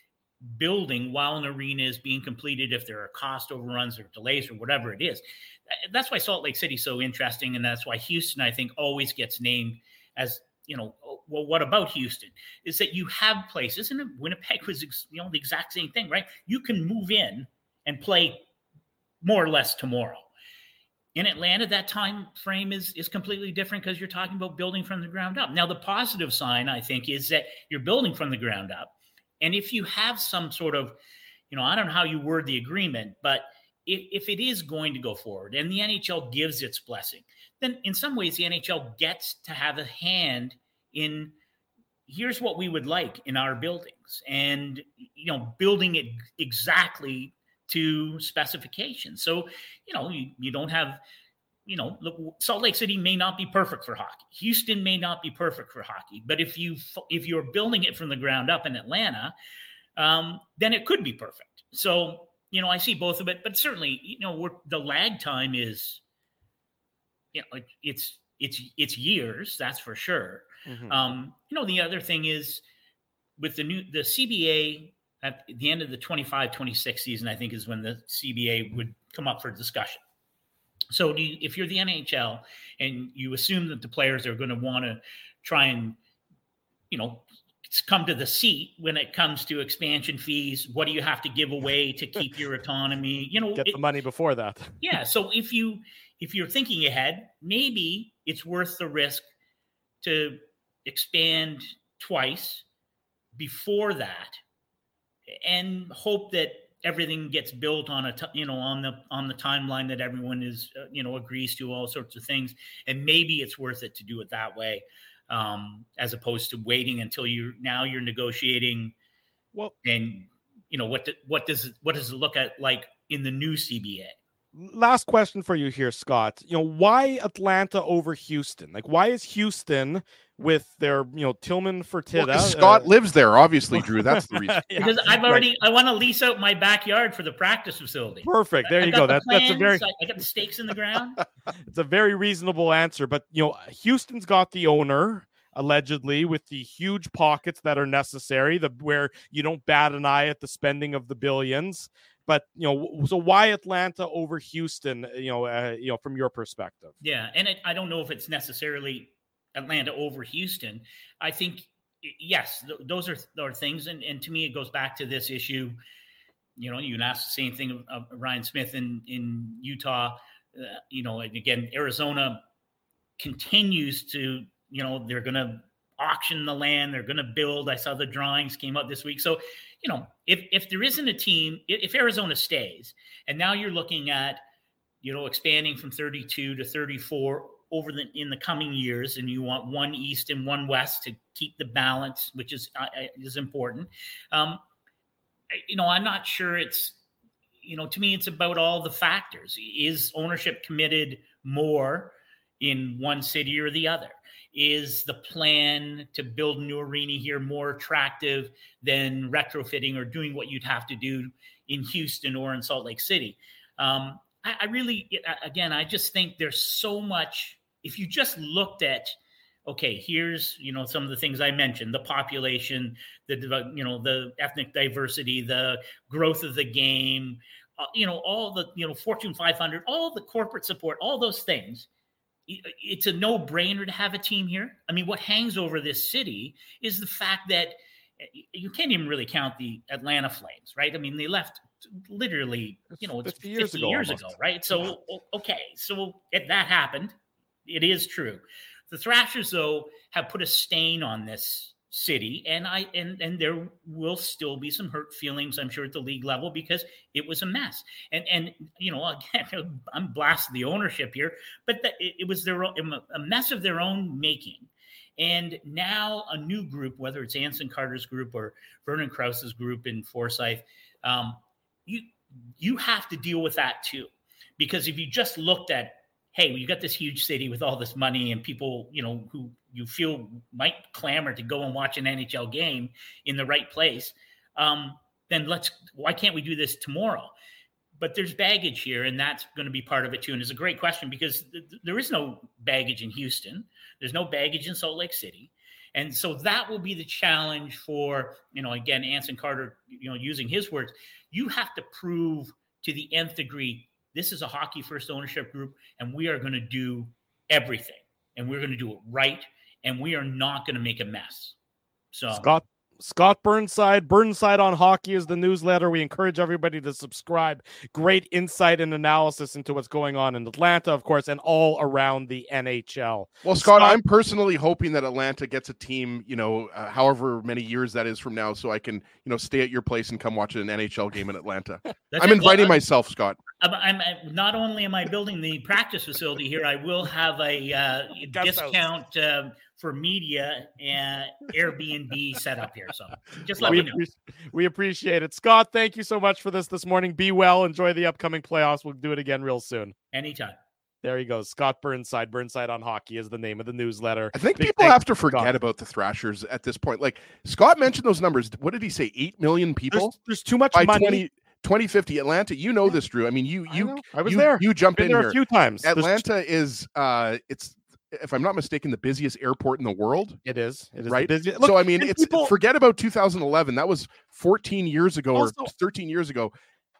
M: building while an arena is being completed, if there are cost overruns or delays or whatever it is. That's why Salt Lake City is so interesting, and that's why Houston, I think, always gets named as, you know, well, what about Houston? Is that you have places, and Winnipeg was, you know, the exact same thing, right? You can move in and play more or less tomorrow. In Atlanta, that time frame is, is completely different because you're talking about building from the ground up. Now, the positive sign, I think, is that you're building from the ground up. And if you have some sort of, you know, I don't know how you word the agreement, but if, if it is going to go forward and the N H L gives its blessing, then in some ways the N H L gets to have a hand in, here's what we would like in our buildings, and, you know, building it exactly to specifications. So, you know, you, you don't have, you know, Salt Lake City may not be perfect for hockey. Houston may not be perfect for hockey. But if you if you're building it from the ground up in Atlanta, um, then it could be perfect. So, you know, I see both of it. But certainly, you know, we're, the lag time is, you know, it, it's it's it's years. That's for sure. Mm-hmm. Um, you know, the other thing is with the new the C B A. At the end of the twenty-five twenty-six season, I think, is when the C B A would come up for discussion. So do you, if you're the N H L and you assume that the players are going to want to try and, you know, come to the seat when it comes to expansion fees. What do you have to give away to keep your autonomy? You know,
B: get
M: it,
B: the money before that.
M: Yeah. So if you if you're thinking ahead, maybe it's worth the risk to expand twice before that, and hope that everything gets built on a t- you know on the on the timeline that everyone is uh, you know agrees to, all sorts of things, and maybe it's worth it to do it that way. Um, as opposed to waiting until you now you're negotiating.
B: Well,
M: and you know, what, do, what does it, what does it look at like in the new C B A?
B: Last question for you here, Scott. You know, why Atlanta over Houston? Like, why is Houston with their, you know, Tillman Fertitta?
C: Well, Scott uh, lives there, obviously, Drew. That's the reason.
M: yeah. Because I've already, right. I want to lease out my backyard for the practice facility.
B: Perfect. There
M: I,
B: you
M: I
B: go.
M: That,
B: that's a very,
M: I got the stakes in the ground.
B: It's a very reasonable answer. But, you know, Houston's got the owner, allegedly, with the huge pockets that are necessary, the where you don't bat an eye at the spending of the billions. But, you know, so why Atlanta over Houston, you know, uh, you know, from your perspective?
M: Yeah. And it, I don't know if it's necessarily Atlanta over Houston. I think, yes, th- those are, are things. And, and to me, it goes back to this issue. You know, you can ask the same thing of, of Ryan Smith in, in Utah. Uh, you know, and again, Arizona continues to, you know, they're going to auction the land. They're going to build. I saw the drawings came up this week. So, you know, if if there isn't a team, if Arizona stays, and now you're looking at, you know, expanding from thirty-two to thirty-four over the in the coming years, and you want one East and one West to keep the balance, which is uh, is important. Um, you know, I'm not sure it's, you know, to me, it's about all the factors. Is ownership committed more in one city or the other? Is the plan to build a new arena here more attractive than retrofitting or doing what you'd have to do in Houston or in Salt Lake City? Um, I, I really, again, I just think there's so much. If you just looked at, okay, here's, you know, some of the things I mentioned, the population, the, you know, the ethnic diversity, the growth of the game, uh, you know, all the, you know, Fortune five hundred, all the corporate support, all those things. It's a no-brainer to have a team here. I mean, what hangs over this city is the fact that you can't even really count the Atlanta Flames, right? I mean, they left literally, you know, it's fifty years, fifty ago, years ago, right? So, okay, so if that happened, it is true. The Thrashers, though, have put a stain on this city, and I and and there will still be some hurt feelings, I'm sure, at the league level, because it was a mess. And and you know, again, I'm blasting the ownership here, but the, it, it was their own, a mess of their own making. And now a new group, whether it's Anson Carter's group or Vernon Krause's group in Forsyth, um, you you have to deal with that too, because if you just looked at, hey, well, you got this huge city with all this money and people, you know, who you feel might clamor to go and watch an N H L game in the right place, um, then let's, why can't we do this tomorrow? But there's baggage here, and that's going to be part of it too. And it's a great question, because th- there is no baggage in Houston. There's no baggage in Salt Lake City. And so that will be the challenge for, you know, again, Anson Carter, you know, using his words, you have to prove to the nth degree, this is a hockey first ownership group, and we are going to do everything, and we're going to do it right, and we are not going to make a mess. So
B: Scott Scott Burnside, Burnside on Hockey is the newsletter. We encourage everybody to subscribe. Great insight and analysis into what's going on in Atlanta, of course, and all around the N H L.
C: Well, Scott, Scott I'm personally hoping that Atlanta gets a team, you know, uh, however many years that is from now, so I can, you know, stay at your place and come watch an N H L game in Atlanta. I'm inviting well, myself, Scott.
M: I'm, I'm, I'm not only am I building the practice facility here, I will have a uh, discount uh, for media and Airbnb set up here. So just let
B: we
M: me know.
B: Appreciate, we appreciate it. Scott, thank you so much for this this morning. Be well. Enjoy the upcoming playoffs. We'll do it again real soon.
M: Anytime.
B: There he goes. Scott Burnside. Burnside on Hockey is the name of the newsletter.
C: I think
B: Big
C: people have to forget Scott. about the Thrashers at this point. Like, Scott mentioned those numbers. What did he say? Eight million people?
B: There's, there's too much
C: by
B: money.
C: twenty, twenty fifty. Atlanta, you know this, Drew. I mean, you you
B: I, I was
C: you,
B: there.
C: You jump
B: Been
C: in
B: there
C: here
B: a few times.
C: Atlanta there's... is uh it's, if I'm not mistaken, the busiest airport in the world.
B: It is. It is
C: right.
B: Busy...
C: Look, so I mean, it's people... forget about two thousand eleven. That was fourteen years ago also... or thirteen years ago.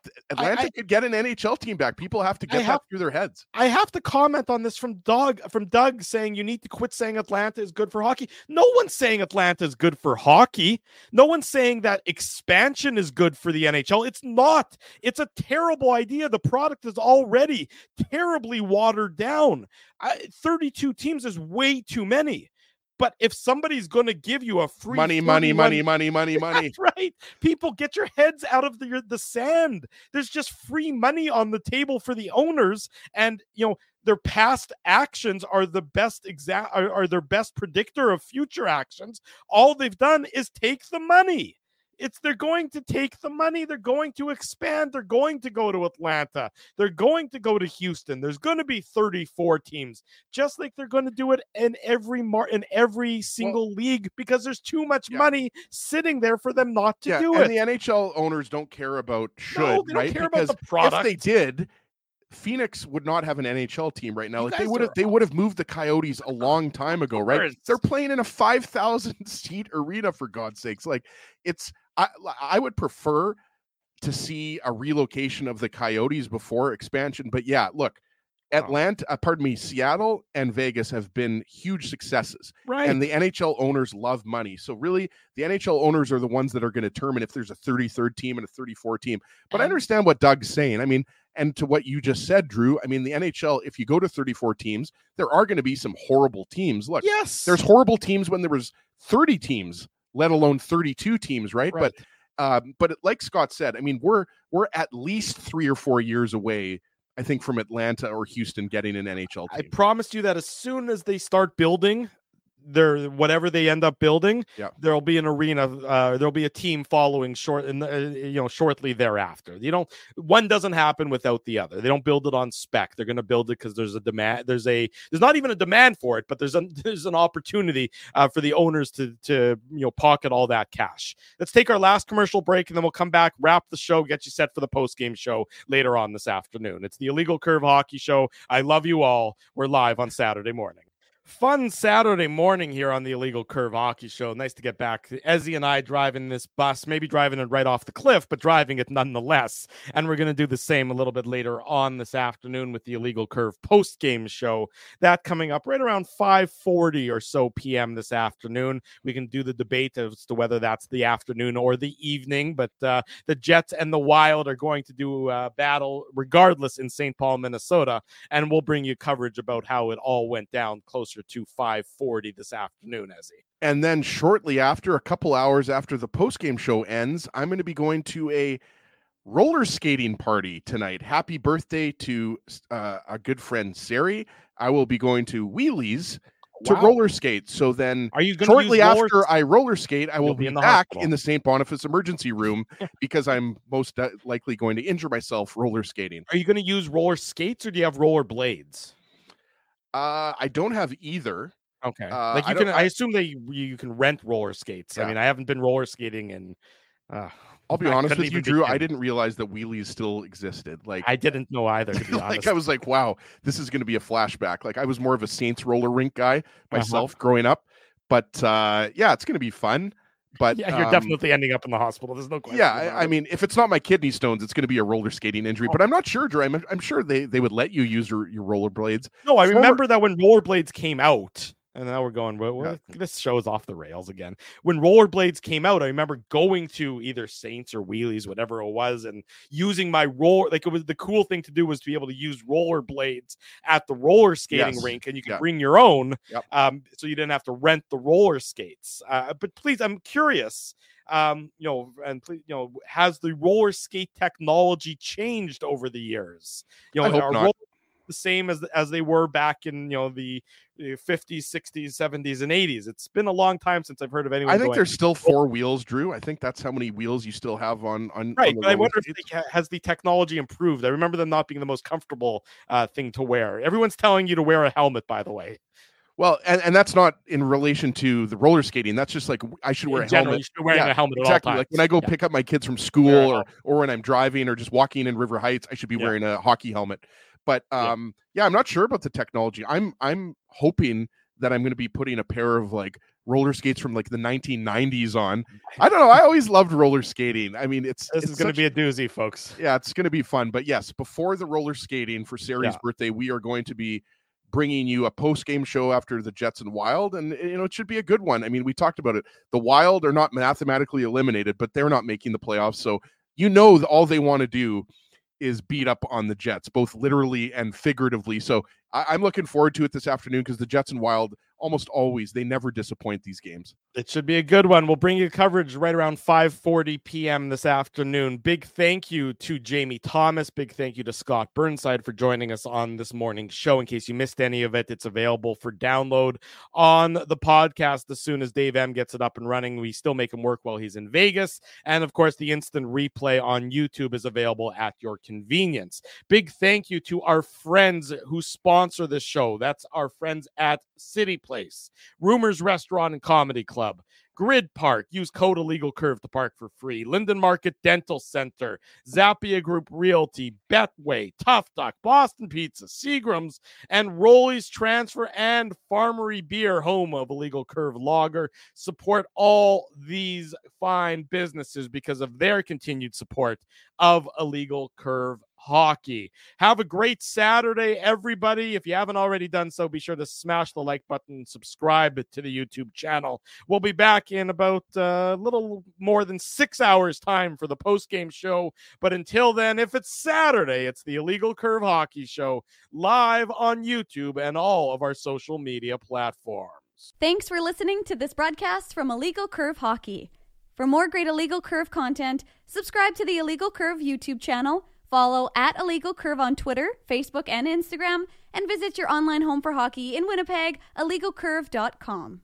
C: Atlanta I, I, could get an N H L team back. People have to get
B: have,
C: that through their heads.
B: I have to comment on this from Doug, from Doug saying you need to quit saying Atlanta is good for hockey. No one's saying Atlanta is good for hockey. No one's saying that expansion is good for the N H L. It's not. It's a terrible idea. The product is already terribly watered down. I, thirty-two teams is way too many. But if somebody's going to give you a free
C: money, money, money, money, money, money,
B: that's right? People, get your heads out of the the sand. There's just free money on the table for the owners, and you know their past actions are the best exact are, are their best predictor of future actions. All they've done is take the money. It's they're going to take the money. They're going to expand. They're going to go to Atlanta. They're going to go to Houston. There's going to be thirty-four teams, just like they're going to do it in every mar- in every single well, league because there's too much yeah. money sitting there for them not to
C: yeah,
B: do
C: and
B: it.
C: The N H L owners don't care about should,
B: no, they don't
C: right?
B: care
C: because
B: about the product.
C: If they did, Phoenix would not have an N H L team right now.
B: You
C: like they would have, they would have moved the Coyotes a long time ago, right? They're playing in a five thousand seat arena for God's sakes. Like it's. I, I would prefer to see a relocation of the Coyotes before expansion. But yeah, look, Atlanta, uh, pardon me, Seattle and Vegas have been huge successes.
B: Right.
C: And the N H L owners love money. So really, the N H L owners are the ones that are going to determine if there's a thirty-third team and a thirty-four team. But I understand what Doug's saying. I mean, and to what you just said, Drew, I mean, the N H L, if you go to thirty-four teams, there are going to be some horrible teams. Look,
B: yes,
C: there's horrible teams when there was thirty teams, let alone thirty-two teams, right?
B: right.
C: But um, but like Scott said, I mean, we're we're at least three or four years away, I think, from Atlanta or Houston getting an N H L team.
B: I promised you that as soon as they start building their whatever they end up building,
C: yeah.
B: there'll be an arena. Uh, there'll be a team following short, and uh, you know, shortly thereafter. You don't. One doesn't happen without the other. They don't build it on spec. They're going to build it because there's a demand. There's a. There's not even a demand for it, but there's a there's an opportunity uh, for the owners to to you know pocket all that cash. Let's take our last commercial break, and then we'll come back, wrap the show, get you set for the post game show later on this afternoon. It's the Illegal Curve Hockey Show. I love you all. We're live on Saturday morning. Fun Saturday morning here on the Illegal Curve Hockey Show. Nice to get back. Ezzy and I driving this bus, maybe driving it right off the cliff, but driving it nonetheless. And we're going to do the same a little bit later on this afternoon with the Illegal Curve post-game show. That coming up right around five forty or so p.m. this afternoon. We can do the debate as to whether that's the afternoon or the evening, but uh, the Jets and the Wild are going to do uh, battle regardless in Saint Paul, Minnesota, and we'll bring you coverage about how it all went down closer to five forty this afternoon, Ezzy.
C: And then shortly after, a couple hours after the post-game show ends, I'm going to be going to a roller skating party tonight. Happy birthday to uh, a good friend, Sari. I will be going to Wheelies to wow. roller skate. So then
B: Are you
C: shortly
B: use
C: after
B: roller...
C: I roller skate, I will
B: You'll
C: be,
B: be in the
C: back
B: hospital.
C: in the Saint Boniface emergency room because I'm most likely going to injure myself roller skating.
B: Are you going to use roller skates or do you have roller blades?
C: Uh, I don't have either.
B: Okay.
C: Uh,
B: like you
C: I
B: can,
C: don't-
B: I assume that you, you can rent roller skates. I
C: Yeah.
B: mean, I haven't been roller skating in. Uh,
C: I'll be
B: I
C: honest
B: couldn't
C: with you,
B: even
C: Drew.
B: begin.
C: I didn't realize that wheelies still existed. Like
B: I didn't know either. To be
C: like
B: honest,
C: I was like, wow, this is going to be a flashback. Like I was more of a Saints roller rink guy myself
B: Uh-huh.
C: growing up, but uh, yeah, it's going to be fun. But
B: yeah, you're
C: um,
B: definitely ending up in the hospital. There's no question.
C: Yeah,
B: about
C: I, I
B: it.
C: mean, if it's not my kidney stones, it's going to be a roller skating injury.
B: Oh.
C: But I'm not sure, Drew. I'm, I'm sure they, they would let you use your, your rollerblades.
B: no, I
C: Former-
B: remember that when rollerblades came out. And now we're going, well, well,
C: Yeah.
B: this show's off the rails again. When rollerblades came out, I remember going to either Saints or Wheelies, whatever it was, and using my roller. Like it was the cool thing to do was to be able to use rollerblades at the roller skating
C: Yes.
B: rink, and you could
C: Yeah.
B: bring your own,
C: Yep.
B: um, so you didn't have to rent the roller skates. Uh, but please, I'm curious. Um, you know, and please, you know, has the roller skate technology changed over the years? You know,
C: I hope
B: are
C: not.
B: roller the same as as they were back in you know the fifties, sixties, seventies, and eighties. It's been a long time since I've heard of anyone.
C: I think
B: going,
C: there's still four wheels, Drew. I think that's how many wheels you still have on on.
B: right.
C: on the
B: But I
C: roller
B: wonder if
C: skates.
B: they, ha- has the technology improved. I remember them not being the most comfortable uh, thing to wear. Everyone's telling you to wear a helmet, by the way.
C: Well, and, and that's not in relation to the roller skating. That's just like I should wear
B: In
C: a
B: general,
C: helmet.
B: you should be wearing
C: Yeah,
B: a helmet at
C: exactly.
B: all
C: Like
B: times.
C: when I go
B: Yeah.
C: pick up my kids from school,
B: Wear a
C: or
B: helmet.
C: or when I'm driving or just walking in River Heights, I should be
B: Yeah.
C: wearing a hockey helmet. But
B: Yeah.
C: um, yeah, I'm not sure about the technology. I'm I'm hoping that I'm going to be putting a pair of like roller skates from like the nineteen nineties on. I don't know. I always loved roller skating. I mean, it's
B: this
C: it's
B: is going to be a doozy, folks.
C: Yeah, it's going to be fun. But yes, before the roller skating for Sari's
B: Yeah.
C: birthday, we are going to be bringing you a post-game show after the Jets and Wild, and you know it should be a good one. I mean, we talked about it. The Wild are not mathematically eliminated, but they're not making the playoffs, so you know that all they want to do is beat up on the Jets, both literally and figuratively. So I- I'm looking forward to it this afternoon because the Jets and Wild almost always, they never disappoint these games.
B: It should be a good one. We'll bring you coverage right around five forty p.m. this afternoon. Big thank you to Jamie Thomas. Big thank you to Scott Burnside for joining us on this morning's show. In case you missed any of it, it's available for download on the podcast as soon as Dave M gets it up and running. We still make him work while he's in Vegas. And of course, the instant replay on YouTube is available at your convenience. Big thank you to our friends who sponsor this show. That's our friends at City Place, Rumors Restaurant and Comedy Club, Grid Park. Use code Illegal Curve to park for free. Linden Market Dental Center, Zappia Group Realty, Betway, Tough Duck, Boston Pizza, Seagram's, and Rolly's Transfer and Farmery Beer, home of Illegal Curve Lager. Support all these fine businesses because of their continued support of Illegal Curve Hockey. Have a great Saturday, everybody. If you haven't already done so, be sure to smash the like button and subscribe to the YouTube channel. We'll be back in about a uh, little more than six hours time for the post-game show. But until then, if it's Saturday, it's the Illegal Curve Hockey Show live on YouTube and all of our social media platforms.
A: Thanks for listening to this broadcast from Illegal Curve Hockey. For more great Illegal Curve content, subscribe to the Illegal Curve YouTube channel, follow at Illegal Curve on Twitter, Facebook, and Instagram, and visit your online home for hockey in Winnipeg, illegal curve dot com.